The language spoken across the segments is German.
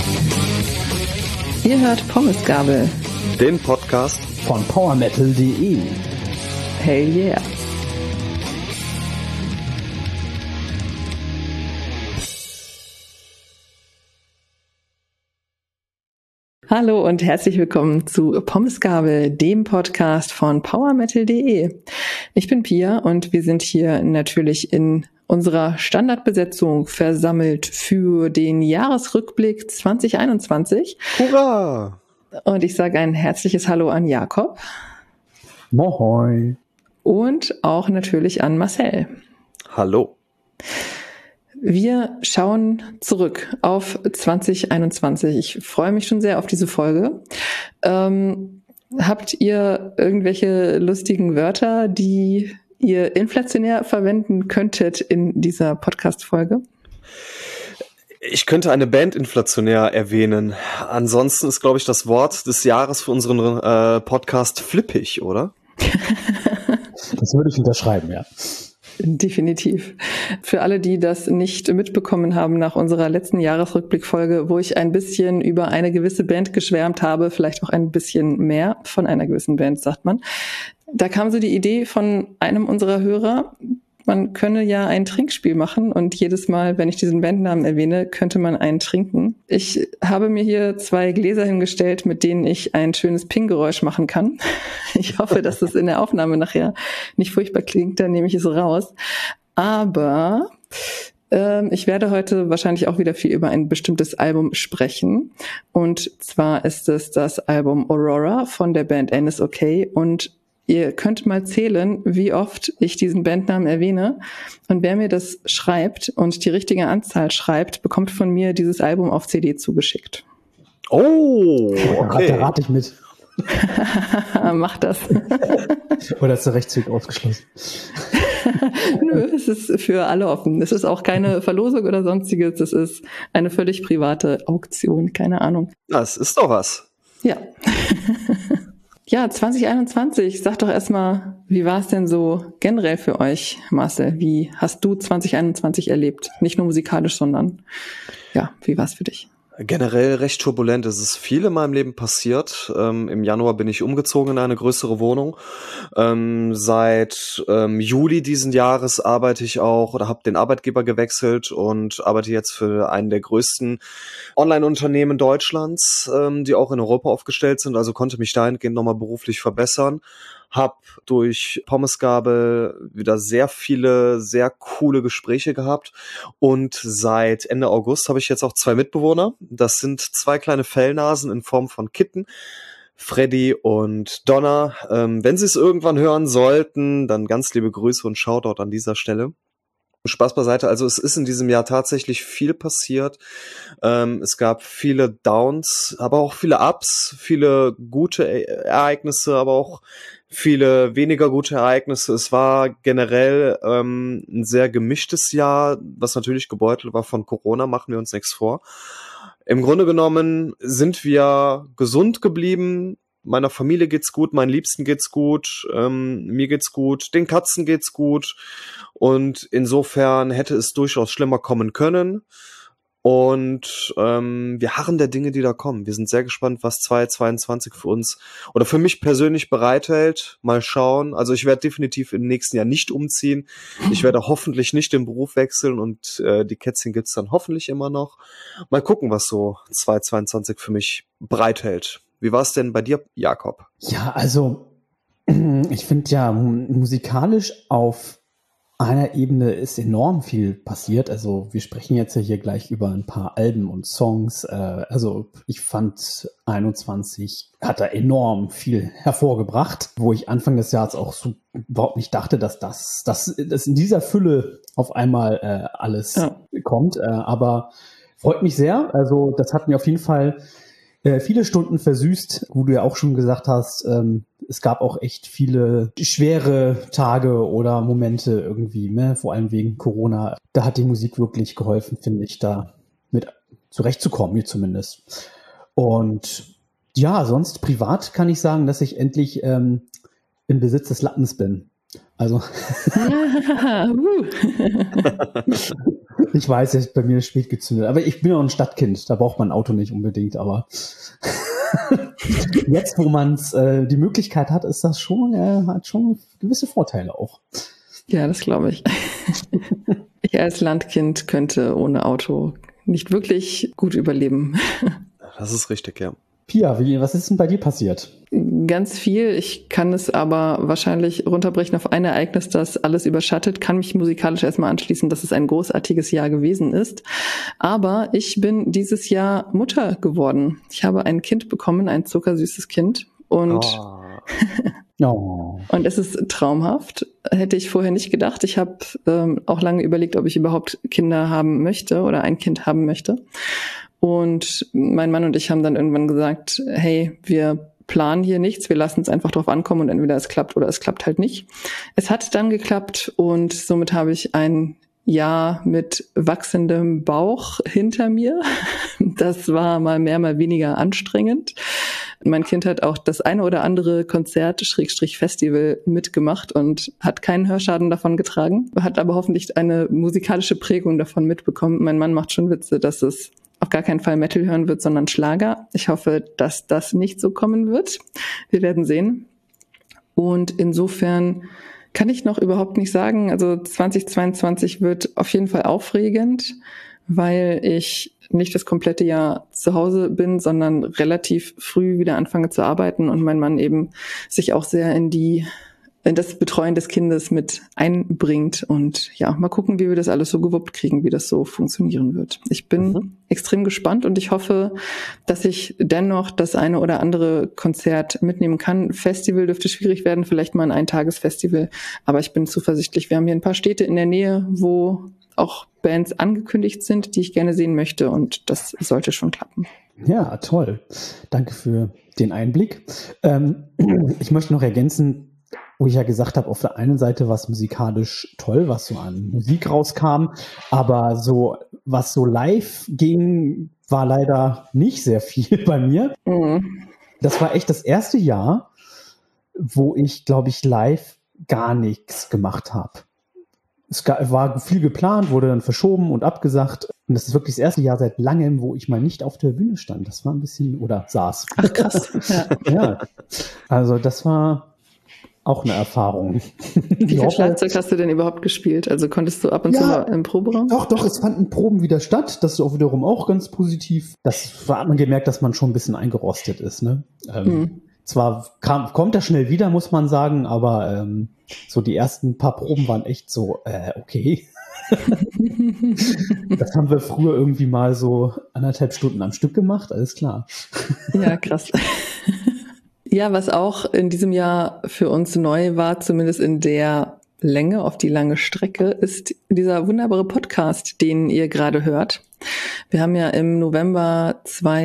Ihr hört Pommesgabel, den Podcast von PowerMetal.de. Hell yeah! Hallo und herzlich willkommen zu Pommesgabel, dem Podcast von PowerMetal.de. Ich bin Pia und wir sind hier natürlich in unserer Standardbesetzung versammelt für den Jahresrückblick 2021. Hurra! Und ich sage ein herzliches Hallo an Jakob. Moin. Und auch natürlich an Marcel. Hallo. Wir schauen zurück auf 2021. Ich freue mich schon sehr auf diese Folge. Habt ihr irgendwelche lustigen Wörter, die ihr inflationär verwenden könntet in dieser Podcast-Folge? Ich könnte eine Band inflationär erwähnen. Ansonsten ist, glaube ich, das Wort des Jahres für unseren Podcast flippig, oder? Das würde ich unterschreiben, ja. Definitiv. Für alle, die das nicht mitbekommen haben nach unserer letzten Jahresrückblickfolge, wo ich ein bisschen über eine gewisse Band geschwärmt habe, vielleicht auch ein bisschen mehr von einer gewissen Band, sagt man. Da kam so die Idee von einem unserer Hörer, man könne ja ein Trinkspiel machen und jedes Mal, wenn ich diesen Bandnamen erwähne, könnte man einen trinken. Ich habe mir hier 2 Gläser hingestellt, mit denen ich ein schönes Ping-Geräusch machen kann. Ich hoffe, dass das in der Aufnahme nachher nicht furchtbar klingt, dann nehme ich es raus. Aber ich werde heute wahrscheinlich auch wieder viel über ein bestimmtes Album sprechen. Und zwar ist es das Album Aurora von der Band NSOK und ihr könnt mal zählen, wie oft ich diesen Bandnamen erwähne. Und wer mir das schreibt und die richtige Anzahl schreibt, bekommt von mir dieses Album auf CD zugeschickt. Oh, okay. Da rate ich mit. Mach das. Oder ist der Rechtszug ausgeschlossen? Nö, es ist für alle offen. Es ist auch keine Verlosung oder sonstiges. Es ist eine völlig private Auktion. Keine Ahnung. Das ist doch was. Ja. Ja, 2021, sag doch erstmal, wie war es denn so generell für euch, Marcel? Wie hast du 2021 erlebt? Nicht nur musikalisch, sondern ja, wie war es für dich? Generell recht turbulent. Es ist viel in meinem Leben passiert. Im Januar bin ich umgezogen in eine größere Wohnung. Seit Juli diesen Jahres arbeite ich auch oder habe den Arbeitgeber gewechselt und arbeite jetzt für einen der größten Online-Unternehmen Deutschlands, die auch in Europa aufgestellt sind. Also konnte mich dahingehend nochmal beruflich verbessern. Hab durch Pommesgabel wieder sehr viele, sehr coole Gespräche gehabt und seit Ende August habe ich jetzt auch 2 Mitbewohner. Das sind 2 kleine Fellnasen in Form von Kitten, Freddy und Donna. Wenn Sie es irgendwann hören sollten, dann ganz liebe Grüße und Shoutout an dieser Stelle. Spaß beiseite, also es ist in diesem Jahr tatsächlich viel passiert. Es gab viele Downs, aber auch viele Ups, viele gute Ereignisse, aber auch viele weniger gute Ereignisse. Es war generell ein sehr gemischtes Jahr, was natürlich gebeutelt war von Corona, machen wir uns nichts vor. Im Grunde genommen sind wir gesund geblieben. Meiner Familie geht's gut, meinen Liebsten geht's gut, mir geht's gut, den Katzen geht's gut und insofern hätte es durchaus schlimmer kommen können und wir harren der Dinge, die da kommen. Wir sind sehr gespannt, was 2022 für uns oder für mich persönlich bereithält. Mal schauen. Also ich werde definitiv im nächsten Jahr nicht umziehen. Ich werde hoffentlich nicht den Beruf wechseln und die Kätzchen gibt's dann hoffentlich immer noch. Mal gucken, was so 2022 für mich bereithält. Wie war es denn bei dir, Jakob? Ja, also ich finde ja musikalisch auf einer Ebene ist enorm viel passiert. Also wir sprechen jetzt ja hier gleich über ein paar Alben und Songs. Also ich fand 21 hat da enorm viel hervorgebracht, wo ich Anfang des Jahres auch so überhaupt nicht dachte, dass das in dieser Fülle auf einmal alles kommt. Aber freut mich sehr. Also das hat mir auf jeden Fall viele Stunden versüßt, wo du ja auch schon gesagt hast, es gab auch echt viele schwere Tage oder Momente irgendwie, ne? Vor allem wegen Corona. Da hat die Musik wirklich geholfen, finde ich, da mit zurechtzukommen, mir zumindest. Und ja, sonst privat kann ich sagen, dass ich endlich im Besitz des Lappens bin. Also ich weiß, es ist bei mir spät gezündet, aber ich bin auch ein Stadtkind, da braucht man ein Auto nicht unbedingt, aber jetzt, wo man die Möglichkeit hat, ist das schon, hat schon gewisse Vorteile auch. Ja, das glaube ich. Ich als Landkind könnte ohne Auto nicht wirklich gut überleben. Das ist richtig, ja. Pia, was ist denn bei dir passiert? Ganz viel. Ich kann es aber wahrscheinlich runterbrechen auf ein Ereignis, das alles überschattet, kann mich musikalisch erstmal anschließen, dass es ein großartiges Jahr gewesen ist. Aber ich bin dieses Jahr Mutter geworden. Ich habe ein Kind bekommen, ein zuckersüßes Kind. Und und es ist traumhaft. Hätte ich vorher nicht gedacht. Ich habe auch lange überlegt, ob ich überhaupt Kinder haben möchte oder ein Kind haben möchte. Und mein Mann und ich haben dann irgendwann gesagt, hey, wir planen hier nichts, wir lassen es einfach drauf ankommen und entweder es klappt oder es klappt halt nicht. Es hat dann geklappt und somit habe ich ein Jahr mit wachsendem Bauch hinter mir. Das war mal mehr, mal weniger anstrengend. Mein Kind hat auch das eine oder andere Konzert, Festival mitgemacht und hat keinen Hörschaden davon getragen, hat aber hoffentlich eine musikalische Prägung davon mitbekommen. Mein Mann macht schon Witze, dass es auf gar keinen Fall Metal hören wird, sondern Schlager. Ich hoffe, dass das nicht so kommen wird. Wir werden sehen. Und insofern kann ich noch überhaupt nicht sagen. Also 2022 wird auf jeden Fall aufregend, weil ich nicht das komplette Jahr zu Hause bin, sondern relativ früh wieder anfange zu arbeiten und mein Mann eben sich auch sehr in das Betreuen des Kindes mit einbringt. Und ja, mal gucken, wie wir das alles so gewuppt kriegen, wie das so funktionieren wird. Ich bin extrem gespannt und ich hoffe, dass ich dennoch das eine oder andere Konzert mitnehmen kann. Festival dürfte schwierig werden, vielleicht mal ein Eintagesfestival, aber ich bin zuversichtlich. Wir haben hier ein paar Städte in der Nähe, wo auch Bands angekündigt sind, die ich gerne sehen möchte und das sollte schon klappen. Ja, toll. Danke für den Einblick. Ich möchte noch ergänzen, wo ich ja gesagt habe, auf der einen Seite war es musikalisch toll, was so an Musik rauskam, aber so, was so live ging, war leider nicht sehr viel bei mir. Das war echt das erste Jahr, wo ich, glaube ich, live gar nichts gemacht habe. Es war viel geplant, wurde dann verschoben und abgesagt. Und das ist wirklich das erste Jahr seit langem, wo ich mal nicht auf der Bühne stand. Das war ein bisschen, oder saß. Ach, krass. Ja. Also das war auch eine Erfahrung. Wie viel Schlagzeug hast du denn überhaupt gespielt? Also konntest du ab und zu mal im Proberaum? Doch, es fanden Proben wieder statt. Das ist auch wiederum auch ganz positiv. Das hat man gemerkt, dass man schon ein bisschen eingerostet ist. Ne? Zwar kommt er schnell wieder, muss man sagen, aber so die ersten paar Proben waren echt so, okay. Das haben wir früher irgendwie mal so 1,5 Stunden am Stück gemacht, alles klar. Ja, krass. Ja, was auch in diesem Jahr für uns neu war, zumindest in der Länge, auf die lange Strecke, ist dieser wunderbare Podcast, den ihr gerade hört. Wir haben ja im November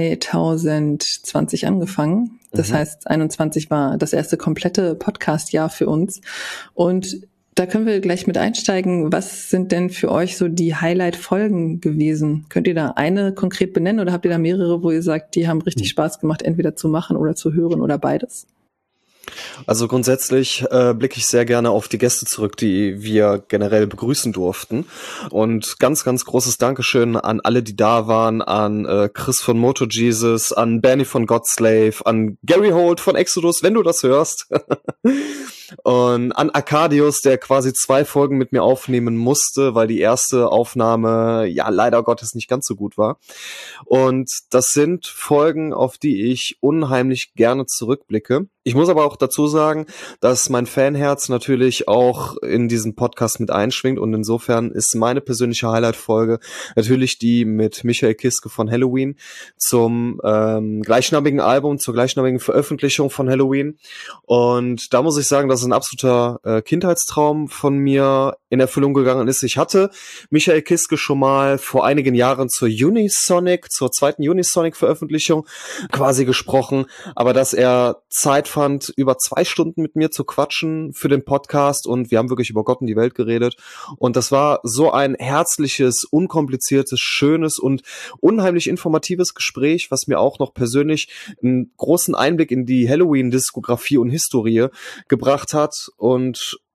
2020 angefangen. Das heißt, 21 war das erste komplette Podcast-Jahr für uns. Und da können wir gleich mit einsteigen. Was sind denn für euch so die Highlight-Folgen gewesen? Könnt ihr da eine konkret benennen oder habt ihr da mehrere, wo ihr sagt, die haben richtig Spaß gemacht, entweder zu machen oder zu hören oder beides? Also grundsätzlich blicke ich sehr gerne auf die Gäste zurück, die wir generell begrüßen durften. Und ganz, ganz großes Dankeschön an alle, die da waren, an Chris von Moto Jesus, an Bernie von Godslave, an Gary Holt von Exodus, wenn du das hörst. Und an Arcadius, der quasi 2 Folgen mit mir aufnehmen musste, weil die erste Aufnahme ja leider Gottes nicht ganz so gut war. Und das sind Folgen, auf die ich unheimlich gerne zurückblicke. Ich muss aber auch dazu sagen, dass mein Fanherz natürlich auch in diesen Podcast mit einschwingt und insofern ist meine persönliche Highlight-Folge natürlich die mit Michael Kiske von Helloween zum gleichnamigen Album, zur gleichnamigen Veröffentlichung von Helloween. Und da muss ich sagen, dass ein absoluter Kindheitstraum von mir in Erfüllung gegangen ist. Ich hatte Michael Kiske schon mal vor einigen Jahren zur zweiten Unisonic-Veröffentlichung quasi gesprochen, aber dass er Zeit fand, über 2 Stunden mit mir zu quatschen für den Podcast und wir haben wirklich über Gott und die Welt geredet und das war so ein herzliches, unkompliziertes, schönes und unheimlich informatives Gespräch, was mir auch noch persönlich einen großen Einblick in die Halloween-Diskografie und Historie gebracht hat und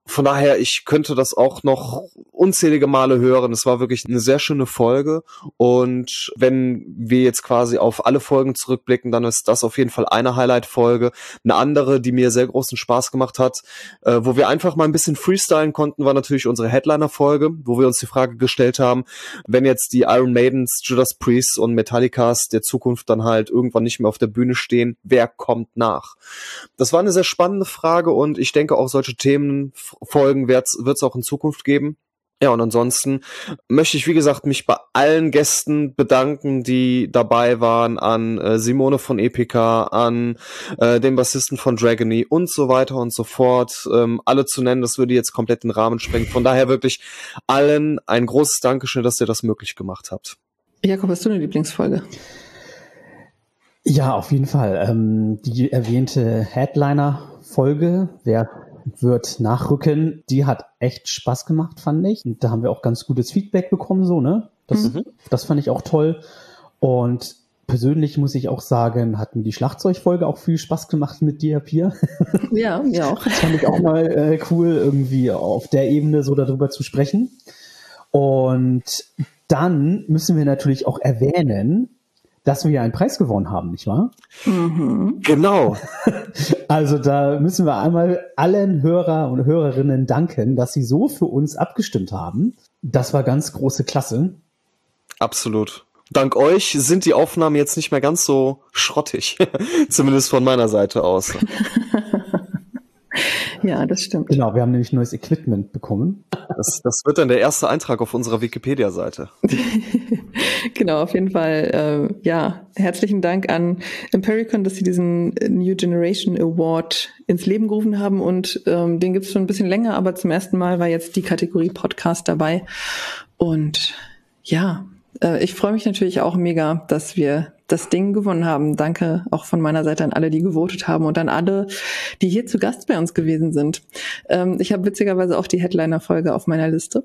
Von daher, ich könnte das auch noch unzählige Male hören. Es war wirklich eine sehr schöne Folge. Und wenn wir jetzt quasi auf alle Folgen zurückblicken, dann ist das auf jeden Fall eine Highlight-Folge. Eine andere, die mir sehr großen Spaß gemacht hat, wo wir einfach mal ein bisschen freestylen konnten, war natürlich unsere Headliner-Folge, wo wir uns die Frage gestellt haben, wenn jetzt die Iron Maidens, Judas Priests und Metallicas der Zukunft dann halt irgendwann nicht mehr auf der Bühne stehen, wer kommt nach? Das war eine sehr spannende Frage und ich denke auch solche Themenfolgen wird es auch in Zukunft geben. Ja, und ansonsten möchte ich, wie gesagt, mich bei allen Gästen bedanken, die dabei waren, an Simone von EPK, an den Bassisten von Dragony und so weiter und so fort. Alle zu nennen, das würde jetzt komplett den Rahmen sprengen. Von daher wirklich allen ein großes Dankeschön, dass ihr das möglich gemacht habt. Jakob, hast du eine Lieblingsfolge? Ja, auf jeden Fall. Die erwähnte Headliner-Folge, wer wird nachrücken, die hat echt Spaß gemacht, fand ich. Und da haben wir auch ganz gutes Feedback bekommen, so, ne? Das fand ich auch toll. Und persönlich muss ich auch sagen, hat mir die Schlagzeugfolge auch viel Spaß gemacht mit dir, Pia. Ja, mir auch. Das fand ich auch mal cool, irgendwie auf der Ebene so darüber zu sprechen. Und dann müssen wir natürlich auch erwähnen, dass wir einen Preis gewonnen haben, nicht wahr? Mhm. Genau. Also da müssen wir einmal allen Hörer und Hörerinnen danken, dass sie so für uns abgestimmt haben. Das war ganz große Klasse. Absolut. Dank euch sind die Aufnahmen jetzt nicht mehr ganz so schrottig. Zumindest von meiner Seite aus. Ja, das stimmt. Genau, wir haben nämlich neues Equipment bekommen. Das wird dann der erste Eintrag auf unserer Wikipedia-Seite. Genau, auf jeden Fall. Ja, herzlichen Dank an Impericon, dass sie diesen New Generation Award ins Leben gerufen haben. Und den gibt's schon ein bisschen länger, aber zum ersten Mal war jetzt die Kategorie Podcast dabei. Und ja, ich freue mich natürlich auch mega, dass wir das Ding gewonnen haben. Danke auch von meiner Seite an alle, die gewotet haben und an alle, die hier zu Gast bei uns gewesen sind. Ich habe witzigerweise auch die Headliner-Folge auf meiner Liste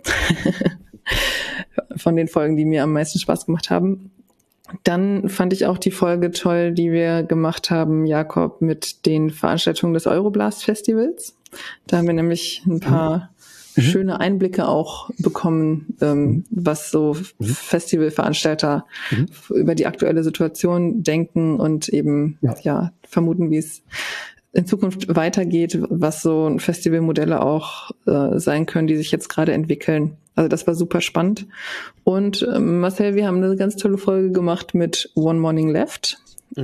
von den Folgen, die mir am meisten Spaß gemacht haben. Dann fand ich auch die Folge toll, die wir gemacht haben, Jakob, mit den Veranstaltungen des Euroblast Festivals. Da haben wir nämlich ein paar schöne Einblicke auch bekommen, was so Festivalveranstalter über die aktuelle Situation denken und eben vermuten, wie es in Zukunft weitergeht, was so Festivalmodelle auch sein können, die sich jetzt gerade entwickeln. Also das war super spannend. Und Marcel, wir haben eine ganz tolle Folge gemacht mit One Morning Left.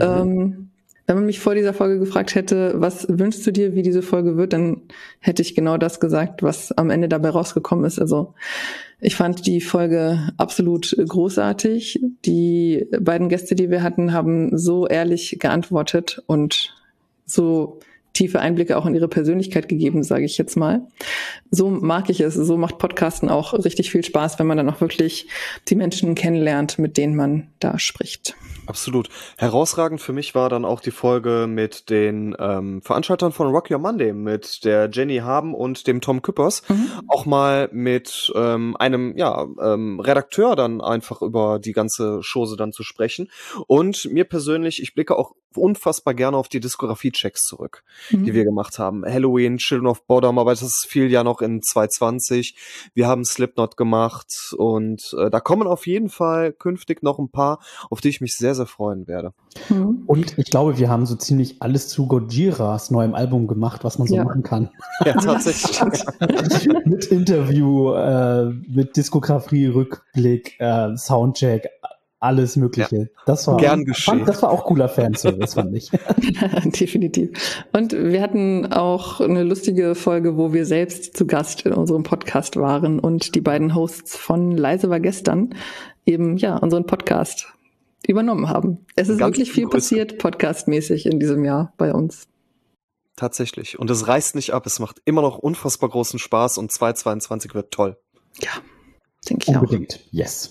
Wenn man mich vor dieser Folge gefragt hätte, was wünschst du dir, wie diese Folge wird, dann hätte ich genau das gesagt, was am Ende dabei rausgekommen ist. Also ich fand die Folge absolut großartig. Die beiden Gäste, die wir hatten, haben so ehrlich geantwortet und so tiefe Einblicke auch in ihre Persönlichkeit gegeben, sage ich jetzt mal. So mag ich es. So macht Podcasten auch richtig viel Spaß, wenn man dann auch wirklich die Menschen kennenlernt, mit denen man da spricht. Absolut. Herausragend für mich war dann auch die Folge mit den Veranstaltern von Rock Your Monday, mit der Jenny Haben und dem Tom Küppers. Auch mal mit einem Redakteur dann einfach über die ganze Chose dann zu sprechen. Und mir persönlich, ich blicke auch unfassbar gerne auf die Diskografie-Checks zurück, die wir gemacht haben. Halloween, Children of Bodom, aber das fiel ja noch in 2020. Wir haben Slipknot gemacht und da kommen auf jeden Fall künftig noch ein paar, auf die ich mich sehr, sehr freuen werde. Und ich glaube, wir haben so ziemlich alles zu Gojiras neuem Album gemacht, was man so machen kann. Ja, tatsächlich. Mit Interview, mit Diskografie, Rückblick, Soundcheck, alles Mögliche. Ja. Das war gern geschehen. Das war auch cooler Fanservice, fand ich. Definitiv. Und wir hatten auch eine lustige Folge, wo wir selbst zu Gast in unserem Podcast waren und die beiden Hosts von Leise war gestern eben unseren Podcast übernommen haben. Es ist wirklich viel passiert, podcastmäßig in diesem Jahr bei uns. Tatsächlich. Und es reißt nicht ab. Es macht immer noch unfassbar großen Spaß und 2022 wird toll. Ja, denke ich unbedingt. Yes.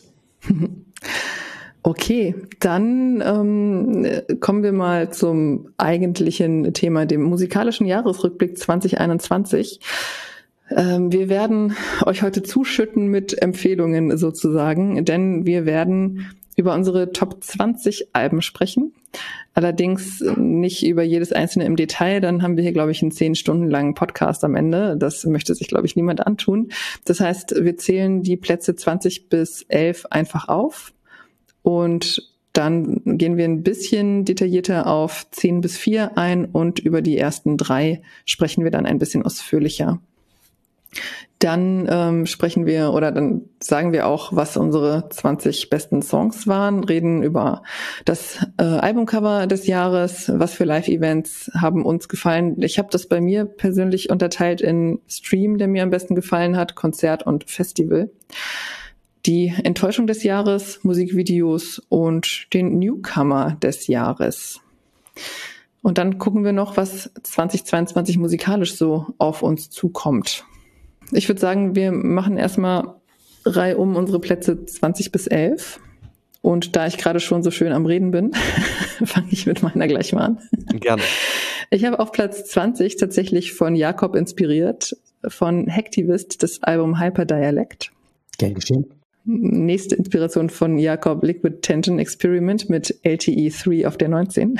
Okay, dann kommen wir mal zum eigentlichen Thema, dem musikalischen Jahresrückblick 2021. Wir werden euch heute zuschütten mit Empfehlungen sozusagen, denn wir werden über unsere Top 20 Alben sprechen. Allerdings nicht über jedes einzelne im Detail. Dann haben wir hier, glaube ich, einen 10 Stunden langen Podcast am Ende. Das möchte sich, glaube ich, niemand antun. Das heißt, wir zählen die Plätze 20 bis 11 einfach auf und dann gehen wir ein bisschen detaillierter auf 10 bis 4 ein und über die ersten 3 sprechen wir dann ein bisschen ausführlicher. Dann dann sagen wir auch, was unsere 20 besten Songs waren, reden über das Albumcover des Jahres, was für Live-Events haben uns gefallen. Ich habe das bei mir persönlich unterteilt in Stream, der mir am besten gefallen hat, Konzert und Festival. Die Enttäuschung des Jahres, Musikvideos und den Newcomer des Jahres. Und dann gucken wir noch, was 2022 musikalisch so auf uns zukommt. Ich würde sagen, wir machen erstmal reihum unsere Plätze 20 bis 11. Und da ich gerade schon so schön am Reden bin, fange ich mit meiner gleich mal an. Gerne. Ich habe auf Platz 20 tatsächlich von Jakob inspiriert, von Hacktivist, das Album Hyperdialect. Gern geschehen. Nächste Inspiration von Jakob, Liquid Tension Experiment mit LTE 3 auf der 19.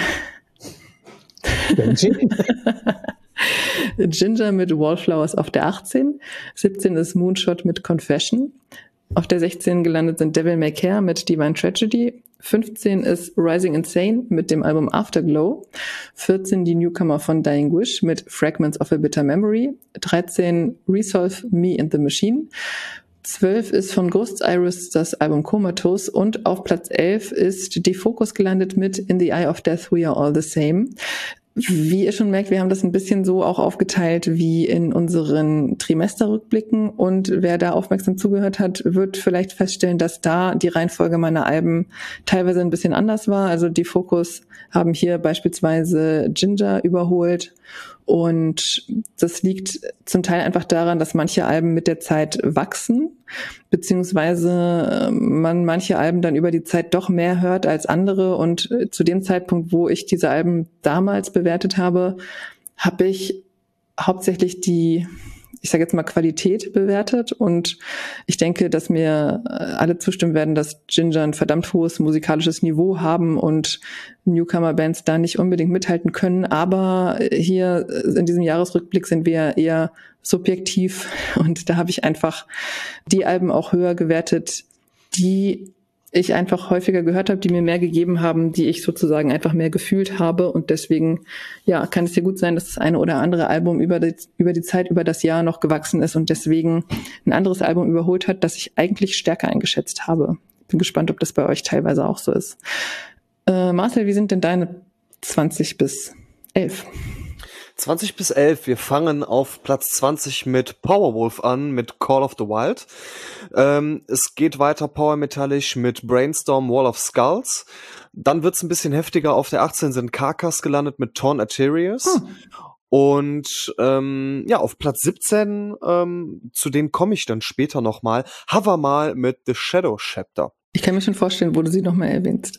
Ginger mit Wallflowers auf der 18. 17 ist Moonshot mit Confession. Auf der 16 gelandet sind Devil May Care mit Divine Tragedy. 15 ist Rising Insane mit dem Album Afterglow. 14 die Newcomer von Dying Wish mit Fragments of a Bitter Memory. 13 Resolve Me and the Machine. 12 ist von Ghost Iris das Album Comatose und auf Platz 11 ist Defocus gelandet mit In the Eye of Death We Are All the Same. Wie ihr schon merkt, wir haben das ein bisschen so auch aufgeteilt wie in unseren Trimesterrückblicken und wer da aufmerksam zugehört hat, wird vielleicht feststellen, dass da die Reihenfolge meiner Alben teilweise ein bisschen anders war. Also Defocus haben hier beispielsweise Ginger überholt und das liegt zum Teil einfach daran, dass manche Alben mit der Zeit wachsen, beziehungsweise man manche Alben dann über die Zeit doch mehr hört als andere. Und zu dem Zeitpunkt, wo ich diese Alben damals bewertet habe, habe ich hauptsächlich die, ich sage jetzt mal, Qualität bewertet. Und ich denke, dass mir alle zustimmen werden, dass Ginger ein verdammt hohes musikalisches Niveau haben und Newcomer-Bands da nicht unbedingt mithalten können. Aber hier in diesem Jahresrückblick sind wir eher subjektiv und da habe ich einfach die Alben auch höher gewertet, die ich einfach häufiger gehört habe, die mir mehr gegeben haben, die ich sozusagen einfach mehr gefühlt habe und deswegen, ja, kann es ja gut sein, dass das eine oder andere Album über die Zeit, über das Jahr noch gewachsen ist und deswegen ein anderes Album überholt hat, das ich eigentlich stärker eingeschätzt habe. Bin gespannt, ob das bei euch teilweise auch so ist. Marcel, wie sind denn deine 20 bis 11? 20 bis 11, wir fangen auf Platz 20 mit Powerwolf an, mit Call of the Wild. Es geht weiter powermetallisch mit Brainstorm, Wall of Skulls. Dann wird's ein bisschen heftiger, auf der 18 sind Carcass gelandet mit Torn Arterias. Und auf Platz 17, zu denen komme ich dann später nochmal, Hover mit The Shadow Chapter. Ich kann mir schon vorstellen, wo du sie nochmal erwähnst.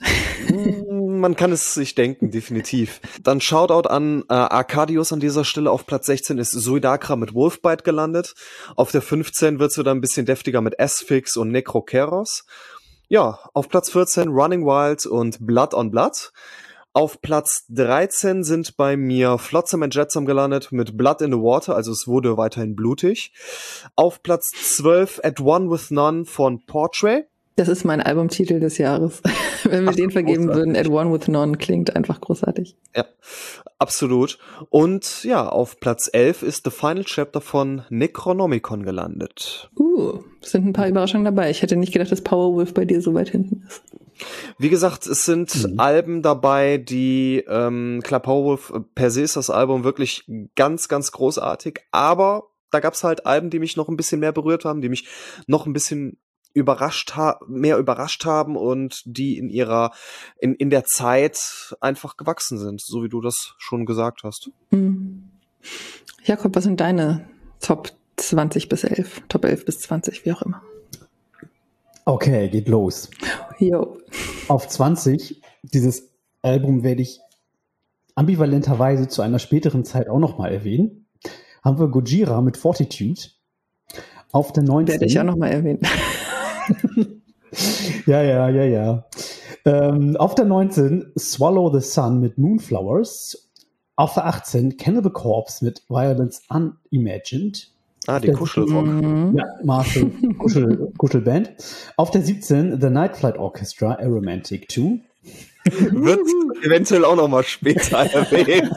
Man kann es sich denken, definitiv. Dann Shoutout an Arcadius an dieser Stelle. Auf Platz 16 ist Suidakra mit Wolfbite gelandet. Auf der 15 wird's wieder ein bisschen deftiger mit Asphyx und Necrokeros. Ja, auf Platz 14 Running Wild und Blood on Blood. Auf Platz 13 sind bei mir Flotsam and Jetsam gelandet mit Blood in the Water, also es wurde weiterhin blutig. Auf Platz 12 At One With None von Portrait. Das ist mein Albumtitel des Jahres. Wenn wir den vergeben würden, At One With None klingt einfach großartig. Ja, absolut. Und ja, auf Platz 11 ist The Final Chapter von Necronomicon gelandet. Sind ein paar Überraschungen dabei. Ich hätte nicht gedacht, dass Powerwolf bei dir so weit hinten ist. Wie gesagt, es sind Alben dabei, die, klar, Powerwolf per se ist das Album wirklich ganz, ganz großartig, aber da gab's halt Alben, die mich noch ein bisschen mehr berührt haben, die mich noch ein bisschen mehr überrascht haben und die in der Zeit einfach gewachsen sind, so wie du das schon gesagt hast. Jakob, was sind deine Top 20 bis 11? Top 11 bis 20, wie auch immer. Okay, geht los. Jo. Auf 20, dieses Album werde ich ambivalenterweise zu einer späteren Zeit auch nochmal erwähnen, haben wir Gojira mit Fortitude. Auf der 19. Werde ich auch nochmal erwähnen. Ja. Auf der 19 Swallow the Sun mit Moonflowers. Auf der 18 Cannibal Corpse mit Violence Unimagined. Die Kuschelrock. Ja, Marshall, Kuschelband. Auf der 17 The Night Flight Orchestra, Aromantic 2. Wird eventuell auch noch mal später erwähnt.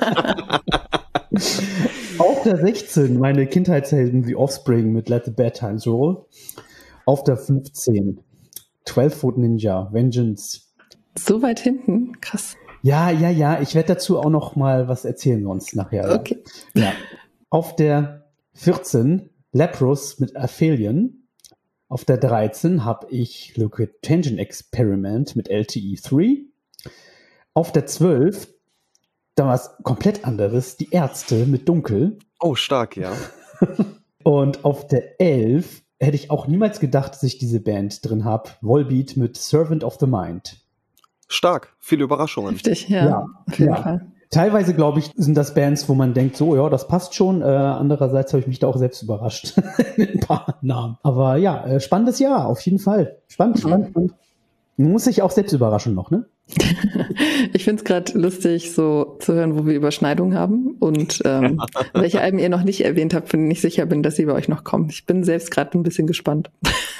Auf der 16 meine Kindheitshelden The Offspring mit Let the Bad Times Roll. Auf der 15 12 Foot Ninja, Vengeance. So weit hinten? Krass. Ja. Ich werde dazu auch noch mal was erzählen sonst nachher. Okay. Ja. Auf der 14 Leprous mit Aphelion. Auf der 13 habe ich Liquid Tension Experiment mit LTE 3. Auf der 12 da war es komplett anderes, die Ärzte mit Dunkel. Oh, stark, ja. Und auf der 11 hätte ich auch niemals gedacht, dass ich diese Band drin habe. Volbeat mit Servant of the Mind. Stark, viele Überraschungen. Heftig, ja, auf jeden Fall. Teilweise, glaube ich, sind das Bands, wo man denkt, so, ja, das passt schon. Andererseits habe ich mich da auch selbst überrascht in ein paar Namen. Aber ja, spannendes Jahr, auf jeden Fall. Spannend. Man muss sich auch selbst überraschen noch, ne? Ich finde es gerade lustig, so zu hören, wo wir Überschneidungen haben und welche Alben ihr noch nicht erwähnt habt, von denen ich sicher bin, dass sie bei euch noch kommen. Ich bin selbst gerade ein bisschen gespannt.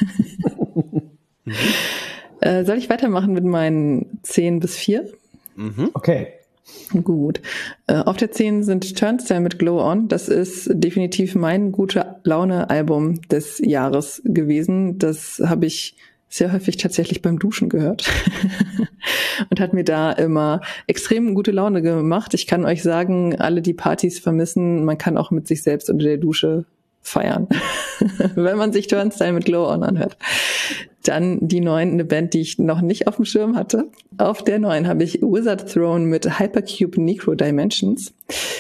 Soll ich weitermachen mit meinen 10 bis 4? Okay. Gut. Auf der 10 sind Turnstile mit Glow On. Das ist definitiv mein Gute-Laune-Album des Jahres gewesen. Das habe ich sehr häufig tatsächlich beim Duschen gehört und hat mir da immer extrem gute Laune gemacht. Ich kann euch sagen, alle, die Partys vermissen, man kann auch mit sich selbst unter der Dusche feiern, wenn man sich Turnstile mit Glow On anhört. Dann die 9, eine Band, die ich noch nicht auf dem Schirm hatte. Auf der 9 habe ich Wizard Throne mit Hypercube Necro Dimensions.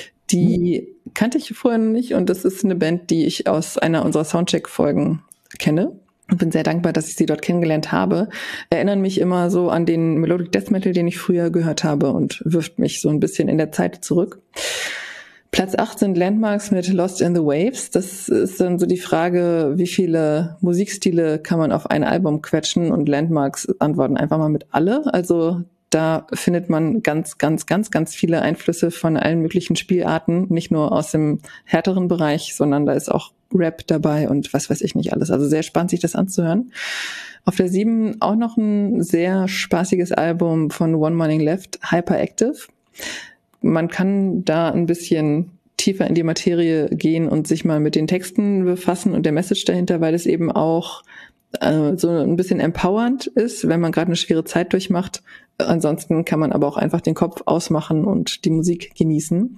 Die kannte ich vorher noch nicht und das ist eine Band, die ich aus einer unserer Soundcheck-Folgen kenne. Und bin sehr dankbar, dass ich sie dort kennengelernt habe. Erinnern mich immer so an den Melodic Death Metal, den ich früher gehört habe und wirft mich so ein bisschen in der Zeit zurück. Platz 8 sind Landmarks mit Lost in the Waves. Das ist dann so die Frage, wie viele Musikstile kann man auf ein Album quetschen, und Landmarks antworten einfach mal mit alle. Also da findet man ganz viele Einflüsse von allen möglichen Spielarten, nicht nur aus dem härteren Bereich, sondern da ist auch Rap dabei und was weiß ich nicht alles. Also sehr spannend, sich das anzuhören. Auf der 7 auch noch ein sehr spaßiges Album von One Morning Left, Hyperactive. Man kann da ein bisschen tiefer in die Materie gehen und sich mal mit den Texten befassen und der Message dahinter, weil es eben auch so ein bisschen empowernd ist, wenn man gerade eine schwere Zeit durchmacht. Ansonsten kann man aber auch einfach den Kopf ausmachen und die Musik genießen.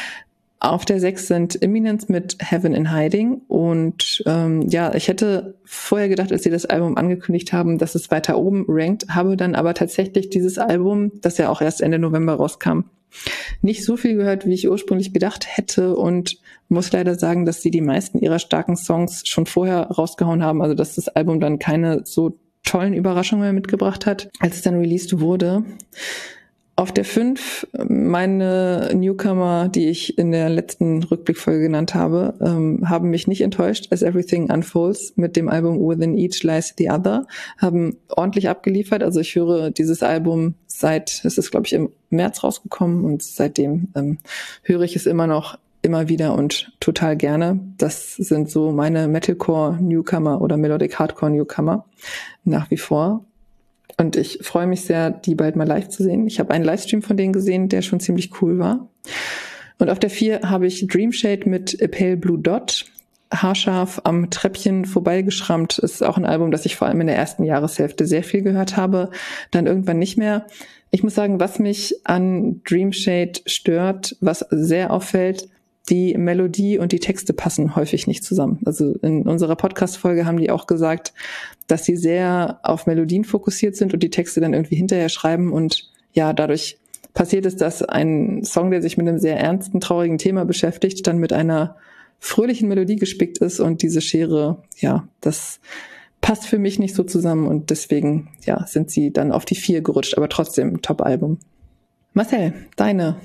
Auf der 6 sind Imminence mit Heaven in Hiding und ich hätte vorher gedacht, als sie das Album angekündigt haben, dass es weiter oben rankt, habe dann aber tatsächlich dieses Album, das ja auch erst Ende November rauskam, nicht so viel gehört, wie ich ursprünglich gedacht hätte, und muss leider sagen, dass sie die meisten ihrer starken Songs schon vorher rausgehauen haben, also dass das Album dann keine so tollen Überraschungen mehr mitgebracht hat, als es dann released wurde. Auf der 5 meine Newcomer, die ich in der letzten Rückblickfolge genannt habe, haben mich nicht enttäuscht. As Everything Unfolds mit dem Album Within Each Lies the Other, haben ordentlich abgeliefert. Also ich höre dieses Album es ist glaube ich im März rausgekommen, und seitdem höre ich es immer wieder und total gerne. Das sind so meine Metalcore-Newcomer oder Melodic Hardcore-Newcomer nach wie vor. Und ich freue mich sehr, die bald mal live zu sehen. Ich habe einen Livestream von denen gesehen, der schon ziemlich cool war. Und auf der 4 habe ich Dreamshade mit A Pale Blue Dot. Haarscharf am Treppchen vorbeigeschrammt. Ist auch ein Album, das ich vor allem in der ersten Jahreshälfte sehr viel gehört habe. Dann irgendwann nicht mehr. Ich muss sagen, was mich an Dreamshade stört, was sehr auffällt, die Melodie und die Texte passen häufig nicht zusammen. Also in unserer Podcast-Folge haben die auch gesagt, dass sie sehr auf Melodien fokussiert sind und die Texte dann irgendwie hinterher schreiben, und ja, dadurch passiert es, dass ein Song, der sich mit einem sehr ernsten, traurigen Thema beschäftigt, dann mit einer fröhlichen Melodie gespickt ist, und diese Schere, ja, das passt für mich nicht so zusammen, und deswegen, ja, sind sie dann auf die 4 gerutscht, aber trotzdem Top-Album. Marcel, deine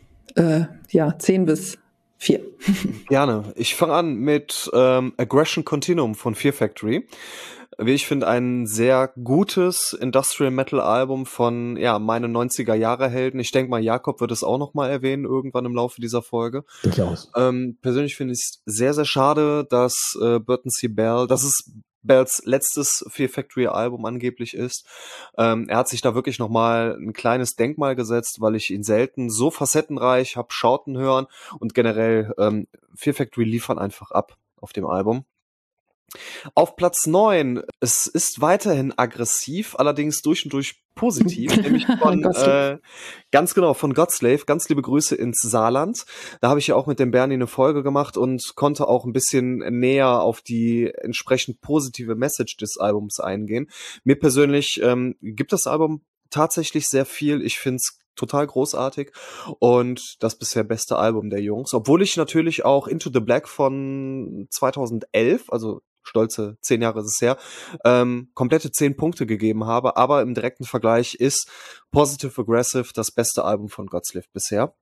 10 bis 4. Gerne. Ich fange an mit Aggression Continuum von Fear Factory. Wie ich finde, ein sehr gutes Industrial Metal Album von, ja, meinen 90er Jahre Helden. Ich denke mal, Jakob wird es auch noch mal erwähnen, irgendwann im Laufe dieser Folge. Durchaus. Persönlich finde ich es sehr, sehr schade, dass Burton C. Bell, dass es Bells letztes Fear Factory Album angeblich ist. Er hat sich da wirklich noch mal ein kleines Denkmal gesetzt, weil ich ihn selten so facettenreich hab schauten hören und generell Fear Factory liefern einfach ab auf dem Album. Auf Platz 9, es ist weiterhin aggressiv, allerdings durch und durch positiv, nämlich von, ganz genau, von Godslave. Ganz liebe Grüße ins Saarland. Da habe ich ja auch mit dem Bernie eine Folge gemacht und konnte auch ein bisschen näher auf die entsprechend positive Message des Albums eingehen. Mir persönlich gibt das Album tatsächlich sehr viel. Ich find's total großartig und das bisher beste Album der Jungs. Obwohl ich natürlich auch Into the Black von 2011, also stolze 10 Jahre ist es her, komplette 10 Punkte gegeben habe, aber im direkten Vergleich ist Positive Aggressive das beste Album von Godslave bisher.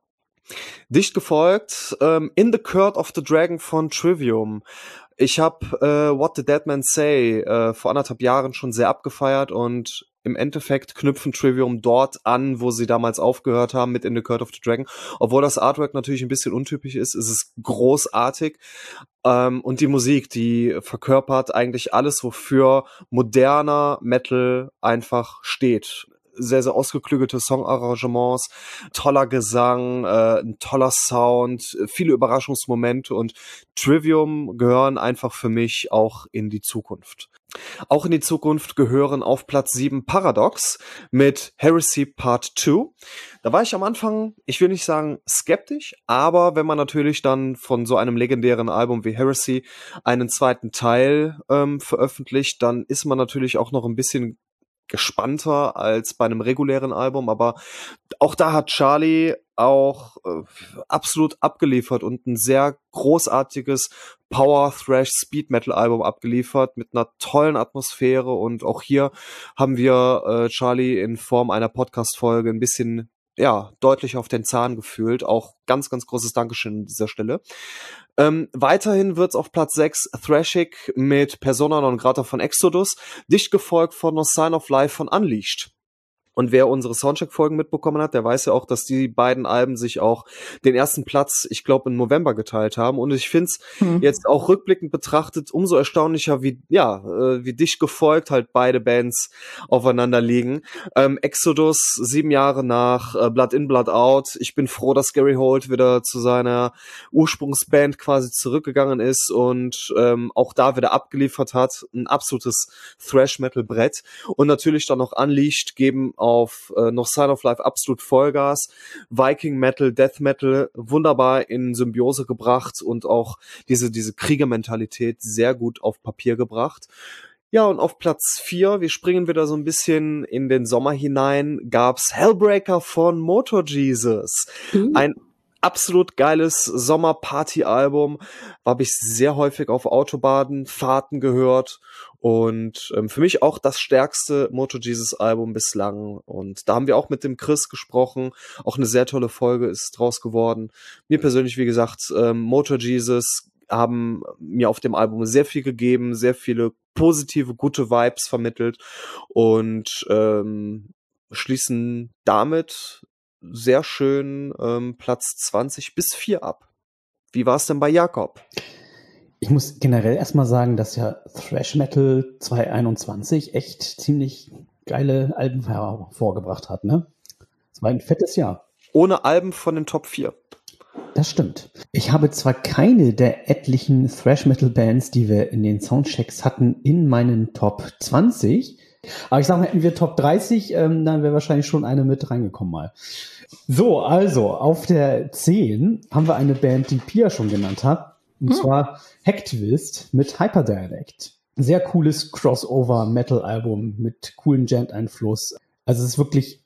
Dicht gefolgt In the Court of the Dragon von Trivium. Ich habe What the Dead Man Say vor 1,5 Jahren schon sehr abgefeiert und im Endeffekt knüpfen Trivium dort an, wo sie damals aufgehört haben mit In the Court of the Dragon. Obwohl das Artwork natürlich ein bisschen untypisch ist es großartig. Und die Musik, die verkörpert eigentlich alles, wofür moderner Metal einfach steht. Sehr, sehr ausgeklügelte Songarrangements, toller Gesang, ein toller Sound, viele Überraschungsmomente und Trivium gehören einfach für mich auch in die Zukunft. Auch in die Zukunft gehören auf Platz 7 Paradox mit Heresy Part 2. Da war ich am Anfang, ich will nicht sagen skeptisch, aber wenn man natürlich dann von so einem legendären Album wie Heresy einen zweiten Teil veröffentlicht, dann ist man natürlich auch noch ein bisschen gespannter als bei einem regulären Album, aber auch da hat Charlie auch absolut abgeliefert und ein sehr großartiges Power Thrash Speed Metal Album abgeliefert mit einer tollen Atmosphäre und auch hier haben wir Charlie in Form einer Podcast-Folge ein bisschen deutlich auf den Zahn gefühlt. Auch ganz, ganz großes Dankeschön an dieser Stelle. Weiterhin wird's auf Platz 6 Thrashig mit Persona non grata von Exodus, dicht gefolgt von No Sign of Life von Unleashed. Und wer unsere Soundcheck-Folgen mitbekommen hat, der weiß ja auch, dass die beiden Alben sich auch den ersten Platz, ich glaube, im November geteilt haben. Und ich find's jetzt auch rückblickend betrachtet umso erstaunlicher, wie dicht gefolgt halt beide Bands aufeinander liegen. Exodus 7 Jahre nach Blood In, Blood Out. Ich bin froh, dass Gary Holt wieder zu seiner Ursprungsband quasi zurückgegangen ist und auch da wieder abgeliefert hat. Ein absolutes Thrash-Metal-Brett. Und natürlich dann noch Unleashed geben auf noch Sign of Life absolut Vollgas. Viking Metal, Death Metal wunderbar in Symbiose gebracht und auch diese Kriegermentalität sehr gut auf Papier gebracht. Ja, und auf Platz 4, wir springen wieder so ein bisschen in den Sommer hinein, gab's Hellbreaker von Motor Jesus. Ein absolut geiles Sommer-Party-Album, habe ich sehr häufig auf Autobahnfahrten gehört und für mich auch das stärkste Motor Jesus-Album bislang. Und da haben wir auch mit dem Chris gesprochen, auch eine sehr tolle Folge ist draus geworden. Mir persönlich, wie gesagt, Motor Jesus haben mir auf dem Album sehr viel gegeben, sehr viele positive, gute Vibes vermittelt und schließen damit sehr schön Platz 20 bis 4 ab. Wie war es denn bei Jakob? Ich muss generell erstmal sagen, dass ja Thrash Metal 2021 echt ziemlich geile Alben hervorgebracht hat, ne? Es war ein fettes Jahr. Ohne Alben von den Top 4. Das stimmt. Ich habe zwar keine der etlichen Thrash-Metal-Bands, die wir in den Soundchecks hatten, in meinen Top 20, aber ich sag mal, hätten wir Top 30, dann wäre wahrscheinlich schon eine mit reingekommen mal. So, also, auf der 10 haben wir eine Band, die Pia schon genannt hat, und zwar Hacktivist mit Hyperdialect. Sehr cooles Crossover-Metal-Album mit coolen Gent-Einfluss. Also es ist wirklich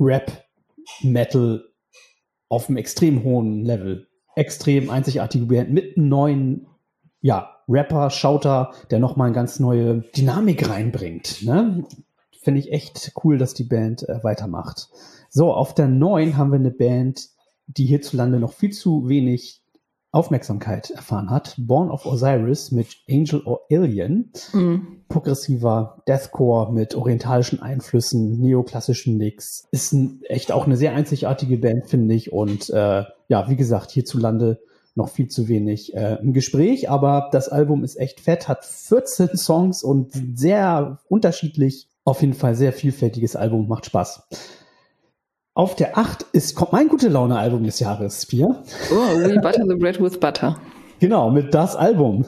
Rap-Metal auf einem extrem hohen Level. Extrem einzigartige Band mit einem neuen, Rapper, Shouter, der nochmal eine ganz neue Dynamik reinbringt. Ne? Finde ich echt cool, dass die Band weitermacht. So, auf der 9 haben wir eine Band, die hierzulande noch viel zu wenig Aufmerksamkeit erfahren hat. Born of Osiris mit Angel or Alien. Progressiver Deathcore mit orientalischen Einflüssen, neoklassischen Licks. Ist echt auch eine sehr einzigartige Band, finde ich. Und wie gesagt, hierzulande noch viel zu wenig im Gespräch. Aber das Album ist echt fett, hat 14 Songs und sehr unterschiedlich. Auf jeden Fall sehr vielfältiges Album, macht Spaß. Auf der 8 kommt mein Gute-Laune-Album des Jahres, 4. Oh, We Butter the Bread with Butter. Genau, mit das Album.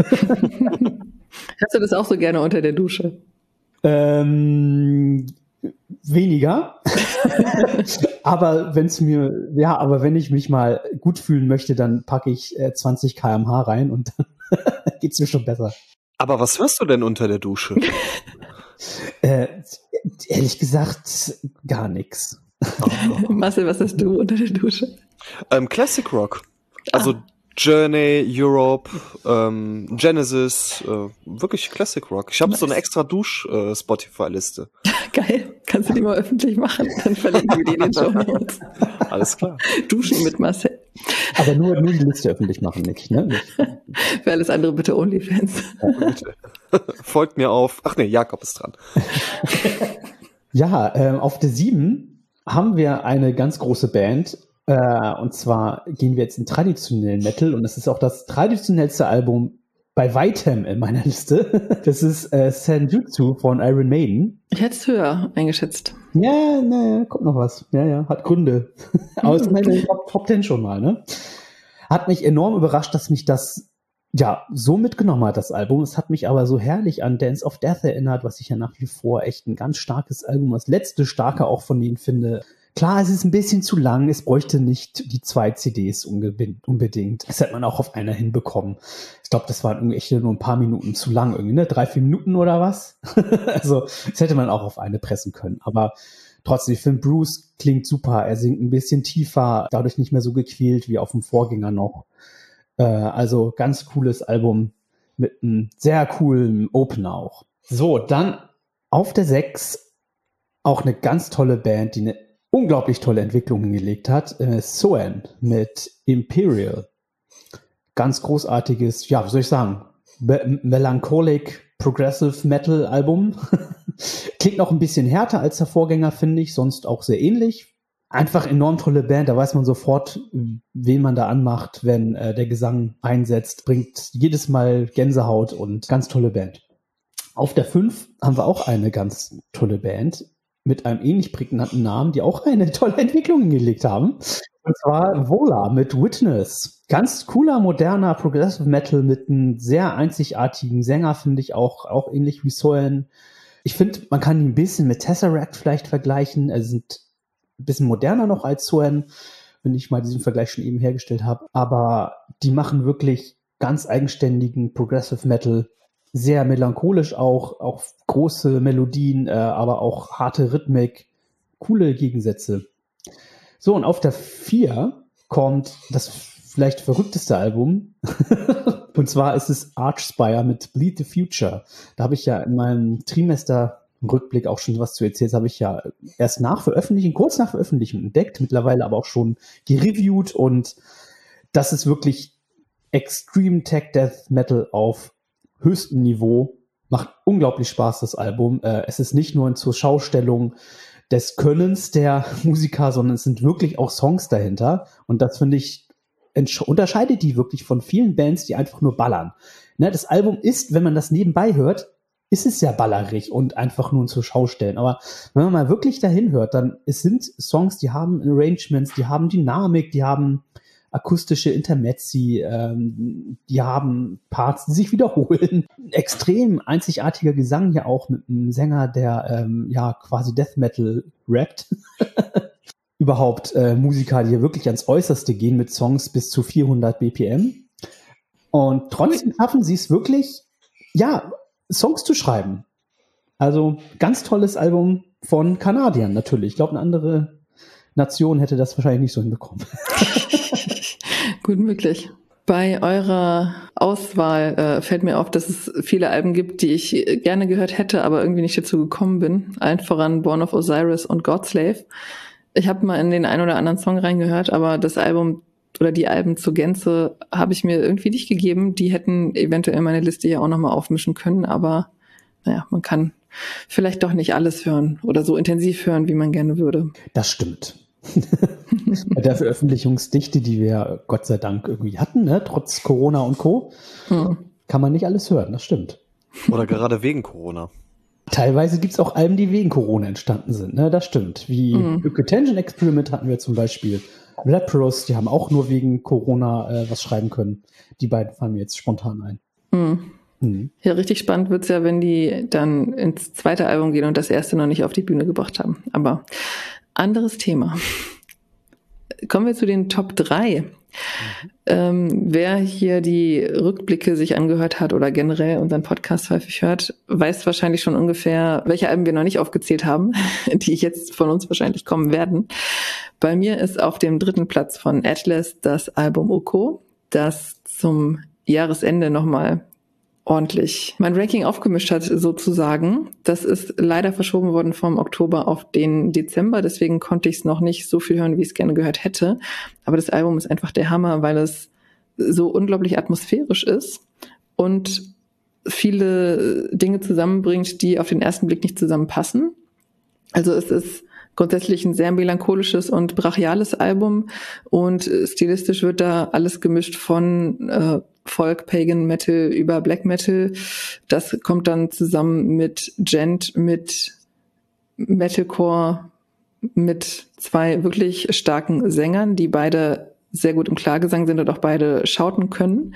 Hast du das auch so gerne unter der Dusche? Weniger. aber wenn ich mich mal gut fühlen möchte, dann packe ich 20 km/h rein und dann geht's mir schon besser. Aber was hörst du denn unter der Dusche? Ehrlich gesagt, gar nichts. Marcel, was hast du unter der Dusche? Classic Rock. Also Journey, Europe, Genesis, wirklich Classic Rock. Ich habe so eine extra Dusch-Spotify-Liste. Geil, kannst du die mal öffentlich machen? Dann verlinken wir die in den Show Notes. Alles klar. Duschen mit Marcel. Aber nur die Liste öffentlich machen, nicht, ne? Für alles andere bitte OnlyFans. Bitte. Folgt mir auf. Ach nee, Jakob ist dran. Ja, auf der 7 haben wir eine ganz große Band. Und zwar gehen wir jetzt in traditionellen Metal. Und es ist auch das traditionellste Album bei weitem in meiner Liste. Das ist Senjutsu von Iron Maiden. Ich hätte es höher eingeschätzt. Ja, kommt noch was. Ja, hat Gründe. Aus meiner Top 10 schon mal, ne? Hat mich enorm überrascht, dass mich das so mitgenommen hat, das Album. Es hat mich aber so herrlich an Dance of Death erinnert, was ich ja nach wie vor echt ein ganz starkes Album, das letzte starke auch von denen finde. Klar, es ist ein bisschen zu lang, es bräuchte nicht die 2 CDs unbedingt. Das hätte man auch auf einer hinbekommen. Ich glaube, das waren irgendwie echt nur ein paar Minuten zu lang, irgendwie, ne? 3-4 Minuten oder was? Also, das hätte man auch auf eine pressen können. Aber trotzdem, ich finde, Bruce klingt super. Er singt ein bisschen tiefer, dadurch nicht mehr so gequält wie auf dem Vorgänger noch. Also, ganz cooles Album mit einem sehr coolen Opener auch. So, dann auf der 6 auch eine ganz tolle Band, die eine unglaublich tolle Entwicklung hingelegt hat. Soen mit Imperial. Ganz großartiges, wie soll ich sagen, melancholic Progressive Metal Album. Klingt noch ein bisschen härter als der Vorgänger, finde ich, sonst auch sehr ähnlich. Einfach enorm tolle Band, da weiß man sofort, wen man da anmacht, wenn der Gesang einsetzt. Bringt jedes Mal Gänsehaut und ganz tolle Band. Auf der 5 haben wir auch eine ganz tolle Band mit einem ähnlich prägnanten Namen, die auch eine tolle Entwicklung hingelegt haben. Und zwar Vola mit Witness. Ganz cooler, moderner Progressive Metal mit einem sehr einzigartigen Sänger, finde ich auch ähnlich wie Soen. Ich finde, man kann ihn ein bisschen mit Tesseract vielleicht vergleichen. Also sind ein bisschen moderner noch als Soen, wenn ich mal diesen Vergleich schon eben hergestellt habe. Aber die machen wirklich ganz eigenständigen Progressive Metal. Sehr melancholisch auch große Melodien, aber auch harte Rhythmik, coole Gegensätze. So, und auf der 4 kommt das vielleicht verrückteste Album. Und zwar ist es Archspire mit Bleed the Future. Da habe ich ja in meinem Trimester-Rückblick auch schon was zu erzählt. Das habe ich ja erst kurz nach Veröffentlichung entdeckt, mittlerweile aber auch schon gereviewt. Und das ist wirklich Extreme Tech Death Metal auf höchstem Niveau. Macht unglaublich Spaß, das Album. Es ist nicht nur eine Zurschaustellung des Könnens der Musiker, sondern es sind wirklich auch Songs dahinter. Und das, finde ich, unterscheidet die wirklich von vielen Bands, die einfach nur ballern. Ne, das Album ist, wenn man das nebenbei hört, ist es ja ballerig und einfach nur zur Schau stellen. Aber wenn man mal wirklich dahin hört, dann es sind Songs, die haben Arrangements, die haben Dynamik, die haben akustische Intermezzi, die haben Parts, die sich wiederholen. Extrem einzigartiger Gesang hier auch mit einem Sänger, der quasi Death Metal rappt. Überhaupt Musiker, die hier wirklich ans Äußerste gehen mit Songs bis zu 400 BPM. Und trotzdem schaffen sie es wirklich, Songs zu schreiben. Also ganz tolles Album von Kanadiern natürlich. Ich glaube, eine andere Nation hätte das wahrscheinlich nicht so hinbekommen. Gut möglich. Bei eurer Auswahl fällt mir auf, dass es viele Alben gibt, die ich gerne gehört hätte, aber irgendwie nicht dazu gekommen bin. Allen voran Born of Osiris und Godslave. Ich habe mal in den einen oder anderen Song reingehört, aber das Album oder die Alben zur Gänze habe ich mir irgendwie nicht gegeben. Die hätten eventuell meine Liste ja auch nochmal aufmischen können, aber naja, man kann vielleicht doch nicht alles hören oder so intensiv hören, wie man gerne würde. Das stimmt. Bei der Veröffentlichungsdichte, die wir Gott sei Dank irgendwie hatten, ne, trotz Corona und Co., kann man nicht alles hören, das stimmt. Oder gerade wegen Corona. Teilweise gibt es auch Alben, die wegen Corona entstanden sind, ne, das stimmt. Wie Hypertension Experiment hatten wir zum Beispiel. Leprous, die haben auch nur wegen Corona was schreiben können. Die beiden fallen mir jetzt spontan ein. Ja, richtig spannend wird's ja, wenn die dann ins zweite Album gehen und das erste noch nicht auf die Bühne gebracht haben. Aber anderes Thema. Kommen wir zu den Top 3. Wer hier die Rückblicke sich angehört hat oder generell unseren Podcast häufig hört, weiß wahrscheinlich schon ungefähr, welche Alben wir noch nicht aufgezählt haben, die jetzt von uns wahrscheinlich kommen werden. Bei mir ist auf dem 3. Platz von Atlas das Album Oko, das zum Jahresende nochmal ordentlich mein Ranking aufgemischt hat, sozusagen. Das ist leider verschoben worden vom Oktober auf den Dezember, deswegen konnte ich es noch nicht so viel hören, wie ich es gerne gehört hätte. Aber das Album ist einfach der Hammer, weil es so unglaublich atmosphärisch ist und viele Dinge zusammenbringt, die auf den ersten Blick nicht zusammenpassen. Also es ist grundsätzlich ein sehr melancholisches und brachiales Album und stilistisch wird da alles gemischt von Folk, Pagan Metal über Black Metal. Das kommt dann zusammen mit Djent, mit Metalcore, mit 2 wirklich starken Sängern, die beide sehr gut im Klargesang sind und auch beide schauten können.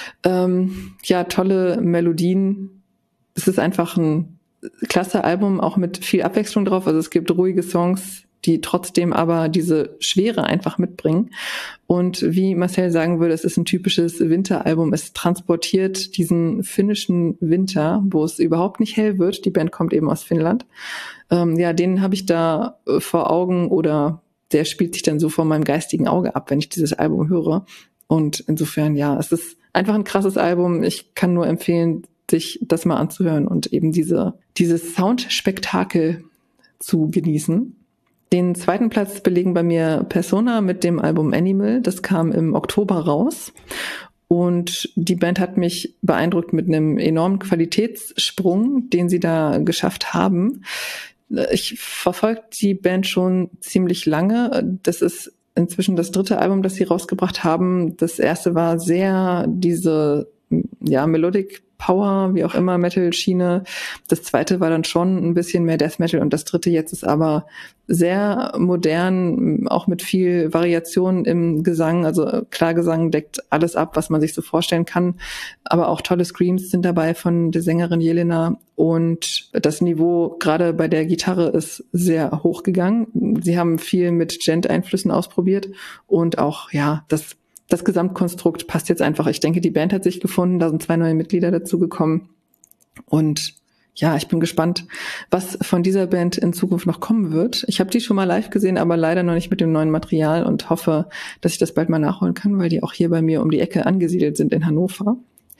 Ja, tolle Melodien. Es ist einfach ein klasse Album, auch mit viel Abwechslung drauf. Also es gibt ruhige Songs, die trotzdem aber diese Schwere einfach mitbringen. Und wie Marcel sagen würde, es ist ein typisches Winteralbum. Es transportiert diesen finnischen Winter, wo es überhaupt nicht hell wird. Die Band kommt eben aus Finnland. Ja, den habe ich da vor Augen oder der spielt sich dann so vor meinem geistigen Auge ab, wenn ich dieses Album höre. Und insofern, ja, es ist einfach ein krasses Album. Ich kann nur empfehlen, sich das mal anzuhören und eben dieses Soundspektakel zu genießen. Den 2. Platz belegen bei mir Persona mit dem Album Animal. Das kam im Oktober raus. Und die Band hat mich beeindruckt mit einem enormen Qualitätssprung, den sie da geschafft haben. Ich verfolge die Band schon ziemlich lange. Das ist inzwischen das 3. Album, das sie rausgebracht haben. Das erste war sehr diese, ja, Melodic Power, wie auch immer, Metal-Schiene. Das 2. war dann schon ein bisschen mehr Death Metal und das 3. jetzt ist aber sehr modern, auch mit viel Variation im Gesang. Also Klargesang deckt alles ab, was man sich so vorstellen kann. Aber auch tolle Screams sind dabei von der Sängerin Jelena und das Niveau gerade bei der Gitarre ist sehr hoch gegangen. Sie haben viel mit Djent-Einflüssen ausprobiert und auch, ja, das Gesamtkonstrukt passt jetzt einfach. Ich denke, die Band hat sich gefunden, da sind 2 neue Mitglieder dazugekommen. Und ja, ich bin gespannt, was von dieser Band in Zukunft noch kommen wird. Ich habe die schon mal live gesehen, aber leider noch nicht mit dem neuen Material und hoffe, dass ich das bald mal nachholen kann, weil die auch hier bei mir um die Ecke angesiedelt sind in Hannover.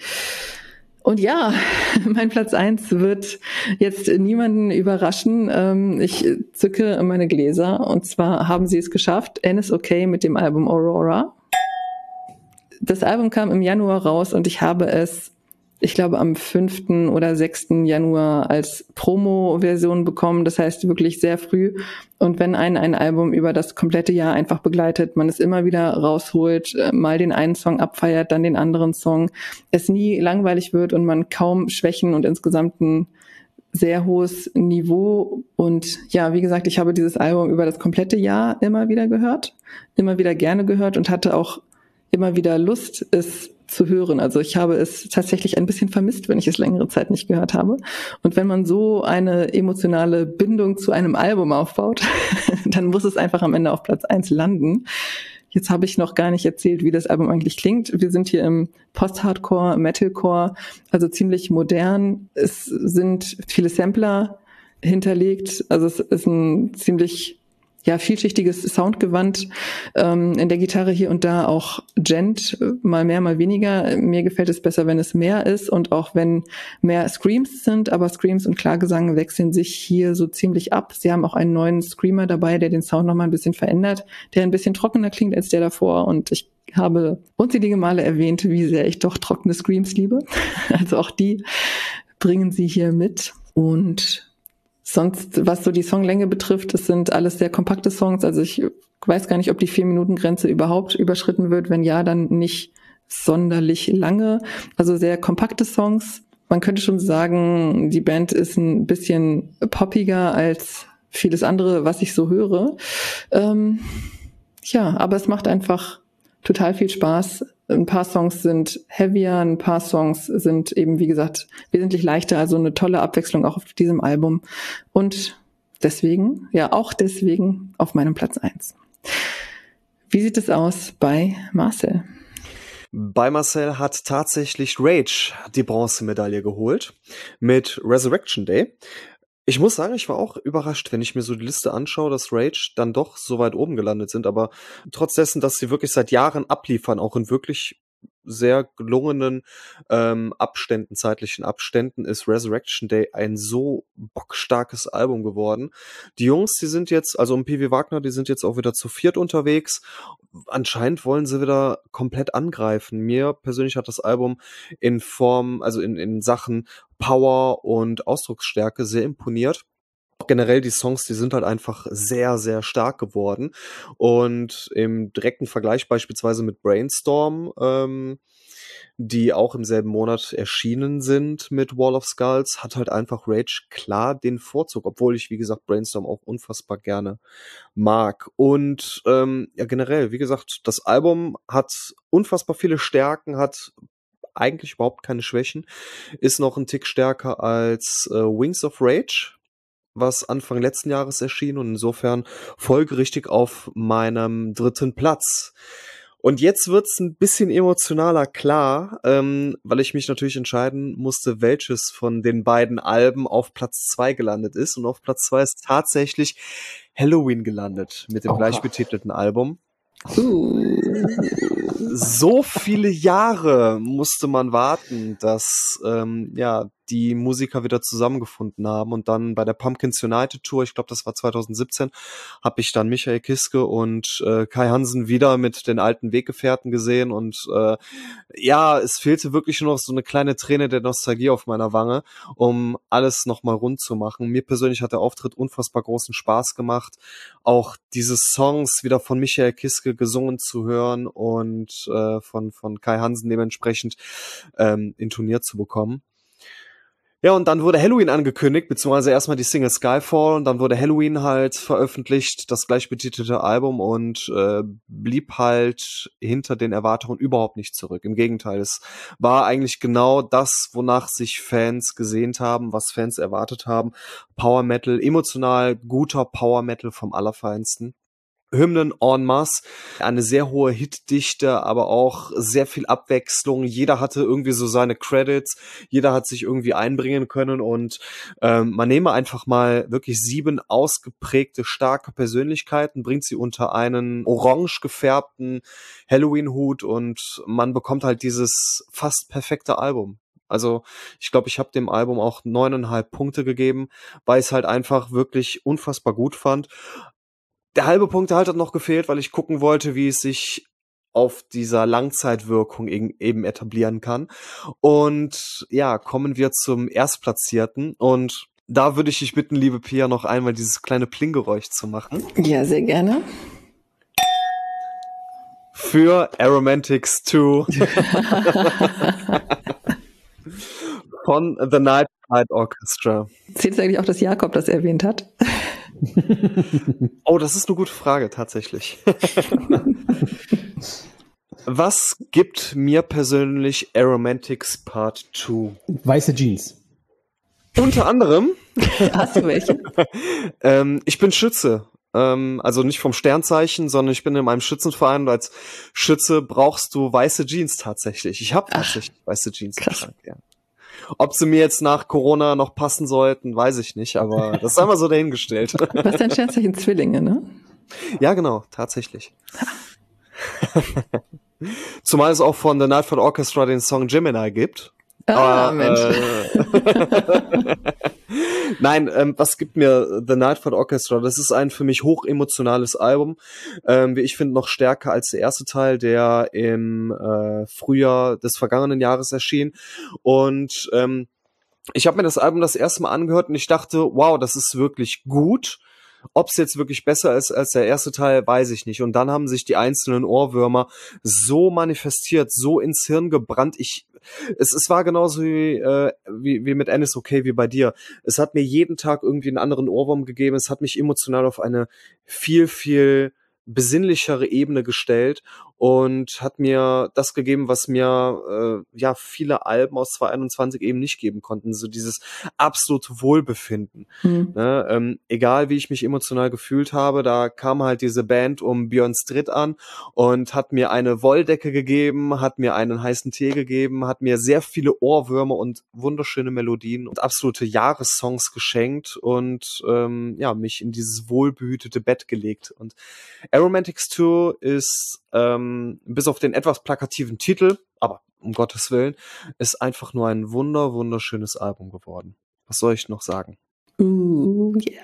Und ja, mein Platz 1 wird jetzt niemanden überraschen. Ich zücke meine Gläser und zwar haben sie es geschafft. NSOK mit dem Album Aurora. Das Album kam im Januar raus und ich habe es, ich glaube, am 5. oder 6. Januar als Promo-Version bekommen. Das heißt wirklich sehr früh. Und wenn ein Album über das komplette Jahr einfach begleitet, man es immer wieder rausholt, mal den einen Song abfeiert, dann den anderen Song, es nie langweilig wird und man kaum Schwächen und insgesamt ein sehr hohes Niveau. Und ja, wie gesagt, ich habe dieses Album über das komplette Jahr immer wieder gehört, immer wieder gerne gehört und hatte auch immer wieder Lust, es zu hören. Also ich habe es tatsächlich ein bisschen vermisst, wenn ich es längere Zeit nicht gehört habe. Und wenn man so eine emotionale Bindung zu einem Album aufbaut, dann muss es einfach am Ende auf Platz 1 landen. Jetzt habe ich noch gar nicht erzählt, wie das Album eigentlich klingt. Wir sind hier im Post-Hardcore, Metalcore, also ziemlich modern. Es sind viele Sampler hinterlegt. Also es ist ein ziemlich vielschichtiges Soundgewand, in der Gitarre hier und da auch Djent, mal mehr, mal weniger. Mir gefällt es besser, wenn es mehr ist und auch wenn mehr Screams sind, aber Screams und Klargesang wechseln sich hier so ziemlich ab. Sie haben auch einen neuen Screamer dabei, der den Sound nochmal ein bisschen verändert, der ein bisschen trockener klingt als der davor und ich habe unzählige Male erwähnt, wie sehr ich doch trockene Screams liebe. Also auch die bringen sie hier mit. Und sonst, was so die Songlänge betrifft, das sind alles sehr kompakte Songs. Also ich weiß gar nicht, ob die 4-Minuten-Grenze überhaupt überschritten wird. Wenn ja, dann nicht sonderlich lange. Also sehr kompakte Songs. Man könnte schon sagen, die Band ist ein bisschen poppiger als vieles andere, was ich so höre. Aber es macht einfach total viel Spaß. Ein paar Songs sind heavier, ein paar Songs sind eben, wie gesagt, wesentlich leichter. Also eine tolle Abwechslung auch auf diesem Album. Und deswegen auf meinem Platz 1. Wie sieht es aus bei Marcel? Bei Marcel hat tatsächlich Rage die Bronzemedaille geholt mit Resurrection Day. Ich muss sagen, ich war auch überrascht, wenn ich mir so die Liste anschaue, dass Rage dann doch so weit oben gelandet sind. Aber trotz dessen, dass sie wirklich seit Jahren abliefern, auch in wirklich sehr gelungenen zeitlichen Abständen, ist Resurrection Day ein so bockstarkes Album geworden. Die Jungs, die sind jetzt, also um P.W. Wagner, die sind jetzt auch wieder zu viert unterwegs. Anscheinend wollen sie wieder komplett angreifen. Mir persönlich hat das Album in Form, also in Sachen Power und Ausdrucksstärke sehr imponiert. Generell die Songs, die sind halt einfach sehr, sehr stark geworden. Und im direkten Vergleich beispielsweise mit Brainstorm, die auch im selben Monat erschienen sind mit Wall of Skulls, hat halt einfach Rage klar den Vorzug, obwohl ich, wie gesagt, Brainstorm auch unfassbar gerne mag. Und generell, wie gesagt, das Album hat unfassbar viele Stärken, hat eigentlich überhaupt keine Schwächen, ist noch ein Tick stärker als Wings of Rage, was Anfang letzten Jahres erschien und insofern folgerichtig auf meinem 3. Platz. Und jetzt wird's ein bisschen emotionaler, klar, weil ich mich natürlich entscheiden musste, welches von den beiden Alben auf Platz 2 gelandet ist. Und auf Platz 2 ist tatsächlich Halloween gelandet mit dem gleichbetitelten Album. So viele Jahre musste man warten, dass die Musiker wieder zusammengefunden haben, und dann bei der Pumpkins United Tour, ich glaube, das war 2017, habe ich dann Michael Kiske und Kai Hansen wieder mit den alten Weggefährten gesehen, und es fehlte wirklich nur noch so eine kleine Träne der Nostalgie auf meiner Wange, um alles nochmal rund zu machen. Mir persönlich hat der Auftritt unfassbar großen Spaß gemacht, auch diese Songs wieder von Michael Kiske gesungen zu hören und von Kai Hansen dementsprechend intoniert zu bekommen. Ja, und dann wurde Halloween angekündigt, beziehungsweise erstmal die Single Skyfall, und dann wurde Halloween halt veröffentlicht, das gleichbetitelte Album, und blieb halt hinter den Erwartungen überhaupt nicht zurück. Im Gegenteil, es war eigentlich genau das, wonach sich Fans gesehnt haben, was Fans erwartet haben. Power Metal, emotional guter Power Metal vom Allerfeinsten. Hymnen en masse, eine sehr hohe Hitdichte, aber auch sehr viel Abwechslung. Jeder hatte irgendwie so seine Credits, jeder hat sich irgendwie einbringen können, und man nehme einfach mal wirklich 7 ausgeprägte, starke Persönlichkeiten, bringt sie unter einen orange gefärbten Halloween-Hut, und man bekommt halt dieses fast perfekte Album. Also ich glaube, ich habe dem Album auch 9,5 Punkte gegeben, weil ich es halt einfach wirklich unfassbar gut fand. Der halbe Punkt halt hat noch gefehlt, weil ich gucken wollte, wie es sich auf dieser Langzeitwirkung eben etablieren kann. Und ja, kommen wir zum Erstplatzierten. Und da würde ich dich bitten, liebe Pia, noch einmal dieses kleine Plinggeräusch zu machen. Ja, sehr gerne. Für Aromantics 2 von The Night Flight Orchestra. Zählt es eigentlich auch, dass Jakob das erwähnt hat? Oh, das ist eine gute Frage, tatsächlich. Was gibt mir persönlich Aromantics Part 2? Weiße Jeans. Unter anderem. Hast du welche? Ich bin Schütze. Also nicht vom Sternzeichen, sondern ich bin in meinem Schützenverein, und als Schütze brauchst du weiße Jeans tatsächlich. Ich habe tatsächlich weiße Jeans im Schrank, ja. Ob sie mir jetzt nach Corona noch passen sollten, weiß ich nicht, aber das ist einmal so dahingestellt. Was ist dein Sternzeichen? Zwillinge, ne? Ja, genau, tatsächlich. Zumal es auch von The Night Flight Orchestra den Song Gemini gibt. Mensch. Nein, was gibt mir The Nightfall Orchestra? Das ist ein für mich hoch emotionales Album, wie ich finde noch stärker als der erste Teil, der im Frühjahr des vergangenen Jahres erschien. Und ich habe mir das Album das erste Mal angehört und ich dachte, wow, das ist wirklich gut. Ob es jetzt wirklich besser ist als der erste Teil, weiß ich nicht. Und dann haben sich die einzelnen Ohrwürmer so manifestiert, so ins Hirn gebrannt. Es war genauso wie mit Ennis okay, wie bei dir. Es hat mir jeden Tag irgendwie einen anderen Ohrwurm gegeben. Es hat mich emotional auf eine viel, viel besinnlichere Ebene gestellt und hat mir das gegeben, was mir viele Alben aus 2021 eben nicht geben konnten, so dieses absolute Wohlbefinden. Ne? Egal wie ich mich emotional gefühlt habe, da kam halt diese Band um Björn Stritt an und hat mir eine Wolldecke gegeben, hat mir einen heißen Tee gegeben, hat mir sehr viele Ohrwürmer und wunderschöne Melodien und absolute Jahressongs geschenkt und mich in dieses wohlbehütete Bett gelegt. Und Aromantics 2 ist bis auf den etwas plakativen Titel, aber um Gottes Willen, ist einfach nur ein wunderschönes Album geworden. Was soll ich noch sagen? Yeah.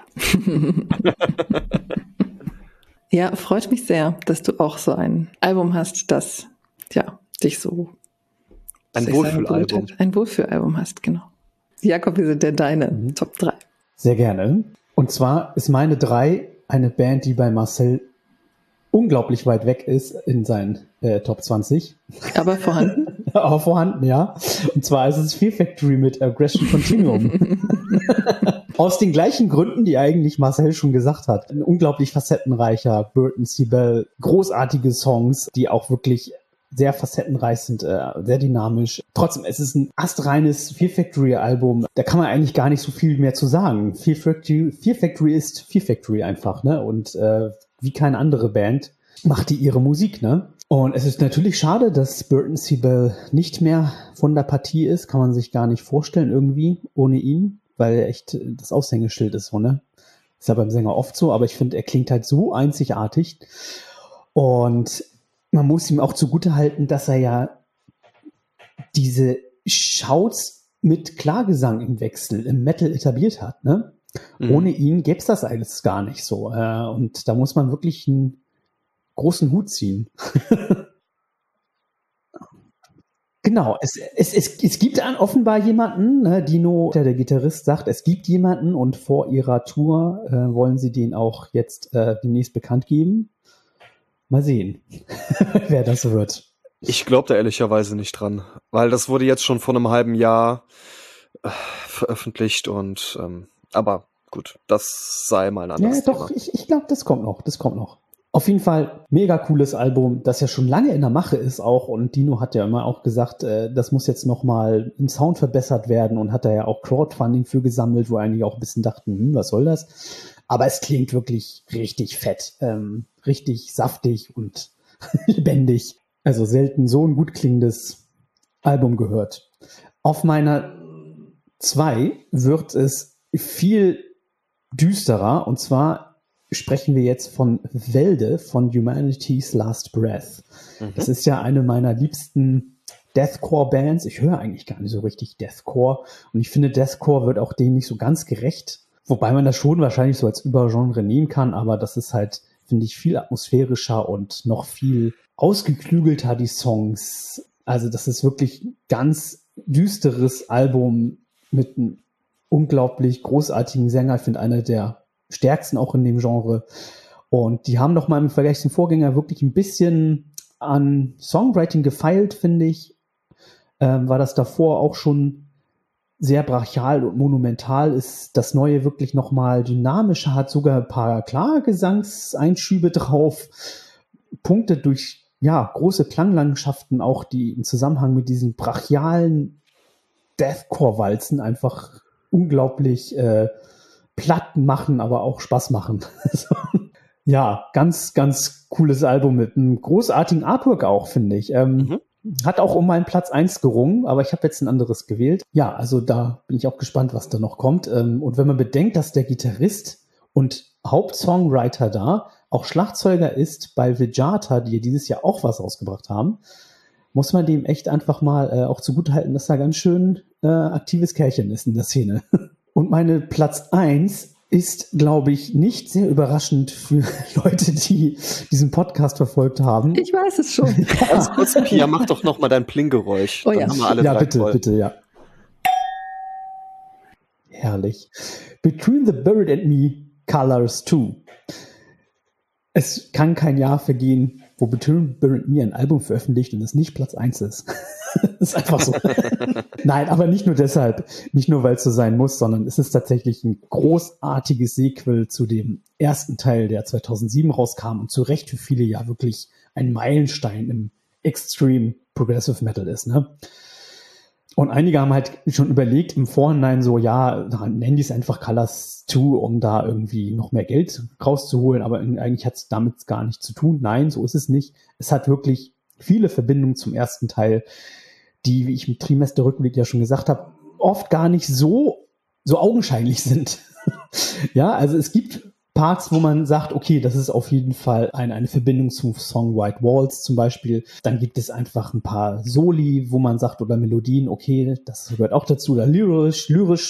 Ja, freut mich sehr, dass du auch so ein Album hast, das dich so ein Wohlfühlalbum. Ein Wohlfühlalbum hast, genau. Jakob, wie sind denn deine Top 3? Sehr gerne. Und zwar ist meine 3 eine Band, die bei Marcel unglaublich weit weg ist in seinen Top 20. Aber vorhanden? Auch vorhanden, ja. Und zwar ist es Fear Factory mit Aggression Continuum. Aus den gleichen Gründen, die eigentlich Marcel schon gesagt hat. Ein unglaublich facettenreicher Burton C. Bell, großartige Songs, die auch wirklich sehr facettenreich sind, sehr dynamisch. Trotzdem, es ist ein astreines Fear Factory Album. Da kann man eigentlich gar nicht so viel mehr zu sagen. Fear Factory ist Fear Factory einfach, ne? Und wie keine andere Band macht die ihre Musik, ne? Und es ist natürlich schade, dass Burton C. Bell nicht mehr von der Partie ist. Kann man sich gar nicht vorstellen irgendwie ohne ihn, weil er echt das Aushängeschild ist, so, ne? Ist ja beim Sänger oft so, aber ich finde, er klingt halt so einzigartig. Und man muss ihm auch zugutehalten, dass er ja diese Shouts mit Klagesang im Wechsel im Metal etabliert hat, ne? Ohne ihn gäbe es das alles gar nicht so. Und da muss man wirklich einen großen Hut ziehen. Genau, es gibt offenbar jemanden, ne, Dino, der Gitarrist, sagt, es gibt jemanden und vor ihrer Tour wollen sie den auch jetzt demnächst bekannt geben. Mal sehen, wer das wird. Ich glaube da ehrlicherweise nicht dran, weil das wurde jetzt schon vor einem halben Jahr veröffentlicht und aber gut, das sei mal ein anderes Thema. Ja, doch, ich glaube, das kommt noch. Auf jeden Fall mega cooles Album, das ja schon lange in der Mache ist auch. Und Dino hat ja immer auch gesagt, das muss jetzt nochmal im Sound verbessert werden und hat da ja auch Crowdfunding für gesammelt, wo einige auch ein bisschen dachten, was soll das? Aber es klingt wirklich richtig fett, richtig saftig und lebendig. Also selten so ein gut klingendes Album gehört. Auf meiner 2 wird es viel düsterer, und zwar sprechen wir jetzt von Wälde von Humanity's Last Breath. Das ist ja eine meiner liebsten Deathcore-Bands. Ich höre eigentlich gar nicht so richtig Deathcore und ich finde, Deathcore wird auch denen nicht so ganz gerecht, wobei man das schon wahrscheinlich so als Übergenre nehmen kann, aber das ist halt, finde ich, viel atmosphärischer und noch viel ausgeklügelter, die Songs. Also das ist wirklich ein ganz düsteres Album mit einem unglaublich großartigen Sänger. Ich finde, einer der stärksten auch in dem Genre. Und die haben noch mal im Vergleich zum Vorgänger wirklich ein bisschen an Songwriting gefeilt, finde ich. War das davor auch schon sehr brachial und monumental, ist das Neue wirklich noch mal dynamischer, hat sogar ein paar Gesangseinschübe drauf, punktet durch große Klanglandschaften, auch die im Zusammenhang mit diesen brachialen Deathcore-Walzen einfach unglaublich platt machen, aber auch Spaß machen. Ja, ganz, ganz cooles Album mit einem großartigen Artwork auch, finde ich. Hat auch um meinen Platz 1 gerungen, aber ich habe jetzt ein anderes gewählt. Ja, also da bin ich auch gespannt, was da noch kommt. Und wenn man bedenkt, dass der Gitarrist und Hauptsongwriter da auch Schlagzeuger ist bei Vejata, die dieses Jahr auch was rausgebracht haben, muss man dem echt einfach mal auch zugutehalten, dass er ganz schön aktives Kerlchen ist in der Szene. Und meine Platz 1 ist, glaube ich, nicht sehr überraschend für Leute, die diesen Podcast verfolgt haben. Ich weiß es schon. Ganz kurz, Pia, mach doch noch mal dein Plinggeräusch. Oh Dann ja. haben wir alle Ja, drei bitte, voll. bitte, ja. Herrlich. Between the Buried and Me, Colors 2. Es kann kein Jahr vergehen, wo Between the Buried and Me ein Album veröffentlicht und es nicht Platz 1 ist. Das ist einfach so. Nein, aber nicht nur deshalb, nicht nur, weil es so sein muss, sondern es ist tatsächlich ein großartiges Sequel zu dem ersten Teil, der 2007 rauskam und zu Recht für viele ja wirklich ein Meilenstein im Extreme Progressive Metal ist, ne? Und einige haben halt schon überlegt im Vorhinein so, ja, nennen die es einfach Colors 2, um da irgendwie noch mehr Geld rauszuholen, aber eigentlich hat es damit gar nichts zu tun. Nein, so ist es nicht. Es hat wirklich viele Verbindungen zum ersten Teil, die, wie ich im Trimesterrückblick ja schon gesagt habe, oft gar nicht so augenscheinlich sind. Ja, also es gibt Parts, wo man sagt, okay, das ist auf jeden Fall eine Verbindung zum Song White Walls zum Beispiel. Dann gibt es einfach ein paar Soli, wo man sagt, oder Melodien, okay, das gehört auch dazu. Oder lyrisch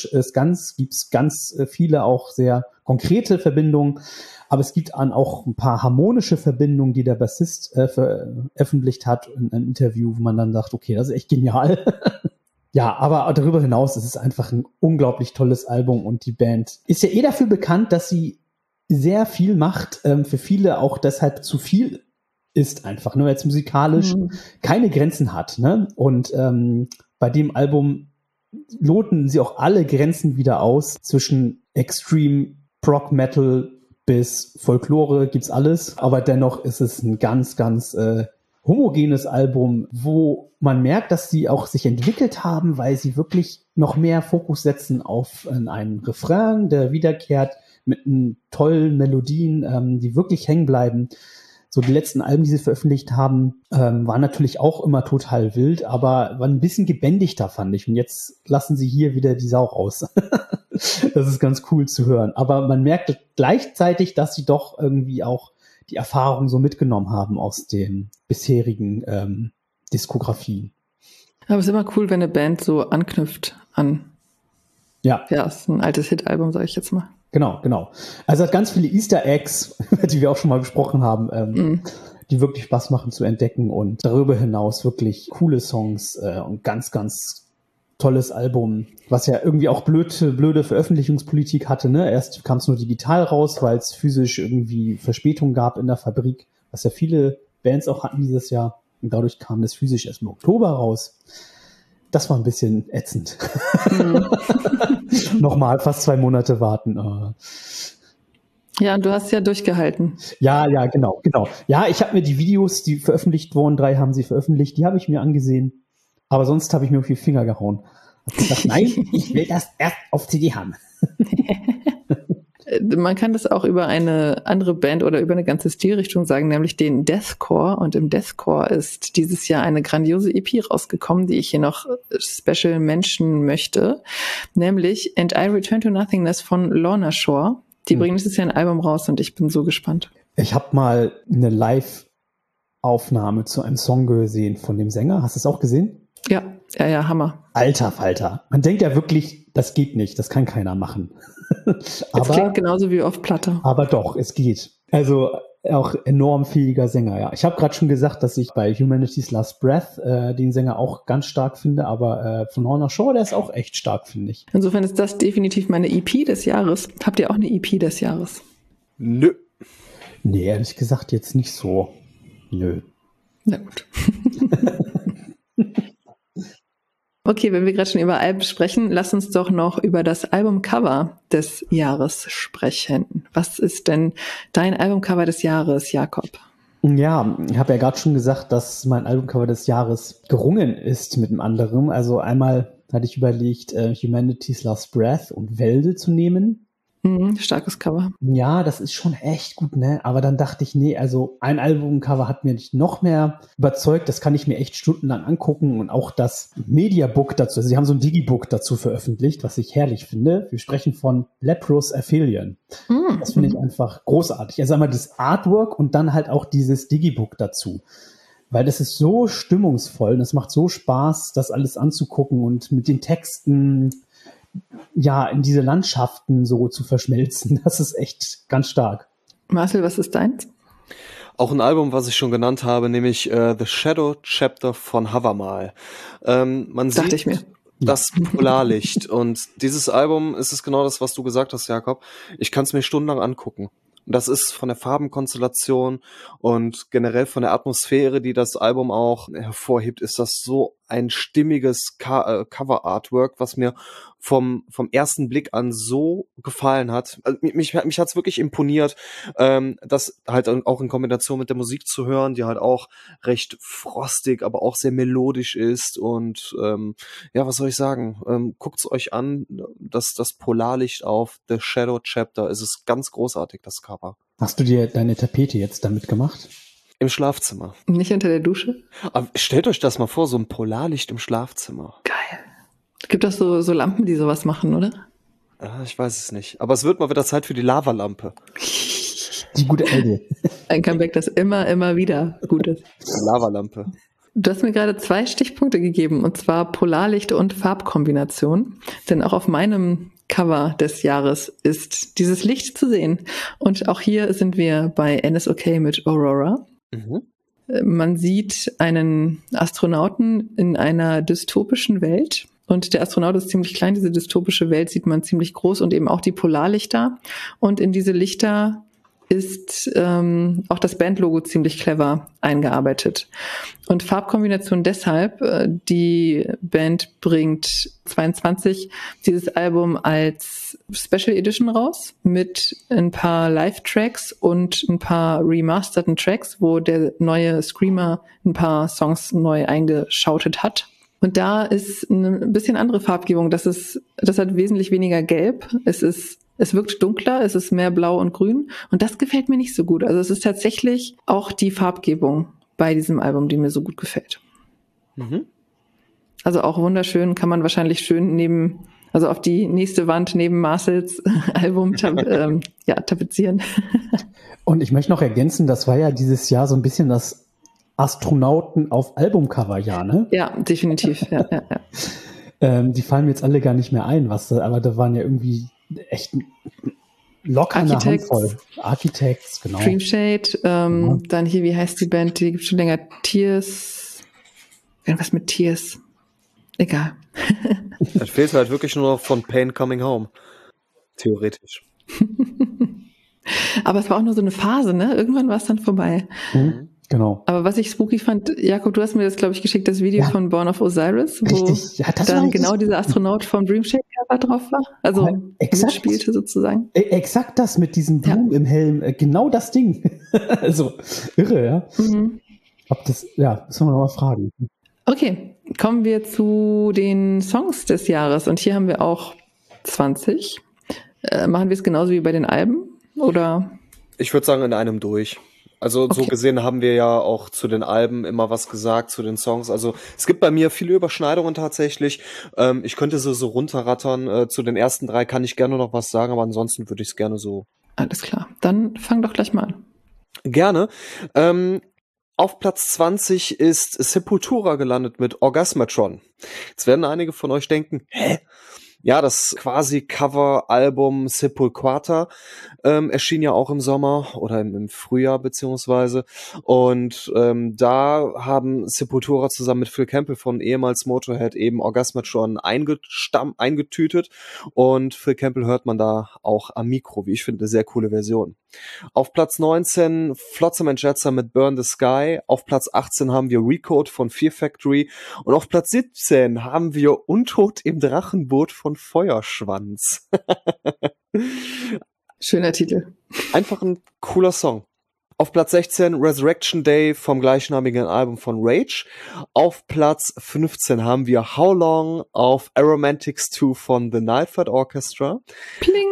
gibt's ganz viele auch sehr konkrete Verbindungen. Aber es gibt auch ein paar harmonische Verbindungen, die der Bassist veröffentlicht hat in einem Interview, wo man dann sagt, okay, das ist echt genial. Ja, aber darüber hinaus ist es einfach ein unglaublich tolles Album und die Band ist ja dafür bekannt, dass sie sehr viel macht, für viele auch deshalb zu viel ist einfach, ne, weil es musikalisch keine Grenzen hat, ne? Und bei dem Album loten sie auch alle Grenzen wieder aus, zwischen Extreme Prog Metal bis Folklore gibt's alles, aber dennoch ist es ein ganz, ganz homogenes Album, wo man merkt, dass sie auch sich entwickelt haben, weil sie wirklich noch mehr Fokus setzen auf einen Refrain, der wiederkehrt, mit tollen Melodien, die wirklich hängen bleiben. So die letzten Alben, die sie veröffentlicht haben, waren natürlich auch immer total wild, aber waren ein bisschen gebändigter, fand ich. Und jetzt lassen sie hier wieder die Sau raus. Das ist ganz cool zu hören. Aber man merkt gleichzeitig, dass sie doch irgendwie auch die Erfahrung so mitgenommen haben aus den bisherigen Diskografien. Aber es ist immer cool, wenn eine Band so anknüpft an. Ja, ist ein altes Hit-Album, sage ich jetzt mal. Genau. Also hat ganz viele Easter Eggs, die wir auch schon mal besprochen haben, die wirklich Spaß machen zu entdecken und darüber hinaus wirklich coole Songs und ganz, ganz tolles Album, was ja irgendwie auch blöde Veröffentlichungspolitik hatte, ne? Erst kam es nur digital raus, weil es physisch irgendwie Verspätung gab in der Fabrik, was ja viele Bands auch hatten dieses Jahr. Und dadurch kam das physisch erst im Oktober raus. Das war ein bisschen ätzend. Nochmal fast 2 Monate warten. Ja, und du hast ja durchgehalten. Ja, genau. Ja, ich habe mir die Videos, die veröffentlicht wurden, 3 haben sie veröffentlicht, die habe ich mir angesehen. Aber sonst habe ich mir auf die Finger gehauen. Hab gesagt, nein, ich will das erst auf CD haben. Man kann das auch über eine andere Band oder über eine ganze Stilrichtung sagen, nämlich den Deathcore. Und im Deathcore ist dieses Jahr eine grandiose EP rausgekommen, die ich hier noch special mentionen möchte, nämlich And I Return to Nothingness von Lorna Shore. Die bringen dieses Jahr ein Album raus und ich bin so gespannt. Ich habe mal eine Live-Aufnahme zu einem Song gesehen von dem Sänger. Hast du es auch gesehen? Ja, Hammer. Alter Falter. Man denkt ja wirklich, das geht nicht, das kann keiner machen. Es klingt genauso wie auf Platte. Aber doch, es geht. Also auch enorm fähiger Sänger, ja. Ich habe gerade schon gesagt, dass ich bei Humanity's Last Breath den Sänger auch ganz stark finde, aber von Lorna Shore, der ist auch echt stark, finde ich. Insofern ist das definitiv meine EP des Jahres. Habt ihr auch eine EP des Jahres? Nö. Nee, ehrlich gesagt jetzt nicht so. Nö. Na gut. Okay, wenn wir gerade schon über Alben sprechen, lass uns doch noch über das Albumcover des Jahres sprechen. Was ist denn dein Albumcover des Jahres, Jakob? Ja, ich habe ja gerade schon gesagt, dass mein Albumcover des Jahres gerungen ist mit einem anderen. Also einmal hatte ich überlegt, Humanity's Last Breath und Wälde zu nehmen. Starkes Cover. Ja, das ist schon echt gut, ne? Aber dann dachte ich, nee, also ein Albumcover hat mir nicht noch mehr überzeugt. Das kann ich mir echt stundenlang angucken. Und auch das Mediabook dazu. Also sie haben so ein Digibook dazu veröffentlicht, was ich herrlich finde. Wir sprechen von Leprous Aphelion. Das finde ich einfach großartig. Also einmal das Artwork und dann halt auch dieses Digibook dazu. weil das ist so stimmungsvoll und es macht so Spaß, das alles anzugucken und mit den Texten ja in diese Landschaften so zu verschmelzen. Das ist echt ganz stark. Marcel, was ist deins? Auch ein Album, was ich schon genannt habe, nämlich The Shadow Chapter von Havamal. Man sieht Dachte ich mir. das Polarlicht. Und dieses Album ist es genau das, was du gesagt hast, Jakob. Ich kann es mir stundenlang angucken. Und das ist von der Farbenkonstellation und generell von der Atmosphäre, die das Album auch hervorhebt, ist das so ein stimmiges Cover-Artwork, was mir vom ersten Blick an so gefallen hat. Also mich hat's wirklich imponiert, das halt auch in Kombination mit der Musik zu hören, die halt auch recht frostig, aber auch sehr melodisch ist. Und ja, was soll ich sagen? Guckt's euch an, das Polarlicht auf The Shadow Chapter. Es ist ganz großartig, das Cover. Hast du dir deine Tapete jetzt damit gemacht? Im Schlafzimmer. Nicht unter der Dusche? Aber stellt euch das mal vor, so ein Polarlicht im Schlafzimmer. Geil. Es gibt doch so Lampen, die sowas machen, oder? Ich weiß es nicht. Aber es wird mal wieder Zeit für die Lavalampe. Die gute alte. Ein Comeback, das immer wieder gut ist. Lavalampe. Du hast mir gerade 2 Stichpunkte gegeben, und zwar Polarlicht und Farbkombination. Denn auch auf meinem Cover des Jahres ist dieses Licht zu sehen. Und auch hier sind wir bei NSOK mit Aurora. Mhm. Man sieht einen Astronauten in einer dystopischen Welt. Und der Astronaut ist ziemlich klein. Diese dystopische Welt sieht man ziemlich groß und eben auch die Polarlichter. Und in diese Lichter ist auch das Bandlogo ziemlich clever eingearbeitet. Und Farbkombination deshalb, die Band bringt 22 dieses Album als Special Edition raus mit ein paar Live-Tracks und ein paar remasterten Tracks, wo der neue Screamer ein paar Songs neu eingeschautet hat. Und da ist eine bisschen andere Farbgebung. Das hat wesentlich weniger Gelb. Es wirkt dunkler, es ist mehr blau und grün. Und das gefällt mir nicht so gut. Also es ist tatsächlich auch die Farbgebung bei diesem Album, die mir so gut gefällt. Mhm. Also auch wunderschön, kann man wahrscheinlich schön auf die nächste Wand neben Marcels Album tapezieren. Und ich möchte noch ergänzen, das war ja dieses Jahr so ein bisschen das Astronauten auf Albumcover-Jahr, ne? Ja, definitiv. Ja. Die fallen mir jetzt alle gar nicht mehr ein, aber da waren ja irgendwie echt locker eine Handvoll. Architects, genau. Dreamshade, dann hier, wie heißt die Band? Die gibt schon länger. Tears. Irgendwas mit Tears. Egal. Das fehlt halt wirklich nur noch von Pain Coming Home. Theoretisch. Aber es war auch nur so eine Phase, ne? Irgendwann war es dann vorbei. Mhm. Genau. Aber was ich spooky fand, Jakob, du hast mir das, glaube ich, geschickt, das Video von Born of Osiris, wo dann genau dieser Astronaut vom Dreamshade-Cover drauf war. Also spielte sozusagen. Exakt das mit diesem Blumen im Helm, genau das Ding. Also irre, ja. Mhm. Müssen wir nochmal fragen. Okay, kommen wir zu den Songs des Jahres. Und hier haben wir auch 20. Machen wir es genauso wie bei den Alben? Oder? Ich würde sagen, in einem durch. Also so gesehen haben wir ja auch zu den Alben immer was gesagt, zu den Songs. Also es gibt bei mir viele Überschneidungen tatsächlich. Ich könnte so runterrattern. Zu den ersten 3 kann ich gerne noch was sagen, aber ansonsten würde ich es gerne so. Alles klar, dann fang doch gleich mal an. Gerne. Auf Platz 20 ist Sepultura gelandet mit Orgasmatron. Jetzt werden einige von euch denken, hä? Ja, das quasi Cover-Album Sepulquata erschien ja auch im Sommer oder im Frühjahr beziehungsweise. Und da haben Sepultura zusammen mit Phil Campbell von ehemals Motorhead eben Orgasmatron eingetütet. Und Phil Campbell hört man da auch am Mikro, wie ich finde, eine sehr coole Version. Auf Platz 19 Flotsam & Jetsam mit Burn the Sky. Auf Platz 18 haben wir Recode von Fear Factory. Und auf Platz 17 haben wir Untot im Drachenboot von Feuerschwanz. Schöner Titel. Einfach ein cooler Song. Auf Platz 16 Resurrection Day vom gleichnamigen Album von Rage. Auf Platz 15 haben wir How Long auf Aromantics 2 von The Nightflight Orchestra. Pling!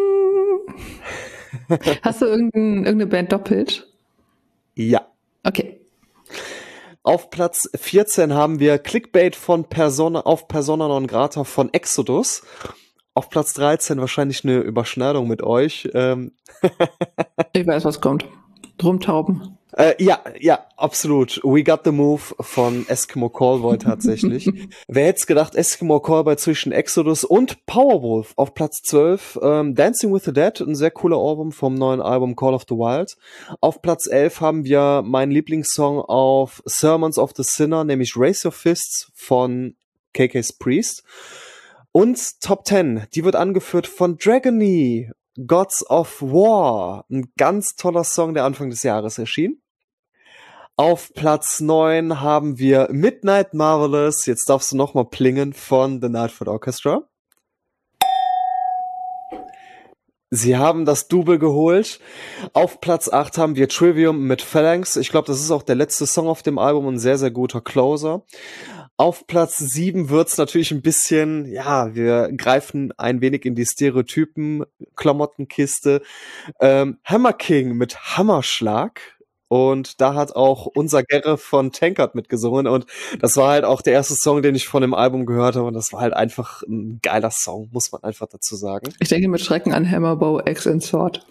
Hast du irgendeine Band doppelt? Ja. Okay. Auf Platz 14 haben wir Clickbait von Persona non grata von Exodus. Auf Platz 13 wahrscheinlich eine Überschneidung mit euch. Ich weiß, was kommt. Drumtauben. Ja, absolut. We Got the Move von Eskimo Callboy tatsächlich. Wer hätte es gedacht, Eskimo Callboy zwischen Exodus und Powerwolf auf Platz 12. Dancing with the Dead, ein sehr cooler Album vom neuen Album Call of the Wild. Auf Platz 11 haben wir meinen Lieblingssong auf Sermons of the Sinner, nämlich Raise Your Fists von KK's Priest. Und Top 10, die wird angeführt von Dragony, Gods of War. Ein ganz toller Song, der Anfang des Jahres erschien. Auf Platz 9 haben wir Midnight Marvelous, jetzt darfst du nochmal plingen, von The Nightfoot Orchestra. Sie haben das Double geholt. Auf Platz 8 haben wir Trivium mit Phalanx. Ich glaube, das ist auch der letzte Song auf dem Album, ein sehr, sehr guter Closer. Auf Platz 7 wird's natürlich ein bisschen, ja, wir greifen ein wenig in die Stereotypen-Klamottenkiste. Hammer King mit Hammerschlag. Und da hat auch unser Gerre von Tankard mitgesungen. Und das war halt auch der erste Song, den ich von dem Album gehört habe. Und das war halt einfach ein geiler Song, muss man einfach dazu sagen. Ich denke mit Schrecken an Hammerbow, Axe and Sword.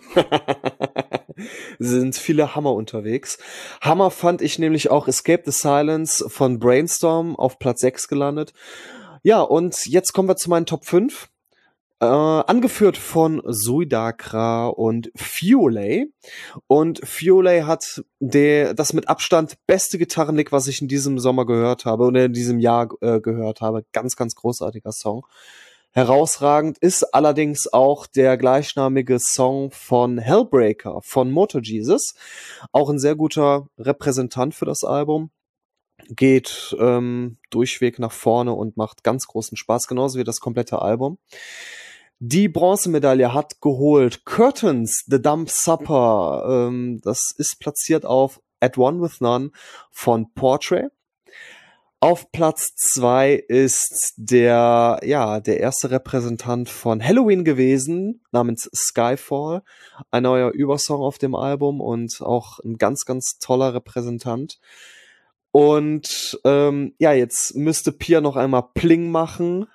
Sind viele Hammer unterwegs. Hammer fand ich nämlich auch Escape the Silence von Brainstorm auf Platz 6 gelandet. Ja, und jetzt kommen wir zu meinen Top 5. Angeführt von Suidakra und Fiole. Und Fiole hat das mit Abstand beste Gitarrenlick, was ich in diesem Sommer gehört habe oder in diesem Jahr gehört habe. Ganz, ganz großartiger Song. Herausragend ist allerdings auch der gleichnamige Song von Hellbreaker von Motor Jesus. Auch ein sehr guter Repräsentant für das Album. Geht durchweg nach vorne und macht ganz großen Spaß, genauso wie das komplette Album. Die Bronzemedaille hat geholt Curtains, The Dumb Supper. Das ist platziert auf At One With None von Portrait. Auf Platz 2 ist der erste Repräsentant von Halloween gewesen, namens Skyfall. Ein neuer Übersong auf dem Album und auch ein ganz, ganz toller Repräsentant. Und jetzt müsste Pia noch einmal Pling machen,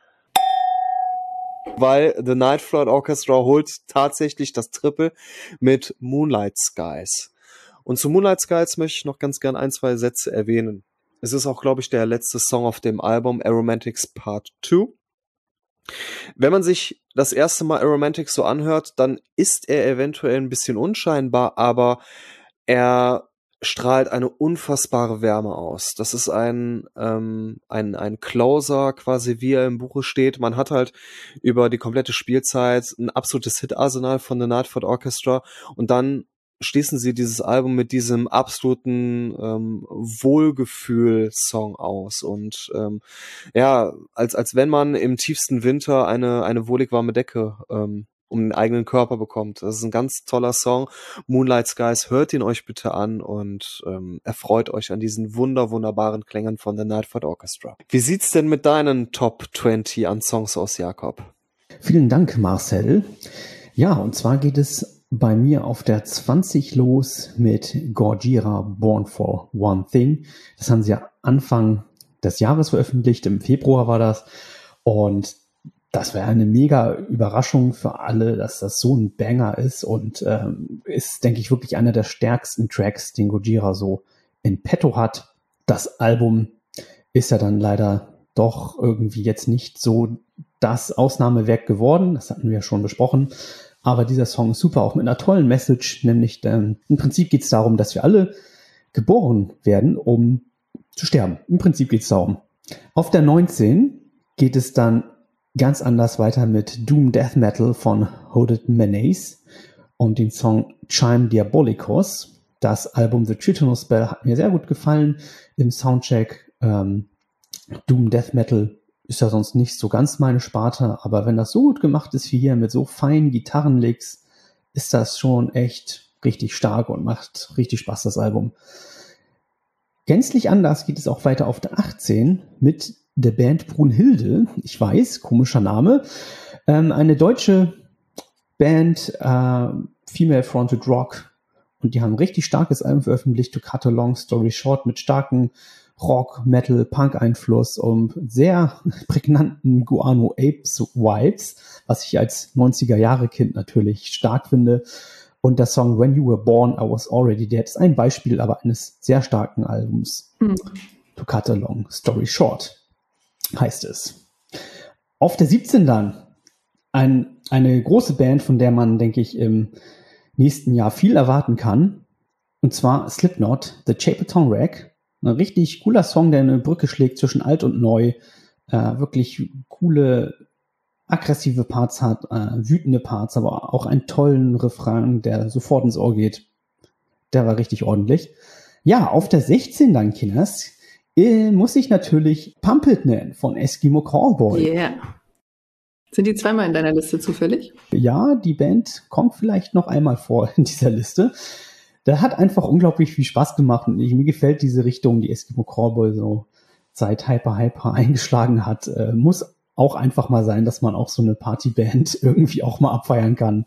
weil The Nightflight Orchestra holt tatsächlich das Triple mit Moonlight Skies. Und zu Moonlight Skies möchte ich noch ganz gern 1, 2 Sätze erwähnen. Es ist auch, glaube ich, der letzte Song auf dem Album Aromantics Part 2. Wenn man sich das erste Mal Aromantics so anhört, dann ist er eventuell ein bisschen unscheinbar, aber er strahlt eine unfassbare Wärme aus. Das ist ein Closer, quasi wie er im Buche steht. Man hat halt über die komplette Spielzeit ein absolutes Hit-Arsenal von The Nightfoot Orchestra und dann schließen sie dieses Album mit diesem absoluten Wohlgefühl-Song aus. Und als wenn man im tiefsten Winter eine wohlig warme Decke um den eigenen Körper bekommt. Das ist ein ganz toller Song. Moonlight Skies, hört ihn euch bitte an und erfreut euch an diesen wunderbaren Klängen von The Nightfoot Orchestra. Wie sieht's denn mit deinen Top 20 an Songs aus, Jakob? Vielen Dank, Marcel. Ja, und zwar geht es bei mir auf der 20 los mit Gojira Born for One Thing. Das haben sie ja Anfang des Jahres veröffentlicht, im Februar war das. Und das wäre eine mega Überraschung für alle, dass das so ein Banger ist und ist, denke ich, wirklich einer der stärksten Tracks, den Gojira so in petto hat. Das Album ist ja dann leider doch irgendwie jetzt nicht so das Ausnahmewerk geworden. Das hatten wir ja schon besprochen. Aber dieser Song ist super, auch mit einer tollen Message, nämlich im Prinzip geht es darum, dass wir alle geboren werden, um zu sterben. Im Prinzip geht es darum. Auf der 19 geht es dann ganz anders weiter mit Doom Death Metal von Hooded Menace und den Song Chime Diabolicos. Das Album The Tritonus Spell hat mir sehr gut gefallen im Soundcheck. Doom Death Metal ist ja sonst nicht so ganz meine Sparte, aber wenn das so gut gemacht ist wie hier mit so feinen Gitarrenlicks, ist das schon echt richtig stark und macht richtig Spaß, das Album. Gänzlich anders geht es auch weiter auf der 18 mit der Band Brunhilde. Ich weiß, komischer Name. Eine deutsche Band, Female Fronted Rock. Und die haben ein richtig starkes Album veröffentlicht, To Cut a Long Story Short, mit starken Rock, Metal, Punk-Einfluss und sehr prägnanten Guano Apes Vibes, was ich als 90er-Jahre-Kind natürlich stark finde. Und der Song When You Were Born, I Was Already Dead ist ein Beispiel aber eines sehr starken Albums. To Cut a Long Story Short heißt es. Auf der 17 dann eine große Band, von der man, denke ich, im nächsten Jahr viel erwarten kann. Und zwar Slipknot, The Chaperton Rag. Ein richtig cooler Song, der eine Brücke schlägt zwischen alt und neu. Wirklich coole, aggressive Parts hat, wütende Parts, aber auch einen tollen Refrain, der sofort ins Ohr geht. Der war richtig ordentlich. Ja, auf der 16 dann, Kinders, muss ich natürlich Pump It nennen von Eskimo Callboy. Yeah. Sind die zweimal in deiner Liste zufällig? Ja, die Band kommt vielleicht noch einmal vor in dieser Liste. Der hat einfach unglaublich viel Spaß gemacht und mir gefällt diese Richtung, die Eskimo Callboy so seit Hyper eingeschlagen hat. Muss auch einfach mal sein, dass man auch so eine Partyband irgendwie auch mal abfeiern kann.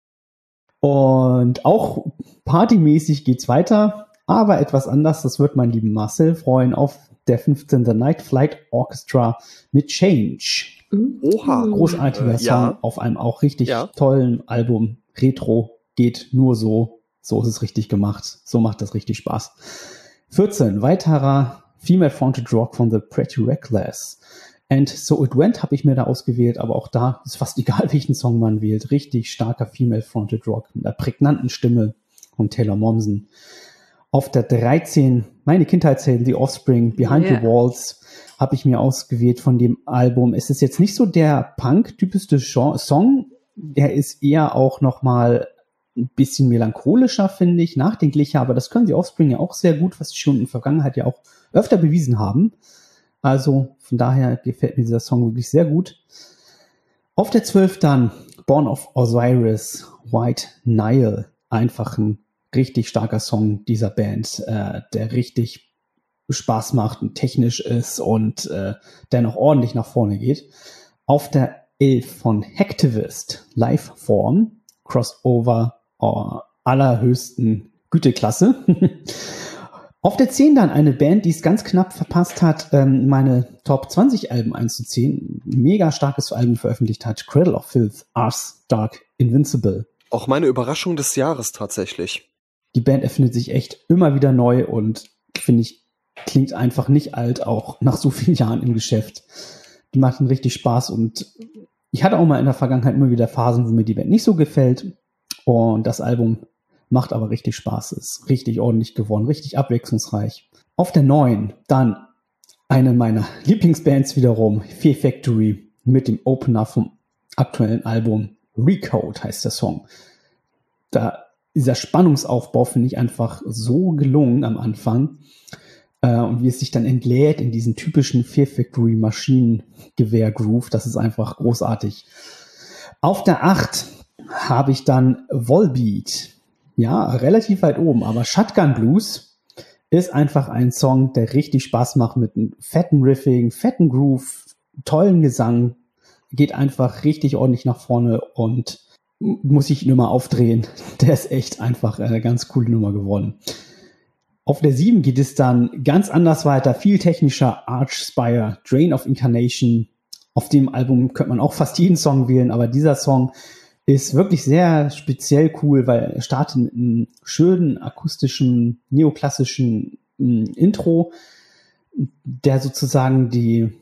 Und auch partymäßig geht's weiter, aber etwas anders. Das wird mein lieben Marcel freuen auf der 15. The Night Flight Orchestra mit Change. Oha. Großartiger Song auf einem auch richtig tollen Album. Retro geht nur so. So ist es richtig gemacht. So macht das richtig Spaß. 14. Weiterer Female Fronted Rock von The Pretty Reckless. And So It Went habe ich mir da ausgewählt, aber auch da ist fast egal, welchen Song man wählt. Richtig starker Female Fronted Rock mit einer prägnanten Stimme von Taylor Momsen. Auf der 13 meine Kindheitshelden, The Offspring, Behind the Walls, habe ich mir ausgewählt von dem Album. Es ist jetzt nicht so der Punk-typischste Song, der ist eher auch nochmal ein bisschen melancholischer, finde ich, nachdenklicher, aber das können die Offspring ja auch sehr gut, was sie schon in der Vergangenheit ja auch öfter bewiesen haben. Also von daher gefällt mir dieser Song wirklich sehr gut. Auf der 12 dann Born of Osiris, White Nile, einfach ein richtig starker Song dieser Band, der richtig Spaß macht und technisch ist und der noch ordentlich nach vorne geht. Auf der 11 von Hacktivist, Lifeform, Crossover allerhöchsten Güteklasse. Auf der 10 dann eine Band, die es ganz knapp verpasst hat, meine Top 20 Alben einzuziehen. Mega starkes Album veröffentlicht hat. Cradle of Filth, Ars Dark Invincible. Auch meine Überraschung des Jahres tatsächlich. Die Band erfindet sich echt immer wieder neu und finde ich, klingt einfach nicht alt, auch nach so vielen Jahren im Geschäft. Die machten richtig Spaß und ich hatte auch mal in der Vergangenheit immer wieder Phasen, wo mir die Band nicht so gefällt. Und das Album macht aber richtig Spaß, ist richtig ordentlich geworden, richtig abwechslungsreich. Auf der 9 dann eine meiner Lieblingsbands wiederum, Fear Factory, mit dem Opener vom aktuellen Album. Recode heißt der Song. Dieser Spannungsaufbau finde ich einfach so gelungen am Anfang. Und wie es sich dann entlädt in diesen typischen Fear Factory Maschinengewehr-Groove, das ist einfach großartig. Auf der 8 habe ich dann Volbeat. Ja, relativ weit oben, aber Shotgun Blues ist einfach ein Song, der richtig Spaß macht mit einem fetten Riffing, fetten Groove, tollen Gesang, geht einfach richtig ordentlich nach vorne und muss ich nur mal aufdrehen. Der ist echt einfach eine ganz coole Nummer geworden. Auf der 7 geht es dann ganz anders weiter, viel technischer, Archspire, Drain of Incarnation. Auf dem Album könnte man auch fast jeden Song wählen, aber dieser Song ist wirklich sehr speziell cool, weil er startet mit einem schönen, akustischen, neoklassischen Intro, der sozusagen die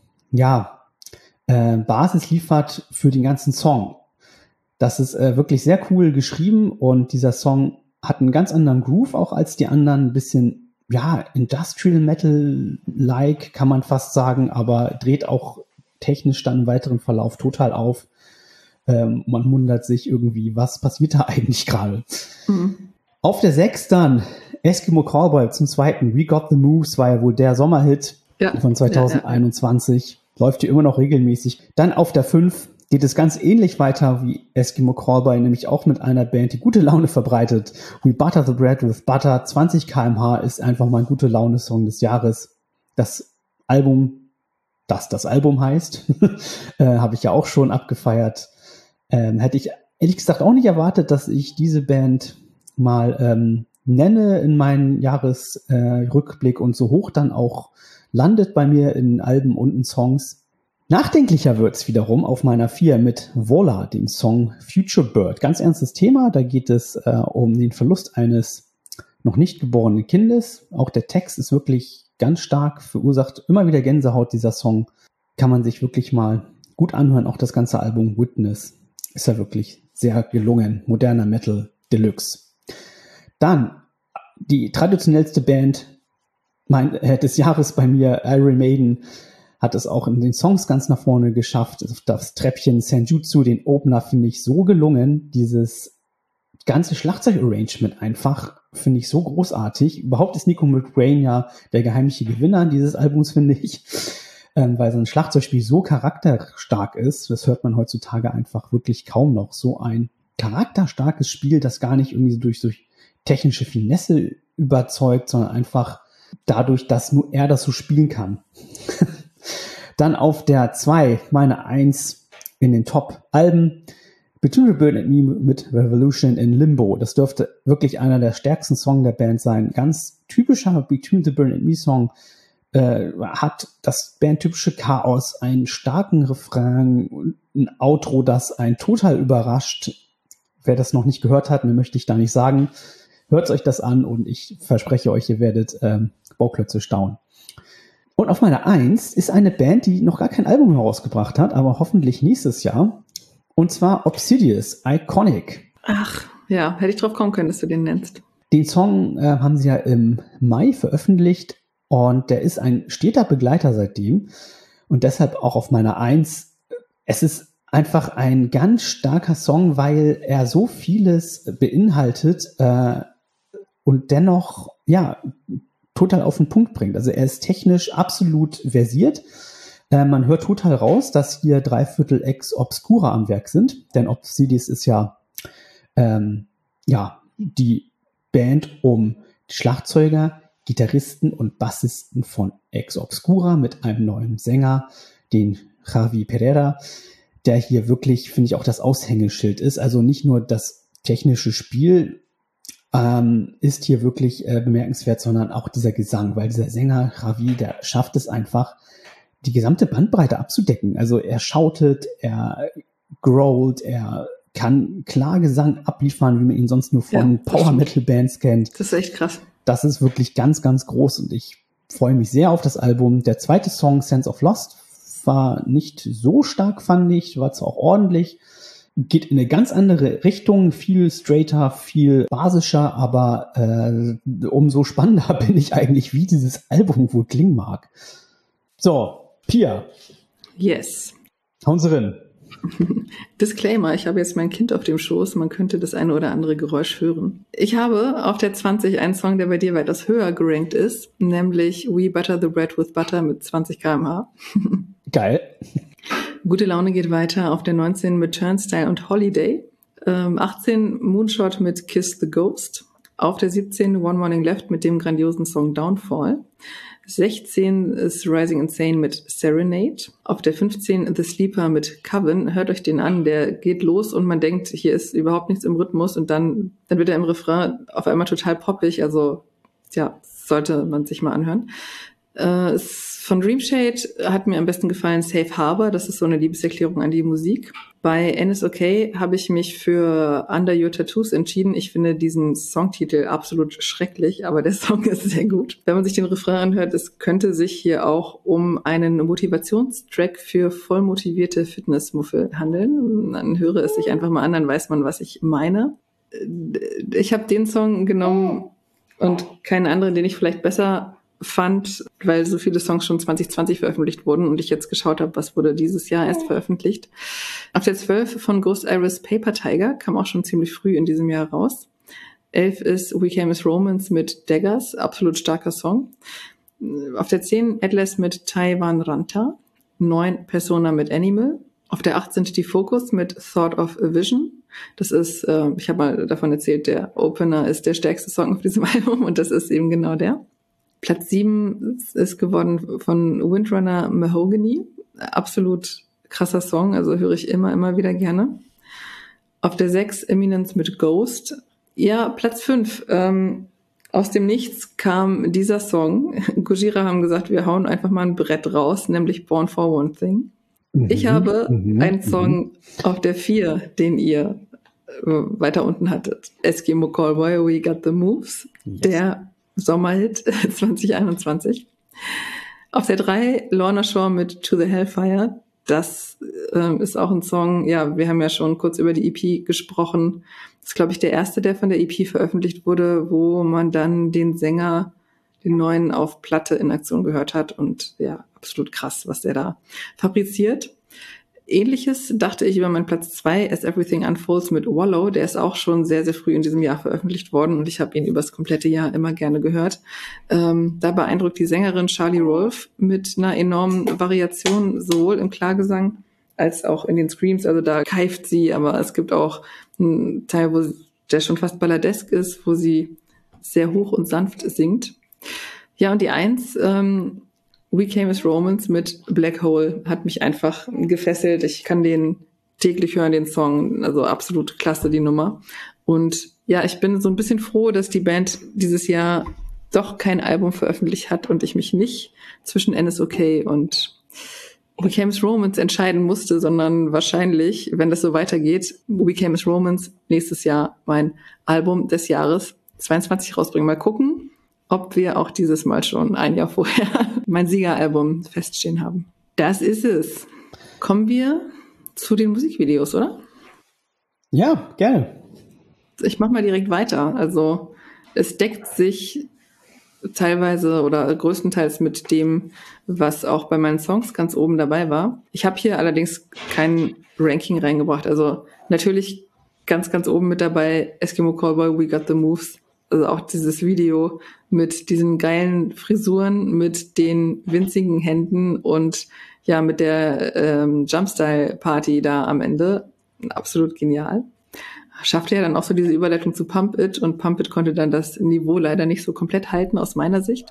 Basis liefert für den ganzen Song. Das ist wirklich sehr cool geschrieben und dieser Song hat einen ganz anderen Groove auch als die anderen, ein bisschen, Industrial Metal-like kann man fast sagen, aber dreht auch technisch dann im weiteren Verlauf total auf. Man wundert sich irgendwie, was passiert da eigentlich gerade. Auf der 6 dann Eskimo Callboy zum zweiten. We Got the Moves war ja wohl der Sommerhit von 2021. Läuft hier immer noch regelmäßig. Dann auf der 5 geht es ganz ähnlich weiter wie Eskimo Callboy, nämlich auch mit einer Band, die gute Laune verbreitet. We Butter the Bread with Butter, 20 km/h ist einfach mal ein gute Laune-Song des Jahres. Das Album heißt, habe ich ja auch schon abgefeiert. Hätte ich ehrlich gesagt auch nicht erwartet, dass ich diese Band mal nenne in meinen Jahresrückblick und so hoch dann auch landet bei mir in Alben und in Songs. Nachdenklicher wird's wiederum auf meiner 4 mit Vola, dem Song Future Bird. Ganz ernstes Thema, da geht es um den Verlust eines noch nicht geborenen Kindes. Auch der Text ist wirklich ganz stark, verursacht immer wieder Gänsehaut, dieser Song. Kann man sich wirklich mal gut anhören. Auch das ganze Album Witness ist ja wirklich sehr gelungen. Moderner Metal Deluxe. Dann die traditionellste Band des Jahres bei mir, Iron Maiden, hat es auch in den Songs ganz nach vorne geschafft. Das Treppchen Senjutsu, den Opener, finde ich so gelungen. Dieses ganze Schlagzeugarrangement einfach finde ich so großartig. Überhaupt ist Nico McBrain ja der geheimliche Gewinner dieses Albums, finde ich, weil sein Schlagzeugspiel so charakterstark ist. Das hört man heutzutage einfach wirklich kaum noch. So ein charakterstarkes Spiel, das gar nicht irgendwie durch technische Finesse überzeugt, sondern einfach dadurch, dass nur er das so spielen kann. Dann auf der 2, meine 1 in den Top-Alben, Between the Bird and Me mit Revolution in Limbo. Das dürfte wirklich einer der stärksten Songs der Band sein. Ganz typischer Between the Bird and Me Song, hat das bandtypische Chaos, einen starken Refrain und ein Outro, das einen total überrascht. Wer das noch nicht gehört hat, mir möchte ich da nicht sagen. Hört euch das an und ich verspreche euch, ihr werdet Bauklötze staunen. Und auf meiner 1 ist eine Band, die noch gar kein Album herausgebracht hat, aber hoffentlich nächstes Jahr. Und zwar Obsidious, Iconic. Ach, ja, hätte ich drauf kommen können, dass du den nennst. Den Song haben sie ja im Mai veröffentlicht und der ist ein steter Begleiter seitdem. Und deshalb auch auf meiner 1. Es ist einfach ein ganz starker Song, weil er so vieles beinhaltet und dennoch, ja, total auf den Punkt bringt. Also er ist technisch absolut versiert. Man hört total raus, dass hier 3/4 Ex Obscura am Werk sind, denn Obsidious ist ja, die Band um Schlagzeuger, Gitarristen und Bassisten von Ex Obscura mit einem neuen Sänger, den Javi Pereira, der hier wirklich, finde ich, auch das Aushängeschild ist. Also nicht nur das technische Spiel ist hier wirklich bemerkenswert, sondern auch dieser Gesang, weil dieser Sänger Javi, der schafft es einfach, die gesamte Bandbreite abzudecken. Also er schautet, er growlt, er kann klar Gesang abliefern, wie man ihn sonst nur von Power-Metal-Bands kennt. Das ist echt krass. Das ist wirklich ganz, ganz groß und ich freue mich sehr auf das Album. Der zweite Song, Sense of Lost, war nicht so stark, fand ich, war zwar auch ordentlich, geht in eine ganz andere Richtung, viel straighter, viel basischer, aber umso spannender bin ich eigentlich, wie dieses Album wohl klingen mag. So, Pia. Yes. Hauen Sie rein. Disclaimer, ich habe jetzt mein Kind auf dem Schoß, man könnte das eine oder andere Geräusch hören. Ich habe auf der 20 einen Song, der bei dir weitaus höher gerankt ist, nämlich We Butter the Bread with Butter mit 20 km/h. Geil. Gute Laune geht weiter auf der 19 mit Turnstile und Holiday. 18 Moonshot mit Kiss the Ghost. Auf der 17 One Morning Left mit dem grandiosen Song Downfall. 16 ist Rising Insane mit Serenade. Auf der 15 The Sleeper mit Coven. Hört euch den an, der geht los und man denkt, hier ist überhaupt nichts im Rhythmus und dann wird er im Refrain auf einmal total poppig. Also ja, sollte man sich mal anhören. Von Dreamshade hat mir am besten gefallen Safe Harbor. Das ist so eine Liebeserklärung an die Musik. Bei NSOK habe ich mich für Under Your Tattoos entschieden. Ich finde diesen Songtitel absolut schrecklich, aber der Song ist sehr gut. Wenn man sich den Refrain anhört, es könnte sich hier auch um einen Motivationstrack für voll motivierte Fitnessmuffel handeln. Dann höre es sich einfach mal an, dann weiß man, was ich meine. Ich habe den Song genommen und keinen anderen, den ich vielleicht besser fand, weil so viele Songs schon 2020 veröffentlicht wurden und ich jetzt geschaut habe, was wurde dieses Jahr erst veröffentlicht. Auf der 12 von Ghost Iris Paper Tiger, kam auch schon ziemlich früh in diesem Jahr raus. 11 ist We Came as Romans mit Daggers, absolut starker Song. Auf der 10 Atlas mit Taiwan Ranta. 9 Persona mit Animal. Auf der 8 sind die Focus mit Thought of a Vision. Das ist, ich habe mal davon erzählt, der Opener ist der stärkste Song auf diesem Album und das ist eben genau der. Platz 7 ist geworden von Windrunner Mahogany. Absolut krasser Song, also höre ich immer wieder gerne. Auf der 6 Eminence mit Ghost. Ja, Platz 5. Aus dem Nichts kam dieser Song. Gojira haben gesagt, wir hauen einfach mal ein Brett raus, nämlich Born for One Thing. Ich habe einen Song auf der 4, den ihr weiter unten hattet. Eskimo Callboy, We Got the Moves, der Sommerhit 2021. Auf der 3 Lorna Shore mit To the Hellfire. Das ist auch ein Song, ja, wir haben ja schon kurz über die EP gesprochen. Das ist, glaube ich, der erste, der von der EP veröffentlicht wurde, wo man dann den Sänger, den neuen, auf Platte in Aktion gehört hat. Und ja, absolut krass, was der da fabriziert. Ähnliches dachte ich über meinen Platz 2, As Everything Unfolds mit Wallow. Der ist auch schon sehr, sehr früh in diesem Jahr veröffentlicht worden und ich habe ihn über das komplette Jahr immer gerne gehört. Da beeindruckt die Sängerin Charlie Rolfe mit einer enormen Variation, sowohl im Klargesang als auch in den Screams. Also da keift sie, aber es gibt auch einen Teil, der schon fast balladesk ist, wo sie sehr hoch und sanft singt. Ja, und die 1, We Came as Romans mit Black Hole hat mich einfach gefesselt. Ich kann den täglich hören, den Song. Also absolut klasse, die Nummer. Und ja, ich bin so ein bisschen froh, dass die Band dieses Jahr doch kein Album veröffentlicht hat und ich mich nicht zwischen NSOK und We Came as Romans entscheiden musste, sondern wahrscheinlich, wenn das so weitergeht, We Came as Romans nächstes Jahr mein Album des Jahres 22 rausbringen. Mal gucken, ob wir auch dieses Mal schon ein Jahr vorher mein Siegeralbum feststehen haben. Das ist es. Kommen wir zu den Musikvideos, oder? Ja, gerne. Ich mache mal direkt weiter. Also es deckt sich teilweise oder größtenteils mit dem, was auch bei meinen Songs ganz oben dabei war. Ich habe hier allerdings kein Ranking reingebracht. Also natürlich ganz, ganz oben mit dabei Eskimo Callboy, We Got the Moves. Also auch dieses Video mit diesen geilen Frisuren, mit den winzigen Händen und ja, mit der Jumpstyle-Party da am Ende. Absolut genial. Schaffte ja dann auch so diese Überleitung zu Pump It und Pump It konnte dann das Niveau leider nicht so komplett halten aus meiner Sicht.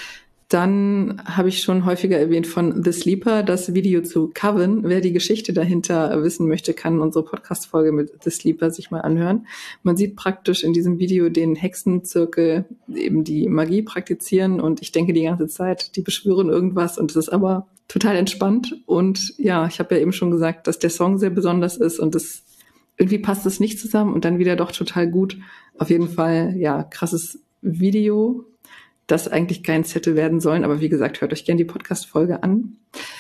Dann habe ich schon häufiger erwähnt von The Sleeper, das Video zu Coven. Wer die Geschichte dahinter wissen möchte, kann unsere Podcast-Folge mit The Sleeper sich mal anhören. Man sieht praktisch in diesem Video den Hexenzirkel eben die Magie praktizieren und ich denke die ganze Zeit, die beschwören irgendwas und es ist aber total entspannt. Und ja, ich habe ja eben schon gesagt, dass der Song sehr besonders ist und irgendwie passt es nicht zusammen und dann wieder doch total gut. Auf jeden Fall, ja, krasses Video, das eigentlich kein Zettel werden sollen, aber wie gesagt, hört euch gerne die Podcast-Folge an.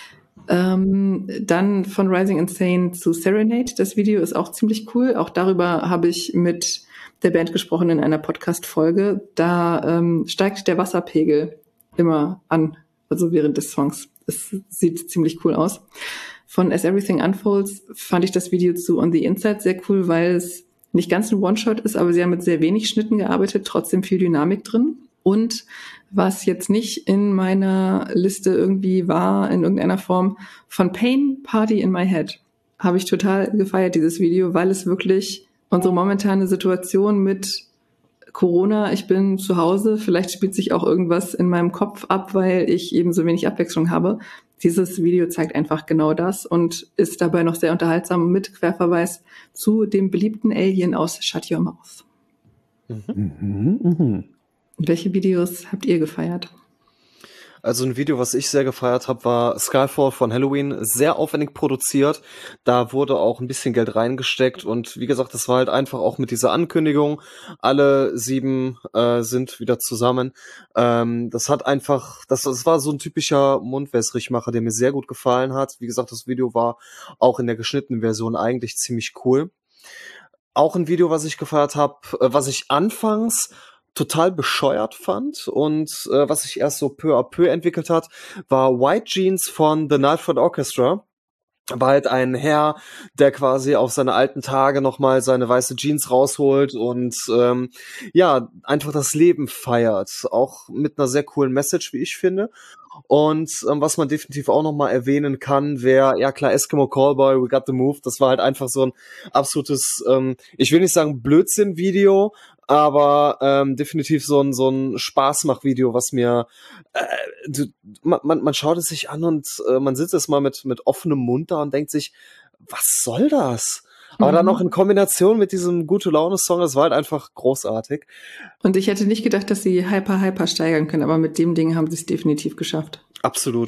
Dann von Rising Insane zu Serenade. Das Video ist auch ziemlich cool. Auch darüber habe ich mit der Band gesprochen in einer Podcast-Folge. Da steigt der Wasserpegel immer an, also während des Songs. Es sieht ziemlich cool aus. Von As Everything Unfolds fand ich das Video zu On the Inside sehr cool, weil es nicht ganz ein One-Shot ist, aber sie haben mit sehr wenig Schnitten gearbeitet, trotzdem viel Dynamik drin. Und was jetzt nicht in meiner Liste irgendwie war, in irgendeiner Form, von Pain, Party in My Head, habe ich total gefeiert, dieses Video, weil es wirklich unsere momentane Situation mit Corona, ich bin zu Hause, vielleicht spielt sich auch irgendwas in meinem Kopf ab, weil ich eben so wenig Abwechslung habe. Dieses Video zeigt einfach genau das und ist dabei noch sehr unterhaltsam mit Querverweis zu dem beliebten Alien aus Shut Your Mouth. Welche Videos habt ihr gefeiert? Also ein Video, was ich sehr gefeiert habe, war Skyfall von Halloween. Sehr aufwendig produziert. Da wurde auch ein bisschen Geld reingesteckt. Und wie gesagt, das war halt einfach auch mit dieser Ankündigung. Alle 7 sind wieder zusammen. Das hat einfach, das war so ein typischer Mundwässrigmacher, der mir sehr gut gefallen hat. Wie gesagt, das Video war auch in der geschnittenen Version eigentlich ziemlich cool. Auch ein Video, was ich gefeiert habe, was ich anfangs total bescheuert fand und was sich erst so peu à peu entwickelt hat, war White Jeans von The Nightford Orchestra. War halt ein Herr, der quasi auf seine alten Tage nochmal seine weiße Jeans rausholt und ja, einfach das Leben feiert. Auch mit einer sehr coolen Message, wie ich finde. Und was man definitiv auch nochmal erwähnen kann, wäre, ja klar, Eskimo Callboy, We Got the Move. Das war halt einfach so ein absolutes, ich will nicht sagen Blödsinn-Video, aber definitiv so ein Spaßmach-Video, was mir man schaut es sich an und man sitzt es mal mit offenem Mund da und denkt sich, was soll das? Aber dann noch in Kombination mit diesem Gute-Laune-Song, das war halt einfach großartig. Und ich hätte nicht gedacht, dass sie hyper steigern können, aber mit dem Ding haben sie es definitiv geschafft. Absolut.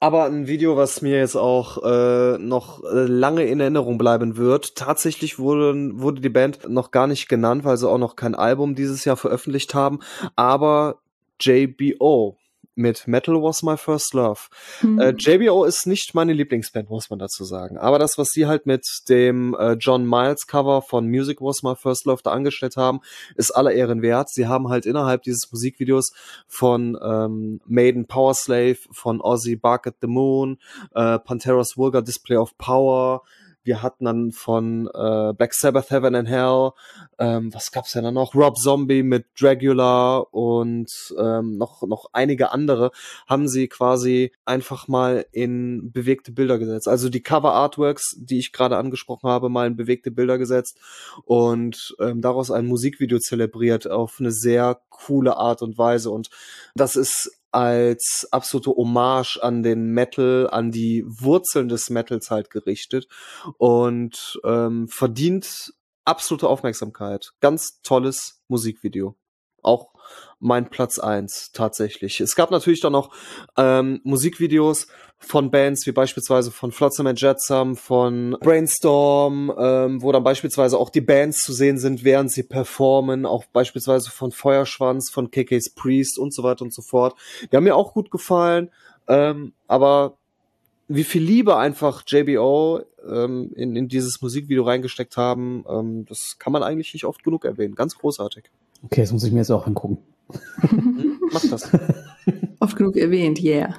Aber ein Video, was mir jetzt auch noch lange in Erinnerung bleiben wird. Tatsächlich wurde die Band noch gar nicht genannt, weil sie auch noch kein Album dieses Jahr veröffentlicht haben. Aber JBO mit Metal Was My First Love. JBO ist nicht meine Lieblingsband, muss man dazu sagen. Aber das, was sie halt mit dem John Miles Cover von Music Was My First Love da angestellt haben, ist aller Ehren wert. Sie haben halt innerhalb dieses Musikvideos von Maiden Power Slave, von Ozzy Bark at the Moon, Panteras Vulgar Display of Power. Wir hatten dann von Black Sabbath Heaven and Hell, was gab's denn da noch? Rob Zombie mit Dragula und noch einige andere haben sie quasi einfach mal in bewegte Bilder gesetzt. Also die Cover Artworks, die ich gerade angesprochen habe, mal in bewegte Bilder gesetzt und daraus ein Musikvideo zelebriert auf eine sehr coole Art und Weise. Und das ist als absolute Hommage an den Metal, an die Wurzeln des Metals halt gerichtet und verdient absolute Aufmerksamkeit. Ganz tolles Musikvideo. Auch mein Platz 1 tatsächlich. Es gab natürlich dann noch Musikvideos von Bands wie beispielsweise von Flotsam and Jetsam, von Brainstorm, wo dann beispielsweise auch die Bands zu sehen sind, während sie performen, auch beispielsweise von Feuerschwanz, von KK's Priest und so weiter und so fort. Die haben mir auch gut gefallen, aber wie viel Liebe einfach JBO in dieses Musikvideo reingesteckt haben, das kann man eigentlich nicht oft genug erwähnen. Ganz großartig. Okay, das muss ich mir jetzt auch angucken. Mach das. Oft genug erwähnt, yeah.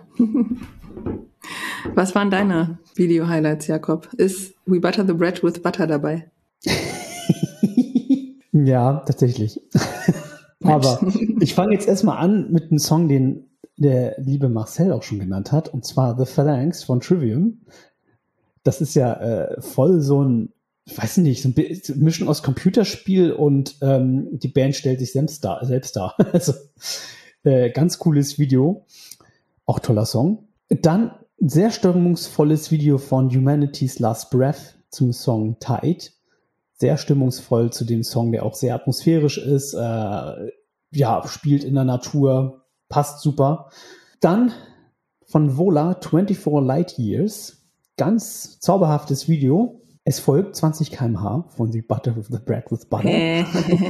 Was waren deine Video-Highlights, Jakob? Ist We Butter the Bread with Butter dabei? Ja, tatsächlich. Aber ich fange jetzt erstmal an mit einem Song, den der liebe Marcel auch schon genannt hat, und zwar The Phalanx von Trivium. Das ist ja voll so ein, ich weiß nicht, so eine Mischung aus Computerspiel und die Band stellt sich selbst dar. Also ganz cooles Video. Auch toller Song. Dann ein sehr stimmungsvolles Video von Humanity's Last Breath zum Song Tide. Sehr stimmungsvoll zu dem Song, der auch sehr atmosphärisch ist. Ja, spielt in der Natur. Passt super. Dann von Vola 24 Light Years. Ganz zauberhaftes Video. Es folgt 20 km/h von The Butter with the Bread with Butter.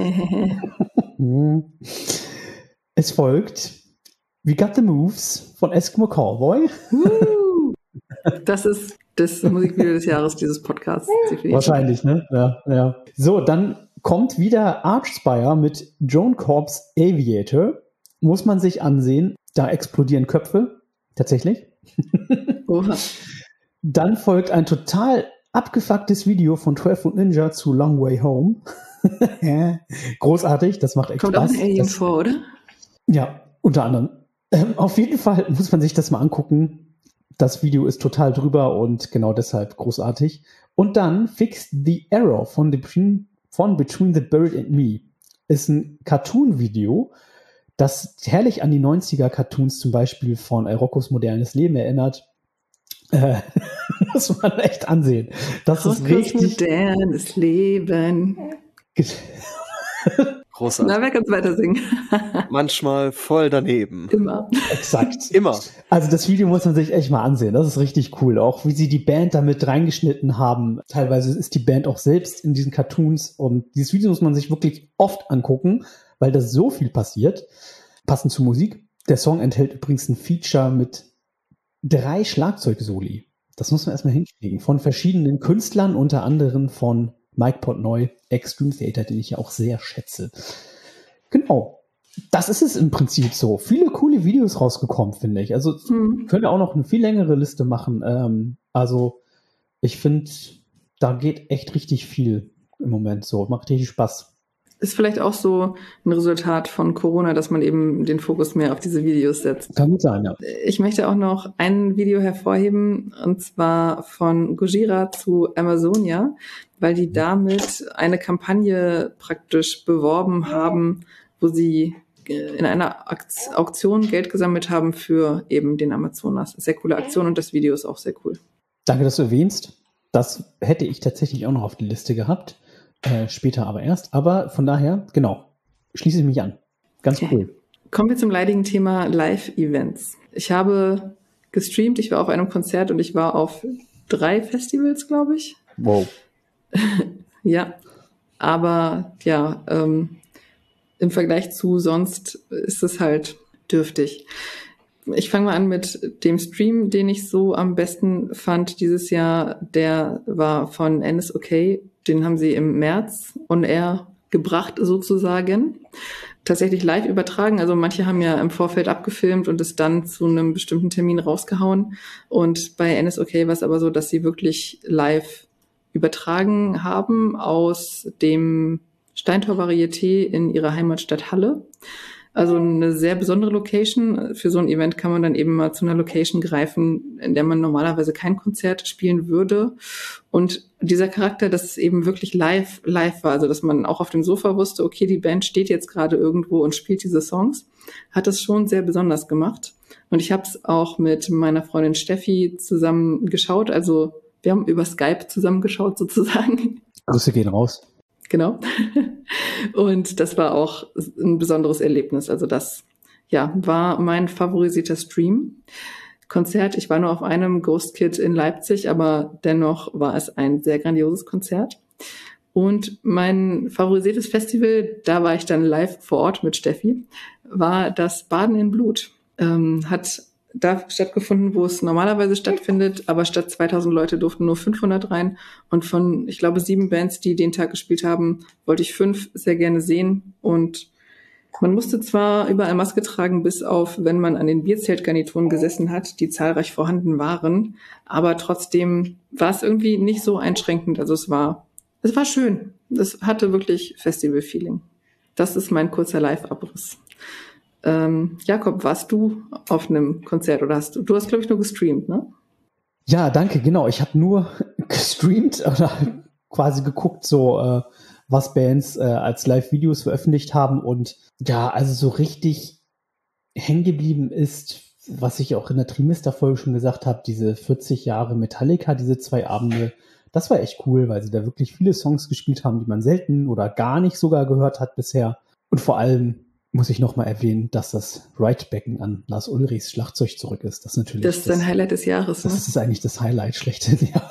Es folgt We Got the Moves von Eskimo Callboy. Das ist das Musikvideo des Jahres dieses Podcasts. Wahrscheinlich, ne? Ja. So, dann kommt wieder Archspire mit Joan Corbs Aviator. Muss man sich ansehen. Da explodieren Köpfe. Tatsächlich. Oha. Dann folgt ein total abgefucktes Video von 12 Foot Ninja zu Long Way Home. Großartig, das macht echt Kommt Spaß. Kommt auch ein Alien vor, oder? Ja, unter anderem. Auf jeden Fall muss man sich das mal angucken. Das Video ist total drüber und genau deshalb großartig. Und dann Fix the Error von Between the Bird and Me. Ist ein Cartoon-Video, das herrlich an die 90er-Cartoons zum Beispiel von Roccos modernes Leben erinnert. Muss man echt ansehen. Das ist richtig modernes Leben. Großartig. Na, wer kann es weiter singen? Manchmal voll daneben. Immer. Exakt. Immer. Also das Video muss man sich echt mal ansehen. Das ist richtig cool. Auch wie sie die Band damit reingeschnitten haben. Teilweise ist die Band auch selbst in diesen Cartoons. Und dieses Video muss man sich wirklich oft angucken, weil da so viel passiert. Passend zur Musik. Der Song enthält übrigens ein Feature mit 3 Schlagzeugsoli. Das muss man erstmal hinkriegen. Von verschiedenen Künstlern, unter anderem von Mike Portnoy, Extreme Theater, den ich ja auch sehr schätze. Genau. Das ist es im Prinzip so. Viele coole Videos rausgekommen, finde ich. Also können wir auch noch eine viel längere Liste machen. Also ich finde, da geht echt richtig viel im Moment so. Macht richtig Spaß. Ist vielleicht auch so ein Resultat von Corona, dass man eben den Fokus mehr auf diese Videos setzt. Kann gut sein, ja. Ich möchte auch noch ein Video hervorheben, und zwar von Gojira zu Amazonia, weil die damit eine Kampagne praktisch beworben haben, wo sie in einer Auktion Geld gesammelt haben für eben den Amazonas. Sehr coole Aktion und das Video ist auch sehr cool. Danke, dass du erwähnst. Das hätte ich tatsächlich auch noch auf die Liste gehabt. Später aber erst. Aber von daher, genau, schließe ich mich an. Ganz cool. Kommen wir zum leidigen Thema Live-Events. Ich habe gestreamt, ich war auf einem Konzert und ich war auf 3 Festivals, glaube ich. Wow. Ja, aber ja, im Vergleich zu sonst ist es halt dürftig. Ich fange mal an mit dem Stream, den ich so am besten fand dieses Jahr. Der war von NSOK. Den haben sie im März on air gebracht sozusagen. Tatsächlich live übertragen. Also manche haben ja im Vorfeld abgefilmt und es dann zu einem bestimmten Termin rausgehauen. Und bei NSOK war es aber so, dass sie wirklich live übertragen haben aus dem Steintor-Varieté in ihrer Heimatstadt Halle. Also eine sehr besondere Location. Für so ein Event kann man dann eben mal zu einer Location greifen, in der man normalerweise kein Konzert spielen würde. Und dieser Charakter, dass es eben wirklich live war, also dass man auch auf dem Sofa wusste, okay, die Band steht jetzt gerade irgendwo und spielt diese Songs, hat das schon sehr besonders gemacht. Und ich habe es auch mit meiner Freundin Steffi zusammen geschaut. Also wir haben über Skype zusammen geschaut sozusagen. Grüße gehen raus. Genau. Und das war auch ein besonderes Erlebnis. Also das, ja, war mein favorisierter Stream. Konzert, ich war nur auf einem Ghost Kid in Leipzig, aber dennoch war es ein sehr grandioses Konzert. Und mein favorisiertes Festival, da war ich dann live vor Ort mit Steffi, war das Baden in Blut. Hat da stattgefunden, wo es normalerweise stattfindet, aber statt 2000 Leute durften nur 500 rein. Und von, ich glaube, 7 Bands, die den Tag gespielt haben, wollte ich 5 sehr gerne sehen. Und man musste zwar überall Maske tragen, bis auf, wenn man an den Bierzeltgarnituren gesessen hat, die zahlreich vorhanden waren. Aber trotzdem war es irgendwie nicht so einschränkend. Also es war schön. Es hatte wirklich Festival-Feeling. Das ist mein kurzer Live-Abriss. Jakob, warst du auf einem Konzert oder hast du hast, glaube ich, nur gestreamt, ne? Ja, danke, genau. Ich habe nur gestreamt oder quasi geguckt, so was Bands als Live-Videos veröffentlicht haben. Und ja, also so richtig hängen geblieben ist, was ich auch in der Trimester-Folge schon gesagt habe, diese 40 Jahre Metallica, diese 2 Abende, das war echt cool, weil sie da wirklich viele Songs gespielt haben, die man selten oder gar nicht sogar gehört hat bisher. Und vor allem muss ich noch mal erwähnen, dass das Right-Becken an Lars Ulrichs Schlagzeug zurück ist. Das ist natürlich das ist ein Highlight des Jahres. Das ne? ist eigentlich das Highlight schlechthin, ja.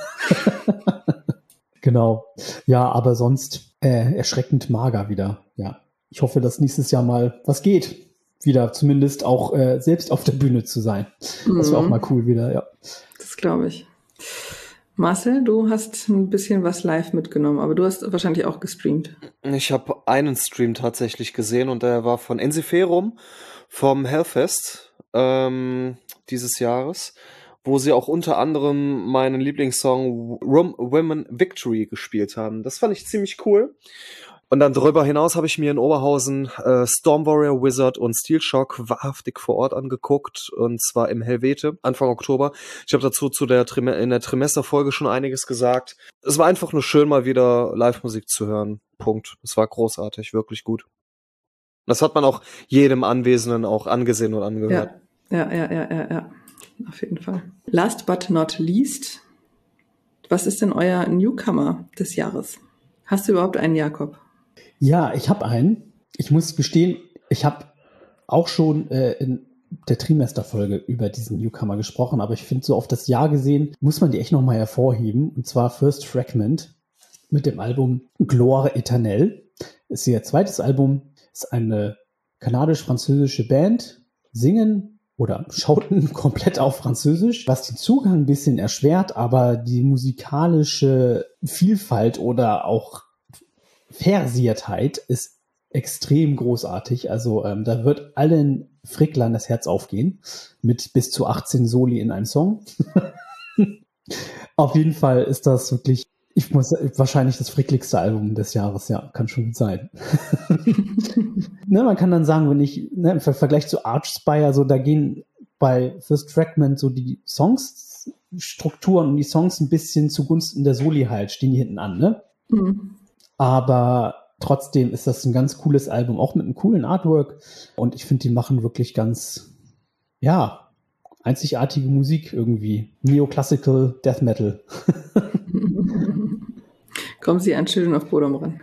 Genau. Ja, aber sonst erschreckend mager wieder. Ja. Ich hoffe, dass nächstes Jahr mal was geht. Wieder zumindest auch selbst auf der Bühne zu sein. Das wäre auch mal cool wieder, ja. Das glaube ich. Marcel, du hast ein bisschen was live mitgenommen, aber du hast wahrscheinlich auch gestreamt. Ich habe einen Stream tatsächlich gesehen und der war von Ensiferum vom Hellfest dieses Jahres, wo sie auch unter anderem meinen Lieblingssong Women Victory gespielt haben. Das fand ich ziemlich cool. Und dann darüber hinaus habe ich mir in Oberhausen Storm Warrior Wizard und Steel Shock wahrhaftig vor Ort angeguckt, und zwar im Helvete Anfang Oktober. Ich habe dazu in der Trimesterfolge schon einiges gesagt. Es war einfach nur schön, mal wieder Live-Musik zu hören. Punkt. Es war großartig, wirklich gut. Das hat man auch jedem Anwesenden auch angesehen und angehört. Ja. Auf jeden Fall. Last but not least, was ist denn euer Newcomer des Jahres? Hast du überhaupt einen, Jakob? Ja, ich habe einen. Ich muss gestehen, ich habe auch schon in der Trimesterfolge über diesen Newcomer gesprochen, aber ich finde, so auf das Jahr gesehen, muss man die echt nochmal hervorheben. Und zwar First Fragment mit dem Album Gloire Éternelle. Ist ihr zweites Album, ist eine kanadisch-französische Band, singen oder schauten komplett auf Französisch, was den Zugang ein bisschen erschwert, aber die musikalische Vielfalt oder auch Versiertheit ist extrem großartig. Also da wird allen Fricklern das Herz aufgehen mit bis zu 18 Soli in einem Song. Auf jeden Fall ist das wirklich, wahrscheinlich das frickligste Album des Jahres. Ja, kann schon gut sein. Ne, man kann dann sagen, wenn ich im Vergleich zu Archspire, so da gehen bei First Fragment so die Songstrukturen und die Songs ein bisschen zugunsten der Soli halt, stehen die hinten an, ne? Mhm. Aber trotzdem ist das ein ganz cooles Album, auch mit einem coolen Artwork. Und ich finde, die machen wirklich ganz, ja, einzigartige Musik irgendwie. Neoclassical Death Metal. Kommen Sie an Children of Bodom ran?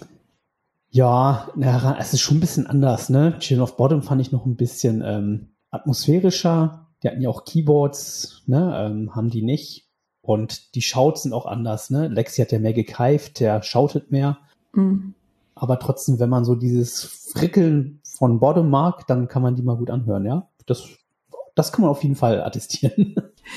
Ja, es ist schon ein bisschen anders, ne? Children of Bodom fand ich noch ein bisschen atmosphärischer. Die hatten ja auch Keyboards, ne? Haben die nicht. Und die Shouts sind auch anders, ne? Lexi hat ja mehr gekeift, der shoutet mehr. Mhm. Aber trotzdem, wenn man so dieses Frickeln von Bottom mag, dann kann man die mal gut anhören, ja? Das kann man auf jeden Fall attestieren.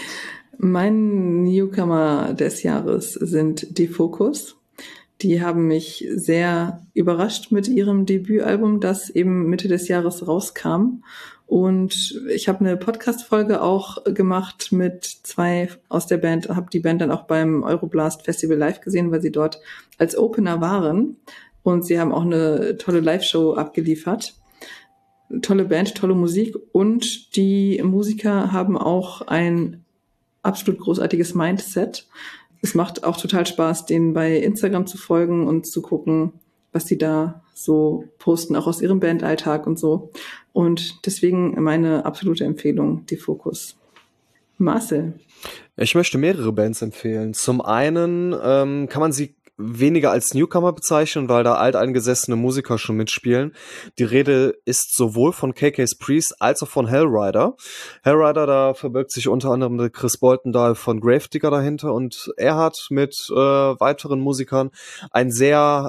Mein Newcomer des Jahres sind Defocus. Die haben mich sehr überrascht mit ihrem Debütalbum, das eben Mitte des Jahres rauskam. Und ich habe eine Podcast-Folge auch gemacht mit 2 aus der Band, habe die Band dann auch beim Euroblast Festival live gesehen, weil sie dort als Opener waren. Und sie haben auch eine tolle Live-Show abgeliefert. Tolle Band, tolle Musik. Und die Musiker haben auch ein absolut großartiges Mindset. Es macht auch total Spaß, denen bei Instagram zu folgen und zu gucken, was sie da so posten, auch aus ihrem Bandalltag und so. Und deswegen meine absolute Empfehlung, Defocus. Marcel. Ich möchte mehrere Bands empfehlen. Zum einen kann man sie weniger als Newcomer bezeichnen, weil da alteingesessene Musiker schon mitspielen. Die Rede ist sowohl von KK's Priest als auch von Hellrider. Hellrider, da verbirgt sich unter anderem der Chris Boltendahl von Gravedigger dahinter und er hat mit weiteren Musikern ein sehr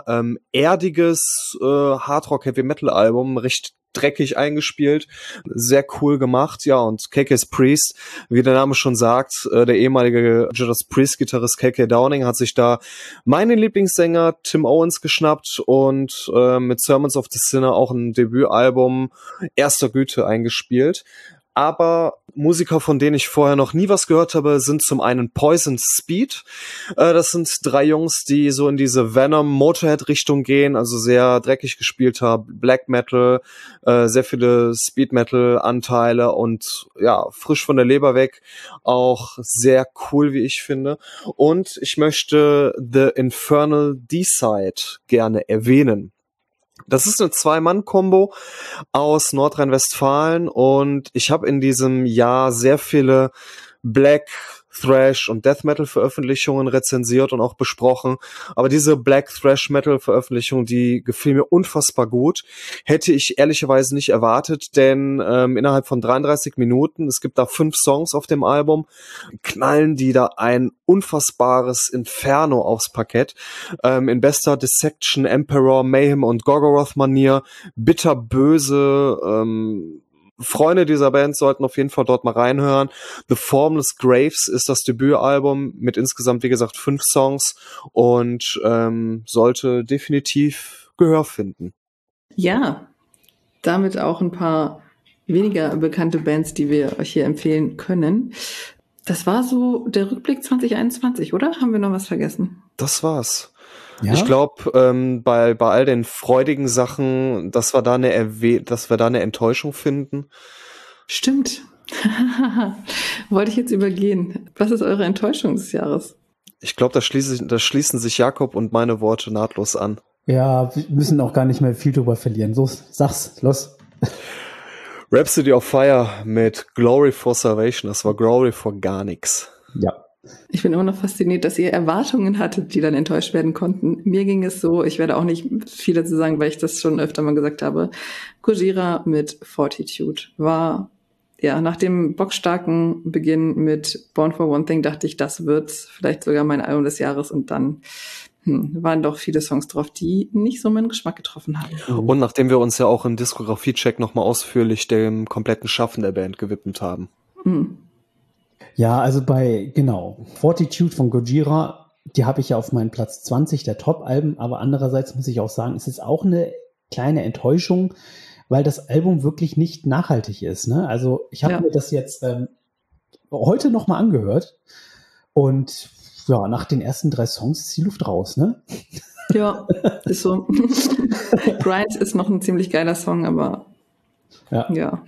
erdiges Hardrock-Heavy-Metal-Album, recht dreckig eingespielt, sehr cool gemacht, ja, und KK's Priest, wie der Name schon sagt, der ehemalige Judas Priest-Gitarrist KK Downing hat sich da meinen Lieblingssänger Tim Owens geschnappt und mit Sermons of the Sinner auch ein Debütalbum erster Güte eingespielt. Aber Musiker, von denen ich vorher noch nie was gehört habe, sind zum einen Poison Speed. Das sind 3 Jungs, die so in diese Venom-Motorhead-Richtung gehen, also sehr dreckig gespielter Black Metal, sehr viele Speed Metal-Anteile und ja, frisch von der Leber weg, auch sehr cool, wie ich finde. Und ich möchte The Infernal Decide gerne erwähnen. Das ist eine 2-Mann-Kombo aus Nordrhein-Westfalen und ich habe in diesem Jahr sehr viele Black, Thrash und Death Metal Veröffentlichungen rezensiert und auch besprochen. Aber diese Black Thrash Metal Veröffentlichung, die gefiel mir unfassbar gut. Hätte ich ehrlicherweise nicht erwartet, denn innerhalb von 33 Minuten, es gibt da 5 Songs auf dem Album, knallen die da ein unfassbares Inferno aufs Parkett. In bester Dissection, Emperor, Mayhem und Gorgoroth-Manier, bitterböse, Freunde dieser Band sollten auf jeden Fall dort mal reinhören. The Formless Graves ist das Debütalbum mit insgesamt, wie gesagt, 5 Songs und sollte definitiv Gehör finden. Ja, damit auch ein paar weniger bekannte Bands, die wir euch hier empfehlen können. Das war so der Rückblick 2021, oder? Haben wir noch was vergessen? Das war's. Ja? Ich glaube, bei all den freudigen Sachen, dass wir da eine Enttäuschung finden. Stimmt. Wollte ich jetzt übergehen. Was ist eure Enttäuschung des Jahres? Ich glaube, da schließen sich Jakob und meine Worte nahtlos an. Ja, wir müssen auch gar nicht mehr viel drüber verlieren. So, sag's, los. Rhapsody of Fire mit Glory for Salvation. Das war Glory for gar nichts. Ja. Ich bin immer noch fasziniert, dass ihr Erwartungen hattet, die dann enttäuscht werden konnten. Mir ging es so, ich werde auch nicht viel dazu sagen, weil ich das schon öfter mal gesagt habe. Gojira mit Fortitude war, ja, nach dem bockstarken Beginn mit Born for One Thing dachte ich, das wird vielleicht sogar mein Album des Jahres und dann waren doch viele Songs drauf, die nicht so meinen Geschmack getroffen haben. Und nachdem wir uns ja auch im Diskografie-Check nochmal ausführlich dem kompletten Schaffen der Band gewidmet haben. Ja, also Fortitude von Gojira, die habe ich ja auf meinen Platz 20 der Top-Alben, aber andererseits muss ich auch sagen, es ist auch eine kleine Enttäuschung, weil das Album wirklich nicht nachhaltig ist. Ne? Also ich habe mir das jetzt heute nochmal angehört und ja, nach den ersten 3 Songs ist die Luft raus, ne? Ja, ist so. Grind ist noch ein ziemlich geiler Song, aber ja.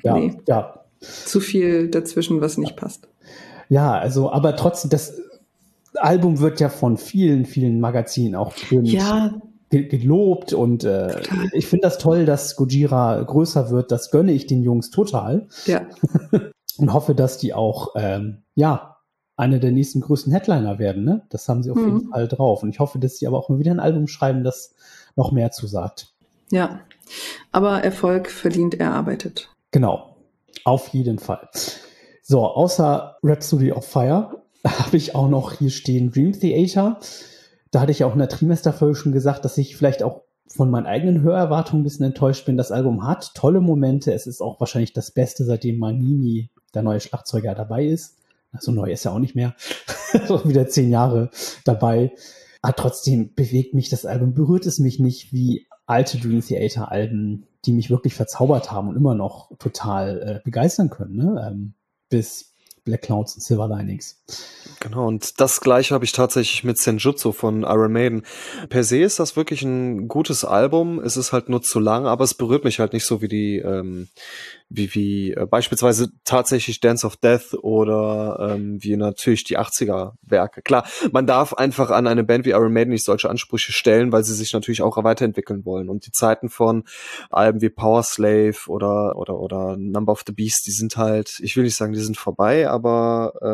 Zu viel dazwischen, was nicht passt. Ja, also, aber trotzdem, das Album wird ja von vielen, vielen Magazinen auch gelobt und ich finde das toll, dass Gojira größer wird. Das gönne ich den Jungs total. Ja. Und hoffe, dass die auch, eine der nächsten größten Headliner werden, ne? Das haben sie auf jeden Fall drauf. Und ich hoffe, dass sie aber auch mal wieder ein Album schreiben, das noch mehr zusagt. Ja, aber Erfolg verdient erarbeitet. Genau. Auf jeden Fall. So, außer Rhapsody of Fire habe ich auch noch hier stehen Dream Theater. Da hatte ich ja auch in der Trimesterfolge schon gesagt, dass ich vielleicht auch von meinen eigenen Hörerwartungen ein bisschen enttäuscht bin. Das Album hat tolle Momente. Es ist auch wahrscheinlich das Beste, seitdem Manini, der neue Schlagzeuger, dabei ist. So neu ist er auch nicht mehr. So wieder 10 Jahre dabei. Aber trotzdem bewegt mich das Album, berührt es mich nicht wie alte Dream Theater Alben, die mich wirklich verzaubert haben und immer noch total begeistern können, ne? Bis Black Clouds und Silver Linings. Genau, und das Gleiche habe ich tatsächlich mit Senjutsu von Iron Maiden. Per se ist das wirklich ein gutes Album. Es ist halt nur zu lang, aber es berührt mich halt nicht so wie die wie beispielsweise tatsächlich Dance of Death oder wie natürlich die 80er-Werke. Klar, man darf einfach an eine Band wie Iron Maiden nicht solche Ansprüche stellen, weil sie sich natürlich auch weiterentwickeln wollen. Und die Zeiten von Alben wie Power Slave oder Number of the Beast, die sind halt, ich will nicht sagen, die sind vorbei, aber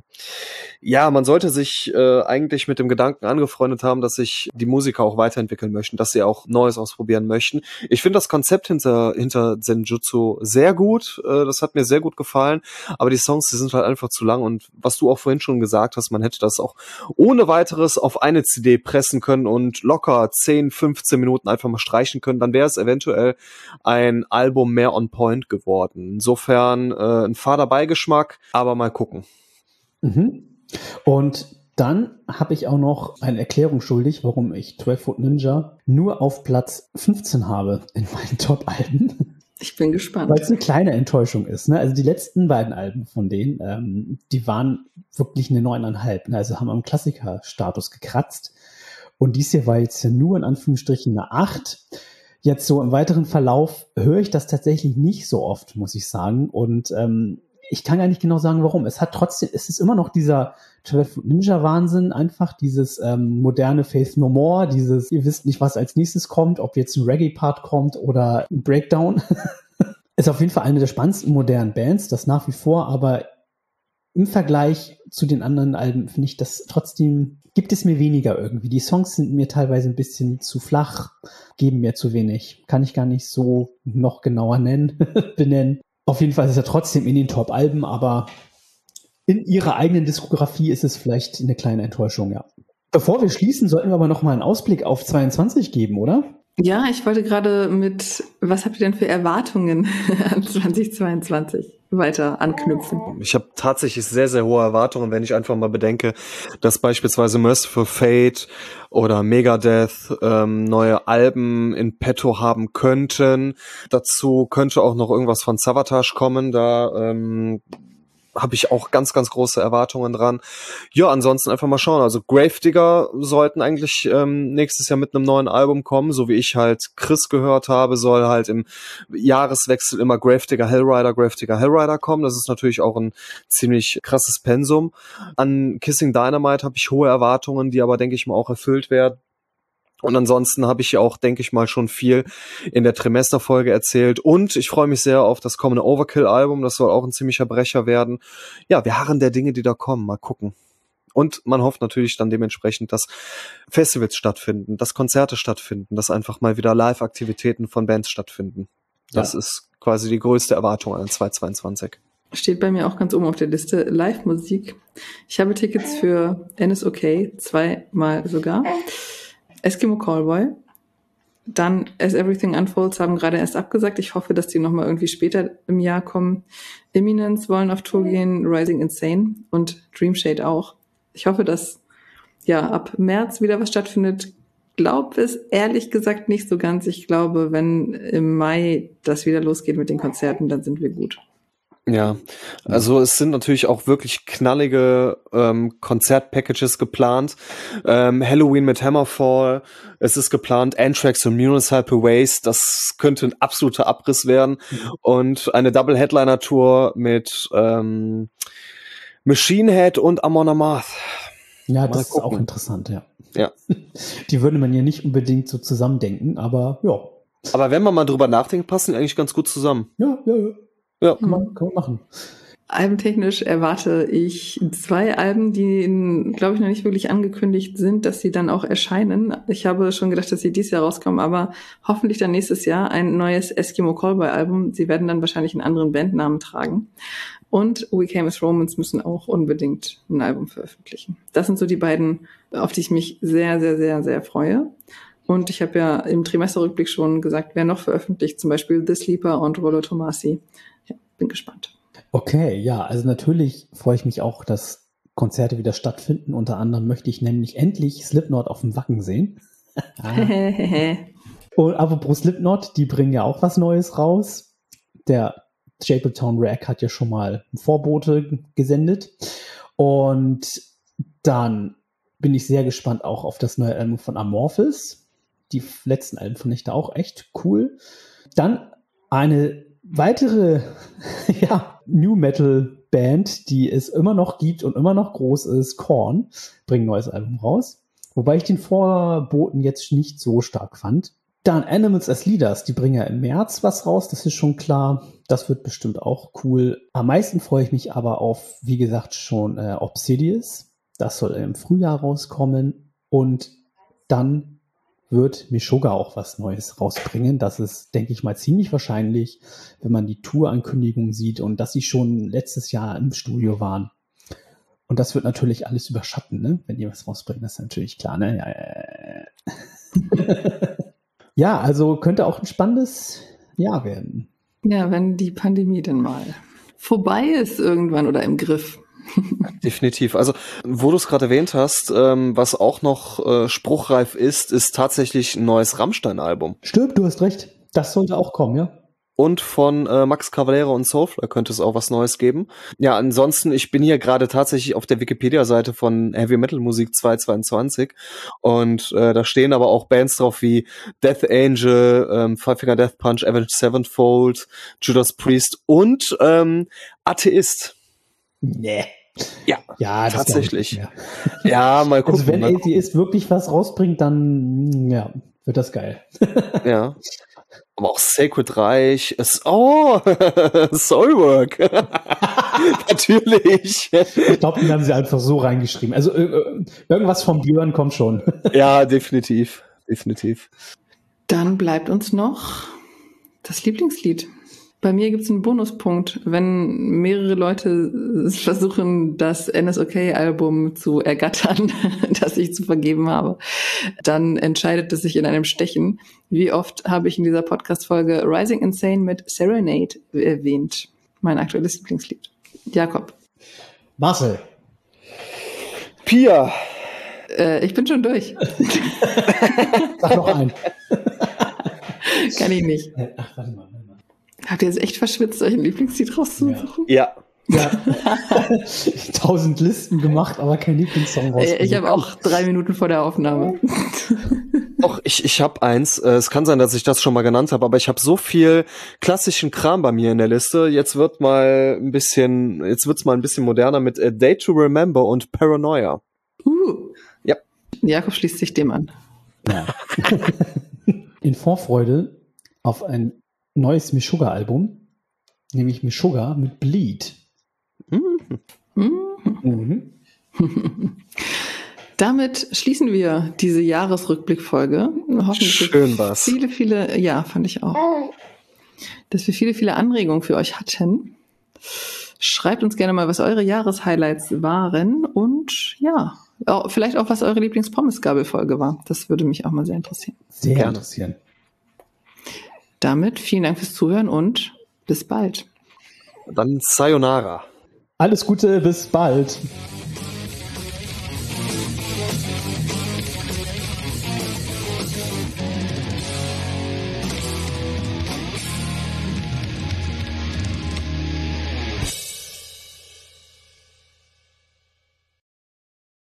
ja, man sollte sich eigentlich mit dem Gedanken angefreundet haben, dass sich die Musiker auch weiterentwickeln möchten, dass sie auch Neues ausprobieren möchten. Ich finde das Konzept hinter Senjutsu sehr gut, das hat mir sehr gut gefallen, aber die Songs, die sind halt einfach zu lang und was du auch vorhin schon gesagt hast, man hätte das auch ohne weiteres auf eine CD pressen können und locker 10, 15 Minuten einfach mal streichen können, dann wäre es eventuell ein Album mehr on point geworden. Insofern ein fader Beigeschmack, aber mal gucken. Mhm. Und dann habe ich auch noch eine Erklärung schuldig, warum ich 12 Foot Ninja nur auf Platz 15 habe in meinen Top-Alben. Ich bin gespannt. Weil es eine kleine Enttäuschung ist. Ne? Also die letzten beiden Alben von denen, die waren wirklich eine 9,5. Ne? Also haben am Klassiker-Status gekratzt. Und dies hier war jetzt ja nur in Anführungsstrichen eine 8. Jetzt so im weiteren Verlauf höre ich das tatsächlich nicht so oft, muss ich sagen. Und ich kann gar nicht genau sagen, warum. Es ist immer noch dieser 12 Ninja Wahnsinn, einfach dieses moderne Faith No More, dieses, ihr wisst nicht, was als nächstes kommt, ob jetzt ein Reggae-Part kommt oder ein Breakdown. Ist auf jeden Fall eine der spannendsten modernen Bands, das nach wie vor, aber im Vergleich zu den anderen Alben finde ich das trotzdem, gibt es mir weniger irgendwie. Die Songs sind mir teilweise ein bisschen zu flach, geben mir zu wenig. Kann ich gar nicht so noch genauer benennen. Auf jeden Fall ist er trotzdem in den Top-Alben, aber in ihrer eigenen Diskografie ist es vielleicht eine kleine Enttäuschung, ja. Bevor wir schließen, sollten wir aber noch mal einen Ausblick auf 22 geben, oder? Ja, ich wollte gerade was habt ihr denn für Erwartungen an 2022 weiter anknüpfen? Ich habe tatsächlich sehr, sehr hohe Erwartungen, wenn ich einfach mal bedenke, dass beispielsweise Merciful Fate oder Megadeth neue Alben in petto haben könnten. Dazu könnte auch noch irgendwas von Savatage kommen, da habe ich auch ganz, ganz große Erwartungen dran. Ja, ansonsten einfach mal schauen. Also Gravedigger sollten eigentlich nächstes Jahr mit einem neuen Album kommen, so wie ich halt Chris gehört habe, soll halt im Jahreswechsel immer Gravedigger Hellrider kommen. Das ist natürlich auch ein ziemlich krasses Pensum. An Kissing Dynamite habe ich hohe Erwartungen, die aber, denke ich mal, auch erfüllt werden. Und ansonsten habe ich ja auch, denke ich mal, schon viel in der Trimesterfolge erzählt. Und ich freue mich sehr auf das kommende Overkill-Album. Das soll auch ein ziemlicher Brecher werden. Ja, wir harren der Dinge, die da kommen. Mal gucken. Und man hofft natürlich dann dementsprechend, dass Festivals stattfinden, dass Konzerte stattfinden, dass einfach mal wieder Live-Aktivitäten von Bands stattfinden. Das ist quasi die größte Erwartung an 2022. Steht bei mir auch ganz oben auf der Liste. Live-Musik. Ich habe Tickets für NSOK, 2-mal sogar. Eskimo Callboy, dann As Everything Unfolds haben gerade erst abgesagt. Ich hoffe, dass die nochmal irgendwie später im Jahr kommen. Eminence wollen auf Tour gehen, Rising Insane und Dream Shade auch. Ich hoffe, dass ab März wieder was stattfindet. Glaube es ehrlich gesagt nicht so ganz. Ich glaube, wenn im Mai das wieder losgeht mit den Konzerten, dann sind wir gut. Ja, also es sind natürlich auch wirklich knallige Konzertpackages geplant. Halloween mit Hammerfall, es ist geplant Anthrax und Municipal Waste, das könnte ein absoluter Abriss werden. Und eine Double-Headliner-Tour mit Machine Head und Amon Amarth. Ja, das ist auch interessant, ja. Die würde man ja nicht unbedingt so zusammendenken, aber ja. Aber wenn man mal drüber nachdenkt, passen die eigentlich ganz gut zusammen. Ja. Ja. Kann man machen. Albentechnisch erwarte ich 2 Alben, die, glaube ich, noch nicht wirklich angekündigt sind, dass sie dann auch erscheinen. Ich habe schon gedacht, dass sie dieses Jahr rauskommen, aber hoffentlich dann nächstes Jahr ein neues Eskimo Callboy-Album. Sie werden dann wahrscheinlich einen anderen Bandnamen tragen. Und We Came as Romans müssen auch unbedingt ein Album veröffentlichen. Das sind so die beiden, auf die ich mich sehr, sehr, sehr, sehr freue. Und ich habe ja im Trimesterrückblick schon gesagt, wer noch veröffentlicht, zum Beispiel The Sleeper und Rollo Tomasi. Ja, bin gespannt. Okay, ja, also natürlich freue ich mich auch, dass Konzerte wieder stattfinden. Unter anderem möchte ich nämlich endlich Slipknot auf dem Wacken sehen. Und apropos Slipknot, die bringen ja auch was Neues raus. Der Jabletown Rack hat ja schon mal Vorbote gesendet. Und dann bin ich sehr gespannt auch auf das neue Album von Amorphis. Die letzten Alben fand ich da auch echt cool. Dann eine weitere New Metal Band, die es immer noch gibt und immer noch groß ist, Korn, bringt ein neues Album raus. Wobei ich den Vorboten jetzt nicht so stark fand. Dann Animals as Leaders, die bringen ja im März was raus, das ist schon klar. Das wird bestimmt auch cool. Am meisten freue ich mich aber auf, wie gesagt, schon Obsidious. Das soll im Frühjahr rauskommen. Und dann wird Meshuggah auch was Neues rausbringen. Das ist, denke ich mal, ziemlich wahrscheinlich, wenn man die Tour-Ankündigung sieht und dass sie schon letztes Jahr im Studio waren. Und das wird natürlich alles überschatten, ne? Wenn die was rausbringen, das ist natürlich klar, ne? Ja, also könnte auch ein spannendes Jahr werden. Ja, wenn die Pandemie denn mal vorbei ist irgendwann oder im Griff. Definitiv. Also, wo du es gerade erwähnt hast, was auch noch spruchreif ist tatsächlich ein neues Rammstein-Album. Stimmt, du hast recht. Das sollte auch kommen, ja. Und von Max Cavalera und Soulfly könnte es auch was Neues geben. Ja, ansonsten, ich bin hier gerade tatsächlich auf der Wikipedia-Seite von Heavy Metal Musik 2022 und da stehen aber auch Bands drauf wie Death Angel, Five Finger Death Punch, Avenged Sevenfold, Judas Priest und Atheist. Nee. Ja, das tatsächlich. Ja, mal gucken. Also wenn Atheist wirklich was rausbringt, dann wird das geil. Ja. Aber auch Sacred Reich ist, Soulwork. Natürlich. Ich glaube, den haben sie einfach so reingeschrieben. Also irgendwas vom Björn kommt schon. Ja, definitiv. Definitiv. Dann bleibt uns noch das Lieblingslied. Bei mir gibt es einen Bonuspunkt, wenn mehrere Leute versuchen, das NSOK-Album zu ergattern, das ich zu vergeben habe. Dann entscheidet es sich in einem Stechen. Wie oft habe ich in dieser Podcast-Folge Rising Insane mit Serenade erwähnt? Mein aktuelles Lieblingslied. Jakob. Marcel. Pia. Ich bin schon durch. Sag noch einen. Kann ich nicht. Ach, warte mal. Habt ihr jetzt echt verschwitzt, euch ein Lieblingslied rauszusuchen? Ja. 1000 Listen gemacht, aber kein Lieblingssong rausgesucht. Ich habe auch 3 Minuten vor der Aufnahme. Doch, ich habe eins. Es kann sein, dass ich das schon mal genannt habe, aber ich habe so viel klassischen Kram bei mir in der Liste. Jetzt wird's mal ein bisschen moderner mit A Day to Remember und Paranoia. Ja. Jakob schließt sich dem an. Ja. In Vorfreude auf ein neues Meshuggah-Album, nämlich Meshuggah mit Bleed. Damit schließen wir diese Jahresrückblickfolge. Hoffentlich schön was. Viele, ja, fand ich auch. Dass wir viele Anregungen für euch hatten. Schreibt uns gerne mal, was eure Jahreshighlights waren und ja, vielleicht auch, was eure Lieblings-Pommes-Gabel-Folge war. Das würde mich auch mal sehr interessieren. Sehr gerne interessieren. Damit vielen Dank fürs Zuhören und bis bald. Dann Sayonara. Alles Gute, bis bald.